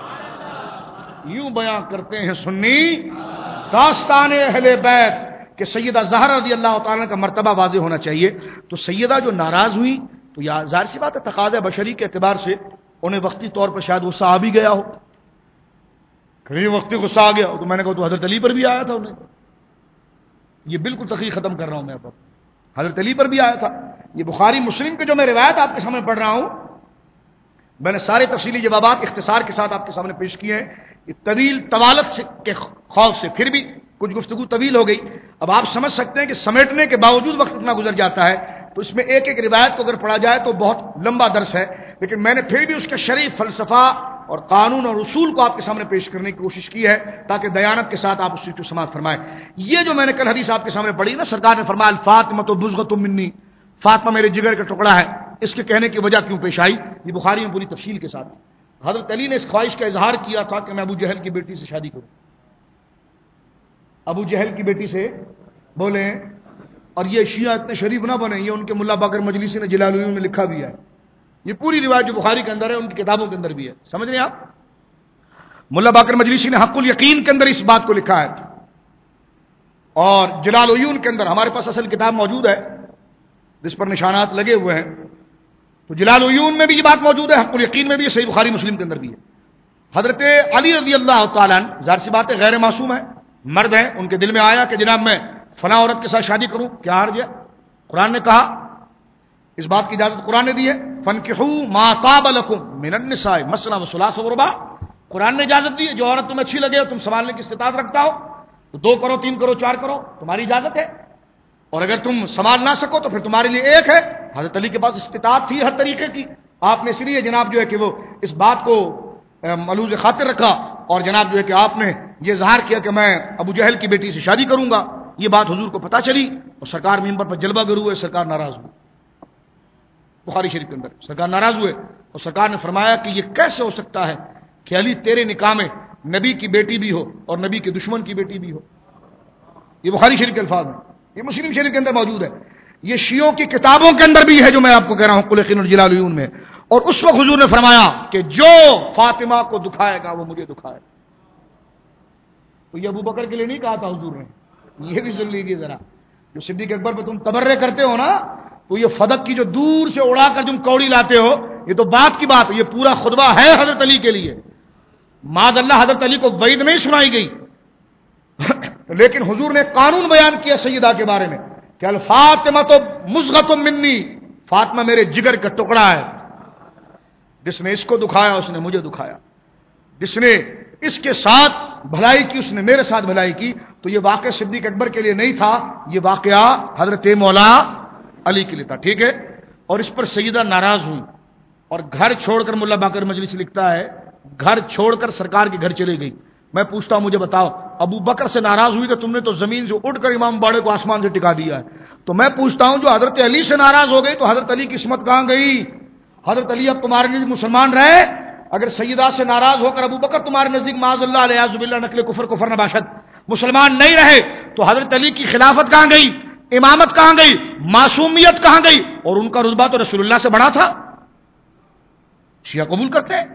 Speaker 1: یوں بیان کرتے ہیں سنی داستان اہل بیت کہ سیدہ زہرا رضی اللہ تعالیٰ کا مرتبہ واضح ہونا چاہیے۔ تو سیدہ جو ناراض ہوئی تو یا ظاہر سی بات ہے تقاضا بشری کے اعتبار سے انہیں وقتی طور پر شاید غصہ آ بھی گیا ہو، کبھی وقتی غصہ آ گیا تو میں نے کہا تو حضرت علی پر بھی آیا تھا انہیں، یہ بالکل تقریر ختم کر رہا ہوں میں پر، حضرت علی پر بھی آیا تھا۔ یہ بخاری مسلم کے جو میں روایت آپ کے سامنے پڑھ رہا ہوں، میں نے سارے تفصیلی جوابات اختصار کے ساتھ آپ کے سامنے پیش کیے ہیں، یہ طویل طوالت سے کے خوف سے پھر بھی کچھ گفتگو طویل ہو گئی۔ اب آپ سمجھ سکتے ہیں کہ سمیٹنے کے باوجود وقت اتنا گزر جاتا ہے تو اس میں ایک ایک روایت کو اگر پڑھا جائے تو بہت لمبا درس ہے، لیکن میں نے پھر بھی اس کے شریف فلسفہ اور قانون اور اصول کو آپ کے سامنے پیش کرنے کی کوشش کی ہے تاکہ دیانت کے ساتھ آپ اس چیز کو سماعت فرمائیں۔ یہ جو میں نے کل حدیث آپ کے سامنے پڑھی نا، سرکار نے فرمایا الفاطمہ تو بزغۃ منی، فاطمہ میرے جگر کا ٹکڑا ہے، اس کے کہنے کی وجہ کیوں پیش آئی، یہ بخاری میں پوری تفصیل کے ساتھ۔ حضرت علی نے اس خواہش کا اظہار کیا تھا کہ میں ابو جہل کی بیٹی سے شادی کروں، ابو جہل کی بیٹی سے بولیں، اور یہ شیعہ اتنے شریف نہ بنے، یہ ان کے ملا باقر مجلسی نے جلال العلوم میں لکھا بھی ہے، یہ پوری روایت جو بخاری کے اندر ہے ان کی کتابوں کے اندر بھی ہے، سمجھ رہے ہیں آپ؟ ملا باقر مجلسی نے حق الیقین کے اندر اس بات کو لکھا ہے، اور جلال العیون کے اندر ہمارے پاس اصل کتاب موجود ہے جس پر نشانات لگے ہوئے ہیں، تو جلال العیون میں بھی یہ بات موجود ہے، حق الیقین میں بھی ہے، صحیح بخاری مسلم کے اندر بھی ہے۔ حضرت علی رضی اللہ تعالیٰ عنہ ظاہر سی بات ہے غیر معصوم ہے، مرد ہیں، ان کے دل میں آیا کہ جناب میں فلاں عورت کے ساتھ شادی کروں، کیا حرج ہے؟ قرآن نے کہا، اس بات کی اجازت قرآن نے دی ہے، فَانْكِحُوا مَا طَابَ لَكُم مِّنَ النِّسَاءِ مَثْنَىٰ وَثُلَاثَ وَرُبَاعَ، قرآن نے اجازت دی ہے، جو عورت تمہیں اچھی لگے اور تم سنبھالنے کی استطاعت رکھتا ہو تو دو کرو، تین کرو، چار کرو، تمہاری اجازت ہے، اور اگر تم سنبھال نہ سکو تو پھر تمہارے لیے ایک ہے۔ حضرت علی کے پاس استطاعت تھی ہر طریقے کی، آپ نے اس لیے جناب جو ہے کہ وہ اس بات کو ملوز خاطر رکھا اور جناب جو ہے کہ آپ نے یہ اظہار کیا کہ میں ابو جہل کی بیٹی سے شادی کروں گا۔ یہ بات حضور کو پتہ چلی اور سرکار ممبر پر جلوہ گر ہوئے، سرکار ناراض ہوئے، بخاری شریف کے اندر سرکار ناراض ہوئے اور سرکار نے فرمایا کہ یہ کیسے ہو سکتا ہے کہ علی تیرے نکاح میں نبی کی بیٹی بھی ہو اور نبی کے دشمن کی بیٹی بھی ہو۔ یہ بخاری شریف کے الفاظ ہیں، یہ مسلم شریف کے اندر موجود ہے، یہ شیعوں کی کتابوں کے اندر بھی ہے جو میں آپ کو کہہ رہا ہوں قل یقین الجلال العیون میں۔ اور اس وقت حضور نے فرمایا کہ جو فاطمہ کو دکھائے گا وہ مجھے دکھائے گا۔ تو یہ ابو بکر کے لیے نہیں کہا تھا حضور نے، یہ بھی سن لیجیے ذرا، جو صدیق اکبر پہ تم تبرے کرتے ہو نا، تو یہ فدق کی جو دور سے اڑا کر تم کوڑی لاتے ہو، یہ تو بات کی بات ہے، یہ پورا خطبہ ہے حضرت علی کے لیے، معاذ اللہ حضرت علی کو وعید نہیں سنائی گئی لیکن حضور نے قانون بیان کیا سیدہ کے بارے میں کہ الفاطمہ تو مزغۃ منی، فاطمہ میرے جگر کا ٹکڑا ہے، جس نے اس کو دکھایا اس نے مجھے دکھایا، جس نے اس کے ساتھ بھلائی کی اس نے میرے ساتھ بھلائی کی۔ تو یہ واقعہ صدیق اکبر کے لیے نہیں تھا، یہ واقعہ حضرت مولا علی کے لیے تھا، ٹھیک ہے۔ اور اس پر سیدہ ناراض ہوئی اور گھر چھوڑ کر ملا باقر مجلسی لکھتا ہے گھر چھوڑ کر سرکار کے گھر چلے گئی۔ میں پوچھتا ہوں مجھے بتاؤ، ابو بکر سے ناراض ہوئی کہ تم نے تو زمین سے اٹھ کر امام باڑے کو آسمان سے ٹکا دیا ہے، تو میں پوچھتا ہوں جو حضرت علی سے ناراض ہو گئی تو حضرت علی کی عصمت کہاں گئی؟ حضرت علی اب تمہارے نزدیک مسلمان رہے؟ اگر سیدہ سے ناراض ہو کر ابو بکر تمہارے نزدیک معاذ اللہ علیہ باللہ نقل کفر کفر نباشد مسلمان نہیں رہے تو حضرت علی کی خلافت کہاں گئی؟ امامت کہاں گئی؟ معصومیت کہاں گئی؟ اور ان کا رتبہ تو رسول اللہ سے بڑا تھا، شیعہ قبول کرتے ہیں۔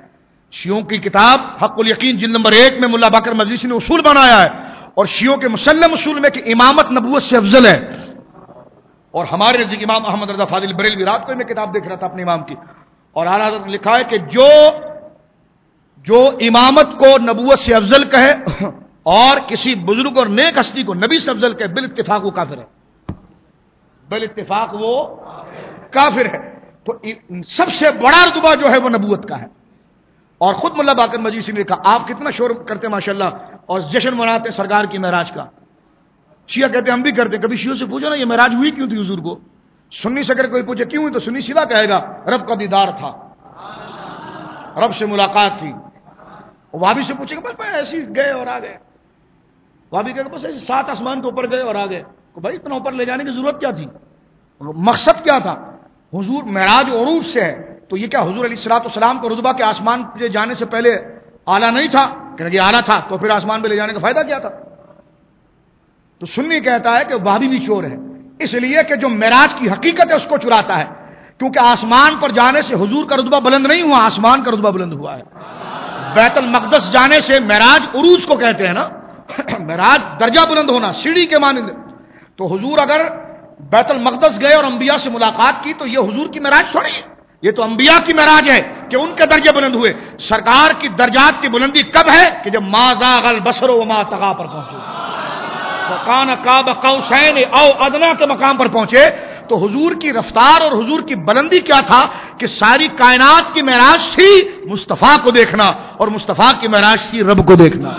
Speaker 1: شیعوں کی کتاب حق الیقین جلد نمبر ایک میں ملا باقر مجلسی نے اصول بنایا ہے، اور شیعوں کے مسلم اصول میں کہ امامت نبوت سے افضل ہے. اور ہمارے نزدیک امام احمد رضا فاضل بریلوی، رات کو میں کتاب دیکھ رہا تھا اپنے امام کی، اور اعلیٰ حضرت نے لکھا ہے کہ جو جو امامت کو نبوت سے افضل کہے اور کسی بزرگ اور نیک ہستی کو نبی سے افضل کہے، بال اتفاق وہ کافر ہے، بال اتفاق وہ کافر ہے. تو سب سے بڑا رتبہ جو ہے وہ نبوت کا ہے. اور خود ملا باقر مجلسی نے کہا، آپ کتنا شور کرتے ہیں ماشاءاللہ اور جشن مناتے ہیں سرکار کی معراج کا. شیعہ کہتے ہیں ہم بھی کرتے ہیں. کبھی شیعوں سے پوچھو نا یہ معراج ہوئی کیوں تھی حضور کو؟ سنی سے اگر کوئی پوچھے کیوں ہوئی تو سنی سیدھا کہے گا رب کا دیدار تھا، رب سے ملاقات تھی. وہابی سے پوچھے گا بس ایسے ہی گئے اور آ گئے. وہابی کہے گا بس ایسے سات آسمان کے اوپر گئے اور آ گئے. بھائی اتنا اوپر لے جانے کی ضرورت کیا تھی؟ مقصد کیا تھا؟ حضور معراج عروج سے ہے، تو یہ کیا حضور علیہ الصلوۃ والسلام کو رتبہ کے آسمان پہ جانے سے پہلے اعلیٰ نہیں تھا؟ کہ یہ اعلیٰ تھا تو پھر آسمان پہ لے جانے کا فائدہ کیا تھا؟ تو سنی کہتا ہے کہ وہابی بھی چور ہے، اس لیے کہ جو معراج کی حقیقت ہے اس کو چراتا ہے، کیونکہ آسمان پر جانے سے حضور کا رتبہ بلند نہیں ہوا، آسمان کا رتبہ بلند ہوا ہے. بیت المقدس جانے سے معراج عروج کو کہتے ہیں نا، معراج درجہ بلند ہونا، سیڑھی کے مانند. تو حضور اگر بیت المقدس گئے اور انبیاء سے ملاقات کی تو یہ حضور کی معراج تھوڑی ہے، یہ تو انبیاء کی معراج ہے کہ ان کے درجے بلند ہوئے. سرکار کی درجات کی بلندی کب ہے؟ کہ جب ما زاغ البصر وما طغى پر پہنچے، وکان قاب قوسین او ادنی کے مقام پر پہنچے. تو حضور کی رفتار اور حضور کی بلندی کیا تھا کہ ساری کائنات کی معراج تھی مصطفیٰ کو دیکھنا، اور مصطفیٰ کی معراج تھی رب کو دیکھنا.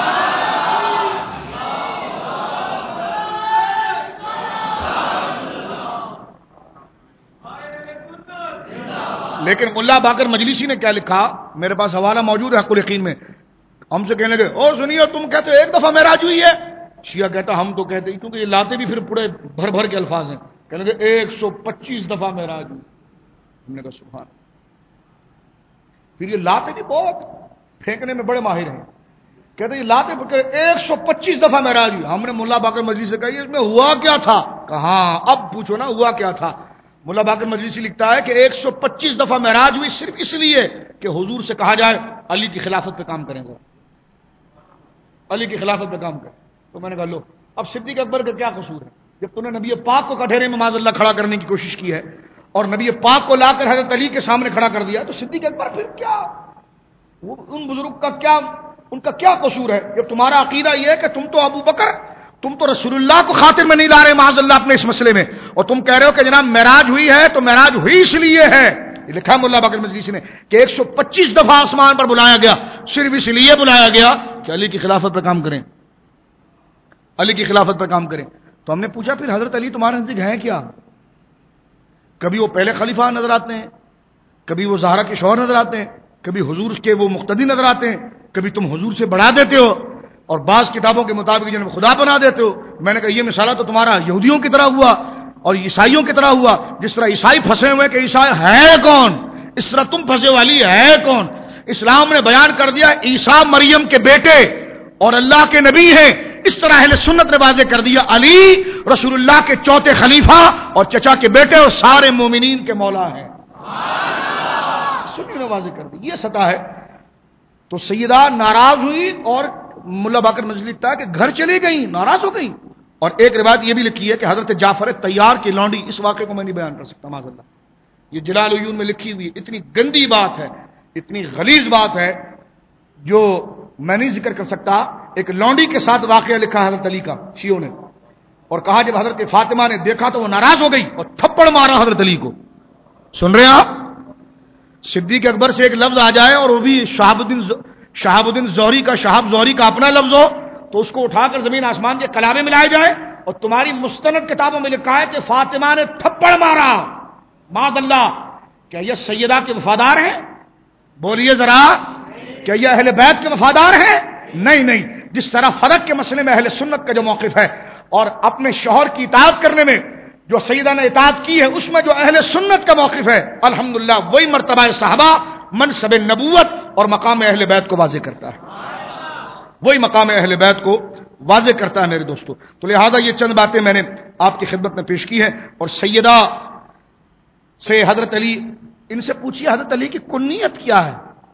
Speaker 1: لیکن ملا باقر مجلسی نے کیا لکھا، میرے پاس حوالہ موجود ہے حق الیقین میں. ہم سے کہنے لگے او سنیے تم کہتے ایک دفعہ معراج ہوئی ہے. شیعہ کہتا ہم تو کہتے ہیں، کیونکہ یہ لاتے بھی پھر پورے بھر بھر کے الفاظ ہیں. کہنے لگے ایک سو پچیس دفعہ معراج ہوئی. ہم نے کہا سبحان. پھر یہ لاتے بھی بہت پھینکنے میں بڑے ماہر ہیں. کہتے ہیں یہ لاتے ایک سو پچیس دفعہ معراج ہوئی. ہم نے ملا باقر مجلسی سے کہا اس میں ہوا کیا تھا؟ کہاں اب پوچھو نا ہوا کیا تھا. ملا باقر مجلسی لکھتا ہے کہ ایک سو پچیس دفعہ معراج ہوئی صرف اس لیے کہ حضور سے کہا جائے علی کی خلافت پہ کام کریں گے، علی کی خلافت پہ کام کریں. تو میں نے کہا لو اب صدیق اکبر کا کیا قصور ہے؟ جب تم نے نبی پاک کو کٹہرے میں معاذ اللہ کھڑا کرنے کی کوشش کی ہے اور نبی پاک کو لا کر حضرت علی کے سامنے کھڑا کر دیا، تو صدیق اکبر پھر کیا؟ وہ ان بزرگ کا کیا، ان کا کیا قصور ہے؟ جب تمہارا عقیدہ یہ ہے کہ تم تو ابو بکر، تم تو رسول اللہ کو خاطر میں نہیں لا رہے معاذ اللہ اپنے اس مسئلے میں، اور تم کہہ رہے ہو کہ جناب معراج ہوئی ہے تو معراج ہوئی اس لیے ہے. یہ لکھا ہے ملا باقر مجلسی نے کہ ایک سو پچیس دفعہ آسمان پر بلایا گیا، صرف اس لیے بلایا گیا کہ علی کی خلافت پر کام کریں، علی کی خلافت پر کام کریں. تو ہم نے پوچھا پھر حضرت علی تمہارے نزدیک ہیں کیا؟ کبھی وہ پہلے خلیفہ نظر آتے ہیں، کبھی وہ زہرا کے شوہر نظر آتے ہیں، کبھی حضور کے وہ مقتدی نظر آتے ہیں، کبھی تم حضور سے بڑھا دیتے ہو اور بعض کتابوں کے مطابق جنہیں خدا بنا دیتے ہو. میں نے کہا یہ مثالہ تو تمہارا یہودیوں کی طرح ہوا اور عیسائیوں کی طرح ہوا. جس طرح عیسائی پھنسے ہوئے کہ عیسائی ہے کون، اس طرح تم پھنسے والی ہے کون. اسلام نے بیان کر دیا عیسیٰ مریم کے بیٹے اور اللہ کے نبی ہیں. اس طرح اہل سنت نے واضح کر دیا علی رسول اللہ کے چوتھے خلیفہ اور چچا کے بیٹے اور سارے مومنین کے مولا ہیں. سنی نے واضح کر دی. یہ سطح ہے. تو سیدہ ناراض ہوئی اور ملا باقر مجلسی لکھتا ہے کہ گھر چلی گئی، ناراض ہو گئی. اور ایک روایت یہ بھی لکھی ہے کہ حضرت جعفر طیار کی لونڈی، اس واقعے کو میں نہیں بیان کر سکتا معاذ اللہ، یہ جلال العیون میں لکھی ہوئی اتنی گندی بات ہے، اتنی غلیظ بات ہے جو میں نہیں ذکر کر سکتا. ایک لونڈی کے ساتھ واقعہ لکھا حضرت علی کا شیعوں نے، اور کہا جب حضرت فاطمہ نے دیکھا تو وہ ناراض ہو گئی اور تھپڑ مارا حضرت علی کو. سن رہے ہیں آپ؟ صدیق اکبر سے ایک لفظ آ جائے اور وہ بھی شہاب الدین شہاب الدین زہری کا، شہاب زہری کا اپنا لفظ ہو تو اس کو اٹھا کر زمین آسمان کے کلامے ملائے جائے. اور تمہاری مستند کتابوں میں لکھا ہے کہ فاطمہ نے تھپڑ مارا. معاذ اللہ، کیا یہ سیدہ کے وفادار ہیں؟ بولیے ذرا، کیا یہ اہل بیت کے وفادار ہیں؟ نہیں نہیں. جس طرح فرق کے مسئلے میں اہل سنت کا جو موقف ہے اور اپنے شوہر کی اطاعت کرنے میں جو سیدہ نے اطاعت کی ہے اس میں جو اہل سنت کا موقف ہے الحمدللہ وہی مرتبہ صحابہ، منصب نبوت اور مقام اہل بیت کو واضح کرتا ہے، وہی مقام اہل بیت کو واضح کرتا ہے میرے دوستو. تو لہذا یہ چند باتیں میں نے آپ کی خدمت میں پیش کی ہیں. اور سیدہ سے حضرت علی، ان سے پوچھیے حضرت علی کی کنیت کیا ہے؟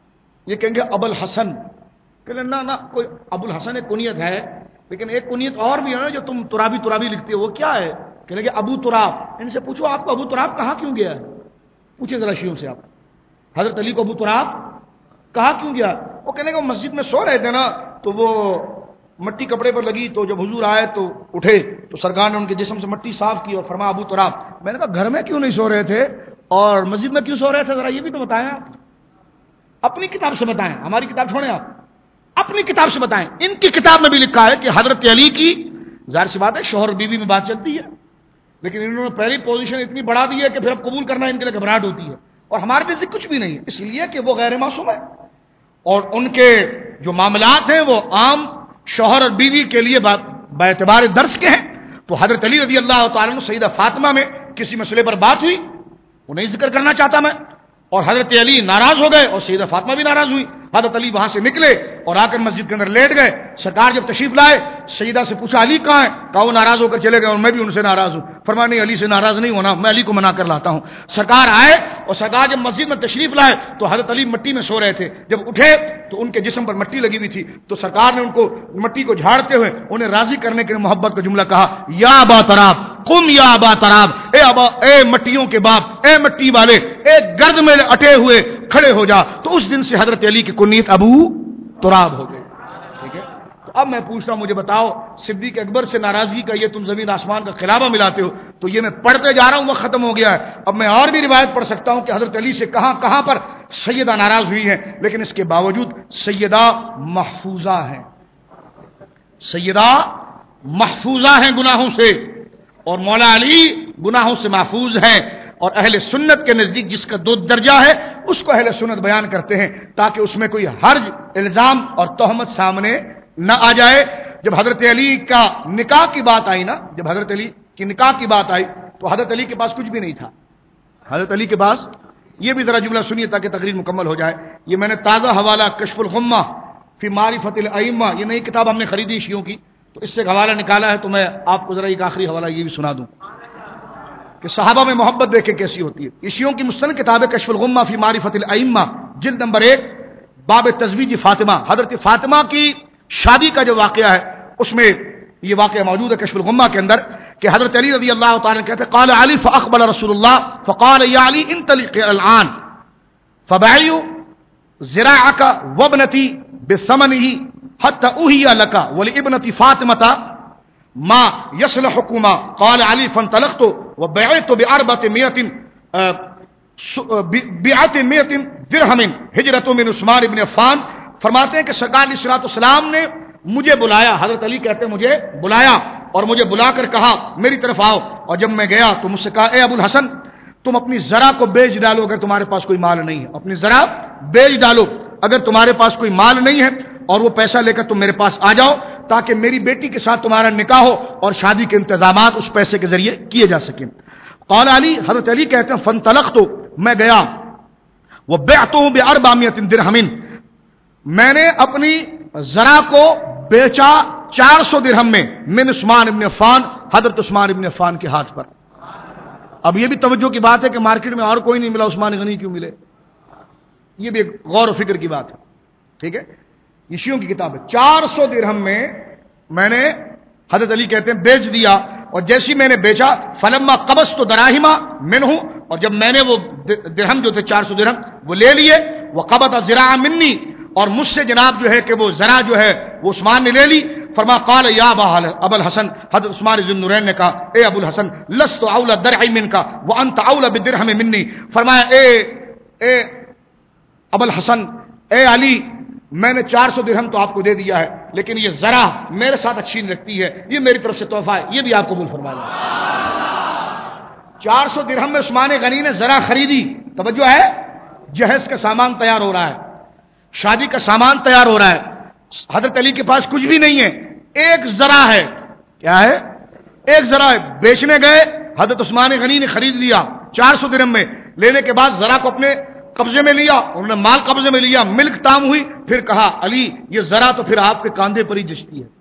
Speaker 1: یہ کہیں گے ابو الحسن، کہ نہ نہ کوئی ابو الحسن ایک کنیت ہے، لیکن ایک کنیت اور بھی ہے نا جو تم ترابی ترابی لکھتے ہو، وہ کیا ہے؟ کہیں گے ابو تراب۔ ان سے پوچھو آپ کو ابو تراب کہاں کیوں گیا ہے؟ پوچھے ذرا شیعوں سے آپ، حضرت علی کو ابو تراب کہاں کیوں گیا؟ وہ کہنے کہ وہ مسجد میں سو رہے تھے نا، تو وہ مٹی کپڑے پر لگی، تو جب حضور آئے تو اٹھے تو سرکار نے ان کے جسم سے مٹی صاف کی اور فرمایا ابو تراب۔ میں نے کہا گھر میں کیوں نہیں سو رہے تھے اور مسجد میں کیوں سو رہے تھے؟ ذرا یہ بھی تو بتائیں آپ، اپنی کتاب سے بتائیں، ہماری کتاب چھوڑیں آپ، اپنی کتاب سے بتائیں۔ ان کی کتاب میں بھی لکھا ہے کہ حضرت علی کی، ظاہر سی بات ہے شوہر اور بیوی میں بات چلتی ہے، لیکن انہوں نے پہلی پوزیشن اتنی بڑھا دی ہے کہ پھر اب قبول کرنا ان کے لیے گھبراہٹ ہوتی ہے، اور ہمارے نزدیک کچھ بھی نہیں ہے، اس لیے کہ وہ غیر معصوم ہے اور ان کے جو معاملات ہیں وہ عام شوہر اور بیوی کے لیے باعتبار درس کے ہیں۔ تو حضرت علی رضی اللہ تعالیٰ عنہ سیدہ فاطمہ میں کسی مسئلے پر بات ہوئی، وہ نہیں ذکر کرنا چاہتا میں، اور حضرت علی ناراض ہو گئے اور سیدہ فاطمہ بھی ناراض ہوئی۔ حضرت علی وہاں سے نکلے اور آ کر مسجد کے اندر لیٹ گئے۔ سرکار جب تشریف لائے، سیدہ سے پوچھا علی کہاں ہے؟ کہا وہ ناراض ہو کر چلے گئے اور میں بھی ان سے ناراض ہوں۔ فرمایا نہیں، علی سے ناراض نہیں ہونا، میں علی کو منا کر لاتا ہوں۔ سرکار آئے اور سرکار جب مسجد میں تشریف لائے تو حضرت علی مٹی میں سو رہے تھے، جب اٹھے تو ان کے جسم پر مٹی لگی ہوئی تھی، تو سرکار نے ان کو مٹی کو جھاڑتے ہوئے انہیں راضی کرنے کے لیے محبت کا جملہ کہا، یا ابا تراب قم یا ابا تراب، اے ابا، اے مٹیوں کے باپ، اے مٹی والے، اے گرد میں اٹے ہوئے کھڑے ہو جا۔ تو اس دن سے حضرت علی کی کنیت ابو تراب ہو گئی۔ ٹھیک ہے، تو اب میں پوچھتا ہوں، مجھے بتاؤ صدیق اکبر سے ناراضگی کا یہ تم زمین آسمان کا خلافہ ملاتے ہو، تو یہ میں پڑھتے جا رہا ہوں، وہ ختم ہو گیا ہے۔ اب میں اور بھی روایت پڑھ سکتا ہوں کہ حضرت علی سے کہاں کہاں پر سیدہ ناراض ہوئی ہیں، لیکن اس کے باوجود سیدہ محفوظہ ہیں، سیدہ محفوظہ ہیں گناہوں سے، اور مولا علی گناہوں سے محفوظ ہیں۔ اور اہل سنت کے نزدیک جس کا دو درجہ ہے اس کو اہل سنت بیان کرتے ہیں تاکہ اس میں کوئی حرج، الزام اور تہمت سامنے نہ آ جائے۔ جب حضرت علی کا نکاح کی بات آئی نا، جب حضرت علی کی نکاح کی بات آئی تو حضرت علی کے پاس کچھ بھی نہیں تھا۔ حضرت علی کے پاس، یہ بھی ذرا جملہ سنیے تاکہ تقریر مکمل ہو جائے، یہ میں نے تازہ حوالہ کشف الغمہ فی معرفت الائمہ، یہ نئی کتاب ہم نے خریدی شیعوں کی، تو اس سے حوالہ نکالا ہے، تو میں آپ کو ذرا ایک آخری حوالہ یہ بھی سنا دوں کہ صحابہ میں محبت دیکھیں کیسی ہوتی ہے۔ عیسیوں کی مستند کتاب ہے کشف الغمہ فی معرفت الائمہ، جلد نمبر ایک، باب تزویج فاطمہ، حضرت فاطمہ کی شادی کا جو واقعہ ہے اس میں یہ واقعہ موجود ہے کشف الغمہ کے اندر، کہ حضرت علی رضی اللہ تعالیٰ عنہ کہتے ہیں قال علی فاقبل رسول اللہ فقال یا علی انطلق الان فبايع زراعك وابنتي بثمنه حتى اوهي لك ولابنتي فاطمه ما يصلحكما قال علی فانطلقت وبعت بأربعة مئة بیعت مئة درہم ہجرت من عثمان بن عفان۔ فرماتے ہیں کہ سرکار علیہ الصلوۃ والسلام نے مجھے بلایا، حضرت علی کہتے ہیں مجھے بلایا اور مجھے بلا کر کہا میری طرف آؤ، اور جب میں گیا تو مجھ سے کہا اے ابو الحسن تم اپنی زرع کو بیچ ڈالو اگر تمہارے پاس کوئی مال نہیں ہے، اپنی زرع بیچ ڈالو اگر تمہارے پاس کوئی مال نہیں ہے، اور وہ پیسہ لے کر تم میرے پاس آ جاؤ تاکہ میری بیٹی کے ساتھ تمہارا نکاح ہو اور شادی کے انتظامات اس پیسے کے ذریعے کیے جا سکیں۔ قال علی، حضرت علی کہتے ہیں فانطلقت، میں گیا، وبعته بأربعمائة درہم، میں نے اپنی زرع کو بیچا چار سو درہم میں، من عثمان ابن عفان، حضرت عثمان ابن عفان کے ہاتھ پر۔ اب یہ بھی توجہ کی بات ہے کہ مارکیٹ میں اور کوئی نہیں ملا، عثمان غنی کیوں ملے؟ یہ بھی ایک غور و فکر کی بات ہے، ٹھیک ہے، یہ شیعوں کی کتاب ہے۔ چار سو درہم میں میں نے، حضرت علی کہتے ہیں بیچ دیا، اور جیسی میں نے بیچا فلما قبضت دراہما منہ، اور جب میں نے وہ درہم جو تھے چار سو درہم وہ لے لیے، وقبض زراع منی، اور مجھ سے جناب جو ہے کہ وہ زرع جو ہے وہ عثمان نے لے لی۔ فرما قال یا ابا الحسن، حضرت عثمان ذو النورین نے کہا اے ابو الحسن لست اولى الدرع منك وانت اولى بالدرهم مني، فرمایا اے اے ابو الحسن، اے علی، میں نے چار سو درہم تو آپ کو دے دیا ہے، لیکن یہ زرع میرے ساتھ اچھی نہیں لگتی ہے، یہ میری طرف سے تحفہ ہے، یہ بھی آپ قبول فرما لیں۔ چار سو درہم میں عثمان غنی نے زرع خریدی، توجہ ہے، جہیز کا سامان تیار ہو رہا ہے، شادی کا سامان تیار ہو رہا ہے، حضرت علی کے پاس کچھ بھی نہیں ہے، ایک زرع ہے، کیا ہے؟ ایک زرع ہے، بیچنے گئے، حضرت عثمان غنی نے خرید لیا چار سو درہم میں، لینے کے بعد زرع کو اپنے قبضے میں لیا، انہوں نے مال قبضے میں لیا، ملک تام ہوئی، پھر کہا علی یہ زرع تو پھر آپ کے کاندھے پر ہی جچتی ہے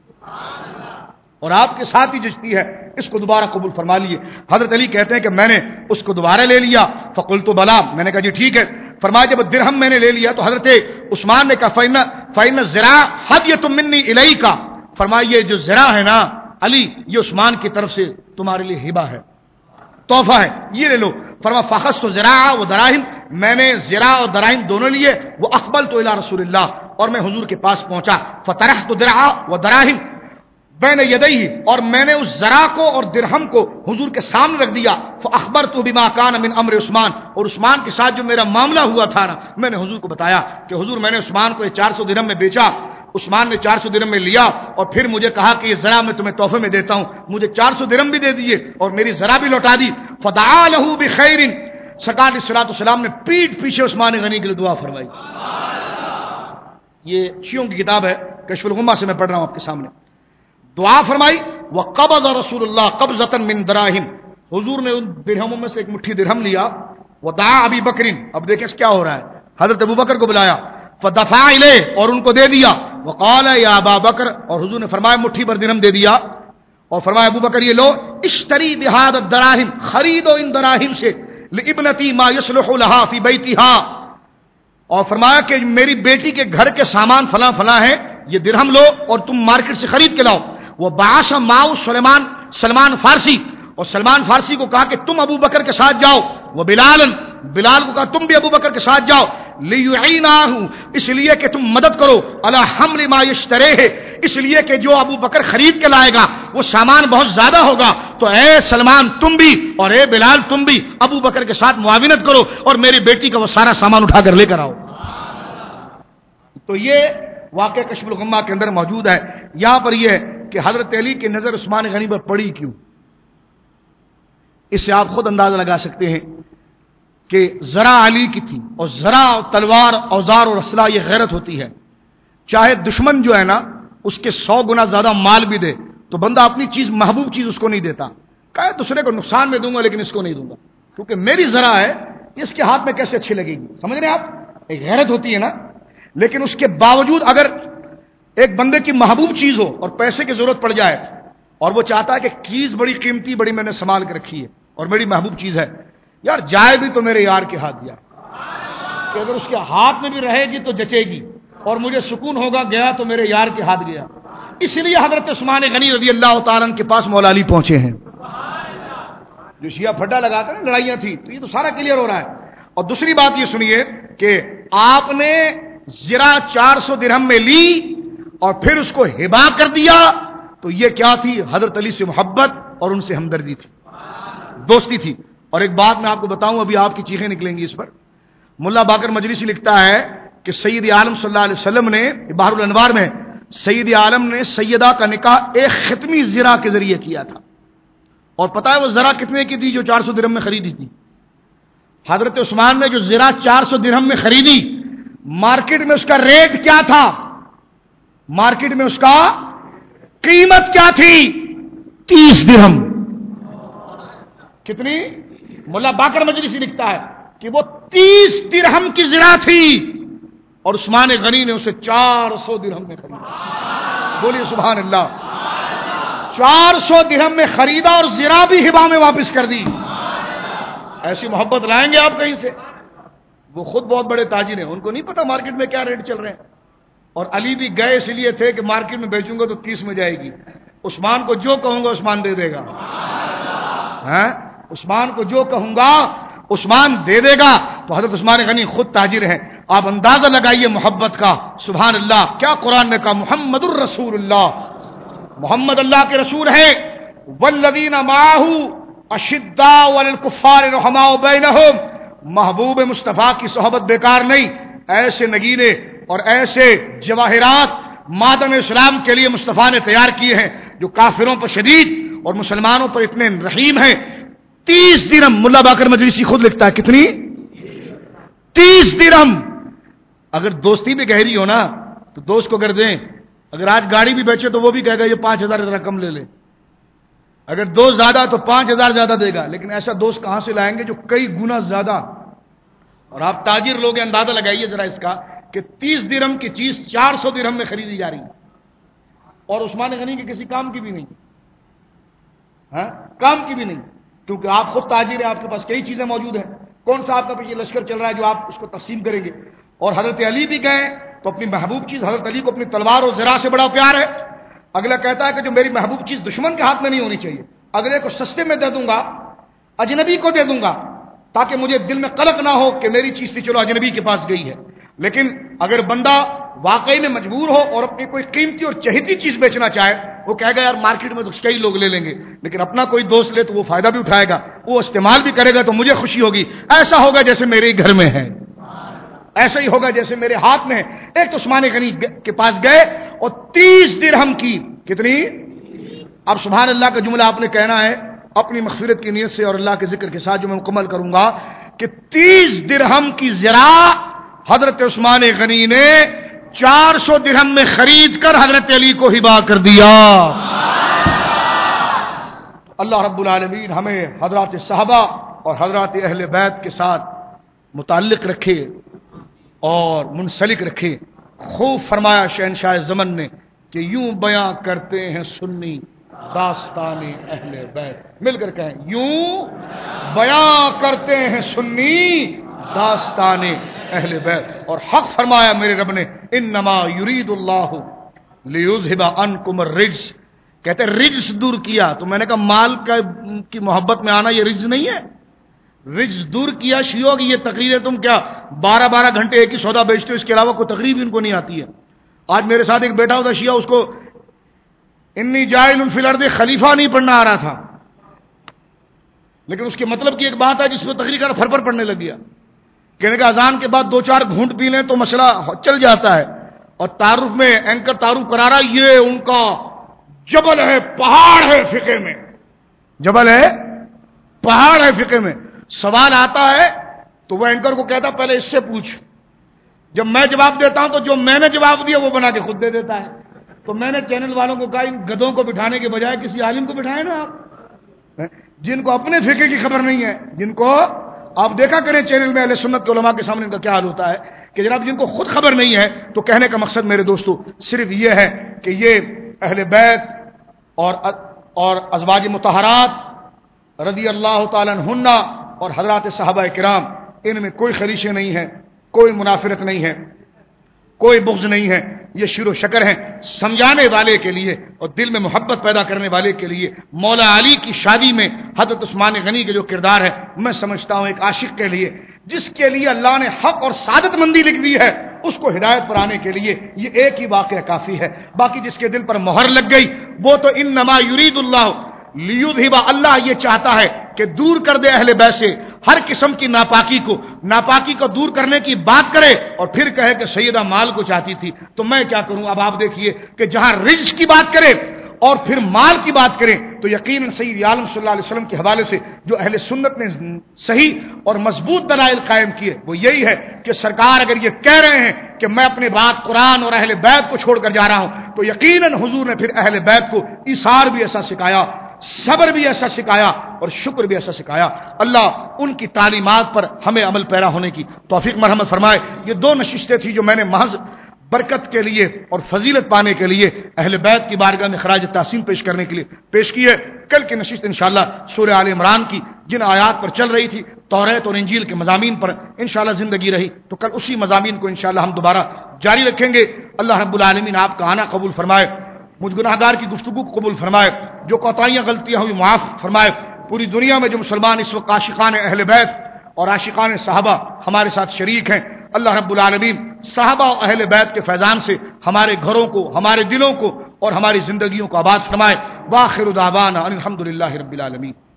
Speaker 1: اور آپ کے ساتھ ہی جچتی ہے، اس کو دوبارہ قبول فرما لیے۔ حضرت علی کہتے ہیں کہ میں نے اس کو دوبارہ لے لیا، فقلت بلا، میں نے کہا جی ٹھیک ہے، فرمایا جب درہم میں نے لے لیا تو حضرت عثمان نے کہا فین فین زرا ہدیۃ منی الیک، فرمایا یہ جو زرا ہے نا علی، یہ عثمان کی طرف سے تمہارے لیے ہبہ ہے، تحفہ ہے، یہ لے لو۔ فرمایا فخذت زرا و دراہم، میں نے زرا اور دراہم دونوں لیے، وہ اقبلت الی رسول اللہ، اور میں حضور کے پاس پہنچا، فطرحت درع و دراہم بین یدیہ، اور میں نے اس زرا کو اور درہم کو حضور کے سامنے رکھ دیا، فاخبرت بما کان من امر عثمان، اور عثمان کے ساتھ جو میرا معاملہ ہوا تھا نا، میں نے حضور کو بتایا کہ حضور میں نے عثمان کو یہ چار سو درہم میں بیچا، عثمان نے چار سو درہم میں لیا اور پھر مجھے کہا کہ یہ زرا میں تمہیں تحفے میں دیتا ہوں، مجھے چار سو درہم بھی دے دیے اور میری زرا بھی لوٹا دی۔ فدعا له بخیر، سرکار علیہ الصلوۃ والسلام نے پیٹ پیچھے عثمان غنی کے لیے دعا فرمائی۔ یہ شیعوں کی کتاب ہے، کشف الغمہ سے میں پڑھ رہا ہوں آپ کے سامنے۔ دعا فرمائی، وقبض رسول اللہ قبضۃ من دراہم، حضور نے ان درہموں میں سے ایک مٹھی درہم لیا، ودعا ابی بکر، اب دیکھیں کیا ہو رہا ہے، حضرت ابو بکر کو بلایا، فدفع الیہ، اور ان کو دے دیا، وقال یا ابا بکر، اور حضور نے فرمایا مٹھی پر درہم دے دیا اور فرمایا ابو بکر یہ لو، اشتری بہذا الدراہم، خریدو ان دراہم سے، لابنتی ما یصلح لها فی بیتها، اور فرمایا کہ میری بیٹی کے گھر کے سامان فلاں فلاں ہیں، یہ درہم لو اور تم مارکیٹ سے خرید کے لاؤ۔ وہ بعث معه سلیمان، سلمان فارسی، اور سلمان فارسی کو کہا کہ تم ابو بکر کے ساتھ جاؤ، وہ بلال، بلال کو کہا تم بھی ابو بکر کے ساتھ جاؤ، لیعیناہ، اس لیے کہ تم مدد کرو، علی حمل ما یشتریہ، اس لیے کہ جو ابو بکر خرید کے لائے گا وہ سامان بہت زیادہ ہوگا، تو اے سلمان تم بھی اور اے بلال تم بھی ابو بکر کے ساتھ معاونت کرو اور میری بیٹی کا وہ سارا سامان اٹھا کر لے کر آؤ۔ تو یہ واقعہ کشف الغمہ کے اندر موجود ہے۔ یہاں پر یہ ہے کہ حضرت علی کی نظر عثمان غنی پر پڑی کیوں، اس سے آپ خود اندازہ لگا سکتے ہیں کہ ذرا علی کی تھی، اور ذرا تلوار اوزار اور اسلحہ یہ غیرت ہوتی ہے، چاہے دشمن جو ہے نا اس کے سو گنا زیادہ مال بھی دے تو بندہ اپنی چیز محبوب چیز اس کو نہیں دیتا، کہے دوسرے کو نقصان میں دوں گا لیکن اس کو نہیں دوں گا کیونکہ میری ذرا ہے، اس کے ہاتھ میں کیسے اچھی لگے گی، سمجھ رہے ہیں آپ، ایک غیرت ہوتی ہے نا۔ لیکن اس کے باوجود اگر ایک بندے کی محبوب چیز ہو اور پیسے کی ضرورت پڑ جائے اور وہ چاہتا ہے کہ چیز بڑی قیمتی، بڑی میں نے سنبھال کے رکھی ہے اور بڑی محبوب چیز ہے، یار جائے بھی تو میرے یار کے ہاتھ دیا، کہ اگر اس کے ہاتھ میں بھی رہے گی تو جچے گی اور مجھے سکون ہوگا، گیا تو میرے یار کے ہاتھ گیا۔ اس لیے حضرت عثمان غنی رضی اللہ تعالیٰ عنہ کے پاس مولا علی پہنچے ہیں۔ جو شیعہ پھڈا لگاتے ہیں لڑائیاں تھی، تو یہ تو سارا کلیئر ہو رہا ہے۔ اور دوسری بات یہ سنیے کہ آپ نے زرا چار سو درہم میں لی اور پھر اس کو ہبا کر دیا، تو یہ کیا تھی؟ حضرت علی سے محبت اور ان سے ہمدردی تھی، دوستی تھی۔ اور ایک بات میں آپ کو بتاؤں، ابھی آپ کی چیخیں نکلیں گی اس پر، ملا باقر مجلسی لکھتا ہے کہ سید عالم صلی اللہ علیہ وسلم نے بحر الانوار میں سید عالم نے سیدہ کا نکاح ایک ختمی زرا کے ذریعے کیا تھا، اور پتہ ہے وہ زرا کتنے کی تھی جو چار سو درہم میں خریدی تھی؟ حضرت عثمان نے جو زرا چار سو درہم میں خریدی، مارکیٹ میں اس کا ریٹ کیا تھا؟ مارکیٹ میں اس کا قیمت کیا تھی؟ تیس درہم۔ کتنی؟ ملا باقر مجلسی لکھتا ہے کہ وہ تیس درہم کی زرا تھی اور عثمان غنی نے اسے چار سو درہم میں خریدا۔ بولیے سبحان اللہ۔ چار سو درہم میں خریدا اور زرا بھی ہبا میں واپس کر دی۔ ایسی محبت لائیں گے آپ کہیں سے؟ وہ خود بہت بڑے تاجر ہیں، ان کو نہیں پتا مارکیٹ میں کیا ریٹ چل رہے ہیں، اور علی بھی گئے اس لیے تھے کہ مارکیٹ میں بیچوں گا تو تیس میں جائے گی، عثمان کو جو کہوں گا عثمان دے دے گا، ہاں عثمان کو جو کہوں گا عثمان دے دے گا۔ تو حضرت عثمان غنی خود تاجر ہیں، آپ اندازہ لگائیے محبت کا، سبحان اللہ۔ کیا قرآن نے کہا؟ محمد الرسول اللہ، محمد اللہ کے رسول ہیں، والذین معہ اشداء علی الکفار رحماء بینہم، محبوب مصطفیٰ کی صحبت بیکار نہیں، ایسے نگینے اور ایسے جواہرات معدن اسلام کے لیے مصطفیٰ نے تیار کیے ہیں جو کافروں پر شدید اور مسلمانوں پر اتنے رحیم ہیں۔ تیس درہم، ملا باقر مجلسی خود لکھتا ہے، کتنی؟ تیس درہم۔ اگر دوستی بھی گہری ہو نا تو دوست کو کر دیں، اگر آج گاڑی بھی بیچے تو وہ بھی کہے گا یہ پانچ ہزار ذرا کم لے لے، اگر دوست زیادہ تو پانچ ہزار زیادہ دے گا، لیکن ایسا دوست کہاں سے لائیں گے جو کئی گنا زیادہ۔ اور آپ تاجر لوگ ہیں، اندازہ لگائیے ذرا اس کا کہ تیس درہم کی چیز چار سو درہم میں خریدی جا رہی ہے، اور عثمان غنی کے کسی کام کی بھی نہیں، ہاں کام کی بھی نہیں، کیونکہ آپ خود تاجر ہیں، آپ کے پاس کئی چیزیں موجود ہیں، کون سا آپ کا پیچھے لشکر چل رہا ہے جو آپ اس کو تقسیم کریں گے؟ اور حضرت علی بھی گئے تو اپنی محبوب چیز، حضرت علی کو اپنی تلوار اور زرا سے بڑا پیار ہے. اگلا کہتا ہے کہ جو میری محبوب چیز دشمن کے ہاتھ میں نہیں ہونی چاہیے، اگلے کو سستے میں دے دوں گا، اجنبی کو دے دوں گا، تاکہ مجھے دل میں قلق نہ ہو کہ میری چیز تھی چلو اجنبی کے پاس گئی ہے. لیکن اگر بندہ واقعی میں مجبور ہو اور اپنی کوئی قیمتی اور چہیتی چیز بیچنا چاہے، وہ کہے گا یار مارکیٹ میں تو کئی لوگ لے لیں گے، لیکن اپنا کوئی دوست لے تو وہ فائدہ بھی اٹھائے گا، وہ استعمال بھی کرے گا تو مجھے خوشی ہوگی. ایسا ہوگا جیسے میرے ہی گھر میں ہے، ایسا ہی ہوگا جیسے میرے ہاتھ میں ہے. ایک تو عثمان غنی کے پاس گئے اور تیس درہم کی، کتنی؟ اب سبحان اللہ کا جملہ آپ نے کہنا ہے اپنی مغفرت کی نیت سے اور اللہ کے ذکر کے ساتھ جو میں مکمل کروں گا، کہ تیس درہم کی زرا حضرت عثمان غنی نے چار سو درہم میں خرید کر حضرت علی کو ہبا کر دیا. اللہ رب العالمین ہمیں حضرات صحابہ اور حضرات اہل بیت کے ساتھ متعلق رکھے اور منسلک رکھے. خوب فرمایا شہنشاہ زمن نے کہ یوں بیاں کرتے ہیں سنی داستان اہل بیت. مل کر کہیں یوں بیاں کرتے ہیں سنی داستان اہل بیت. اور حق فرمایا میرے رب نے انما یرید اللہ لیذھب عنکم الرجس، کہتے ہیں رجس دور کیا. تو میں نے کہا مال کا کی محبت میں آنا یہ رجس نہیں ہے، رجس دور کیا. شیعوں کی یہ تقریر ہے، تم کیا بارہ بارہ گھنٹے ایک ہی سودا بیچتے ہو، اس کے علاوہ کوئی تقریر بھی ان کو نہیں آتی ہے. آج میرے ساتھ ایک بیٹا ہوتا شیعہ، اس کو انی جاعل فی الارض خلیفہ نہیں پڑھنا آ رہا تھا، لیکن اس کے مطلب کی ایک بات ہے جس میں تقریر کر پھر پھر پڑھنے لگ گیا. کہنے کا اذان کے بعد دو چار گھونٹ پی لیں تو مسئلہ چل جاتا ہے. اور تعارف میں اینکر تعارف کرا رہا یہ ان کا جبل ہے، پہاڑ ہے فقہ میں، جبل ہے پہاڑ ہے فقہ میں. سوال آتا ہے تو وہ اینکر کو کہتا پہلے اس سے پوچھ. جب میں جواب دیتا ہوں تو جو میں نے جواب دیا وہ بنا کے خود دے دیتا ہے. تو میں نے چینل والوں کو کہا ان گدوں کو بٹھانے کے بجائے کسی عالم کو بٹھائیں نا آپ، جن کو اپنے فقہ کی خبر نہیں ہے، جن کو آپ دیکھا کریں چینل میں اہل سنت کے علماء کے سامنے ان کا کیا حال ہوتا ہے کہ جناب جن کو خود خبر نہیں ہے. تو کہنے کا مقصد میرے دوستو صرف یہ ہے کہ یہ اہل بیت اور اور ازواج مطہرات رضی اللہ تعالی عنہن اور حضرات صحابہ کرام، ان میں کوئی خلیشے نہیں ہے، کوئی منافرت نہیں ہے، کوئی بغض نہیں ہے. یہ شیر و شکر ہیں سمجھانے والے کے لیے اور دل میں محبت پیدا کرنے والے کے لیے. مولا علی کی شادی میں حضرت عثمان غنی کے جو کردار ہے میں سمجھتا ہوں ایک عاشق کے لیے جس کے لیے اللہ نے حق اور سعادت مندی لکھ دی ہے، اس کو ہدایت پر آنے کے لیے یہ ایک ہی واقعہ کافی ہے. باقی جس کے دل پر مہر لگ گئی وہ تو انما یرید اللہ لیذھب، اللہ یہ چاہتا ہے کہ دور کر دے اہل بیت سے ہر قسم کی ناپاکی کو، ناپاکی کو دور کرنے کی بات کرے اور پھر کہے کہ سیدہ مال کو چاہتی تھی تو میں کیا کروں. اب آپ دیکھیے کہ جہاں رزق کی بات کرے اور پھر مال کی بات کریں تو یقیناً سید عالم صلی اللہ علیہ وسلم کے حوالے سے جو اہل سنت نے صحیح اور مضبوط دلائل قائم کیے وہ یہی ہے کہ سرکار اگر یہ کہہ رہے ہیں کہ میں اپنے بات قرآن اور اہل بیت کو چھوڑ کر جا رہا ہوں تو یقیناً حضور نے پھر اہل بیت کو ایثار بھی ایسا سکھایا، صبر بھی ایسا سکھایا اور شکر بھی ایسا سکھایا. اللہ ان کی تعلیمات پر ہمیں عمل پیرا ہونے کی توفیق مرحمت فرمائے. یہ دو نشستیں تھیں جو میں نے محض برکت کے لیے اور فضیلت پانے کے لیے اہل بیت کی بارگاہ میں خراج تحسین پیش کرنے کے لیے پیش کی ہے. کل کی نشست انشاءاللہ سورہ آل عمران کی جن آیات پر چل رہی تھی توریت اور انجیل کے مضامین پر انشاءاللہ زندگی رہی تو کل اسی مضامین کو انشاءاللہ ہم دوبارہ جاری رکھیں گے. اللہ رب العالمین آپ کا آنا قبول فرمائے، مجھ گناہگار کی گفتگو کو قبول فرمائے، جو کوتاہیاں غلطیاں ہوئی معاف فرمائے. پوری دنیا میں جو مسلمان اس وقت عاشقان اہل بیت اور عاشقان صحابہ ہمارے ساتھ شریک ہیں، اللہ رب العالمین صحابہ و اہل بیت کے فیضان سے ہمارے گھروں کو، ہمارے دلوں کو اور ہماری زندگیوں کو آباد فرمائے. وآخر دعوانا ان الحمد للہ رب العالمین.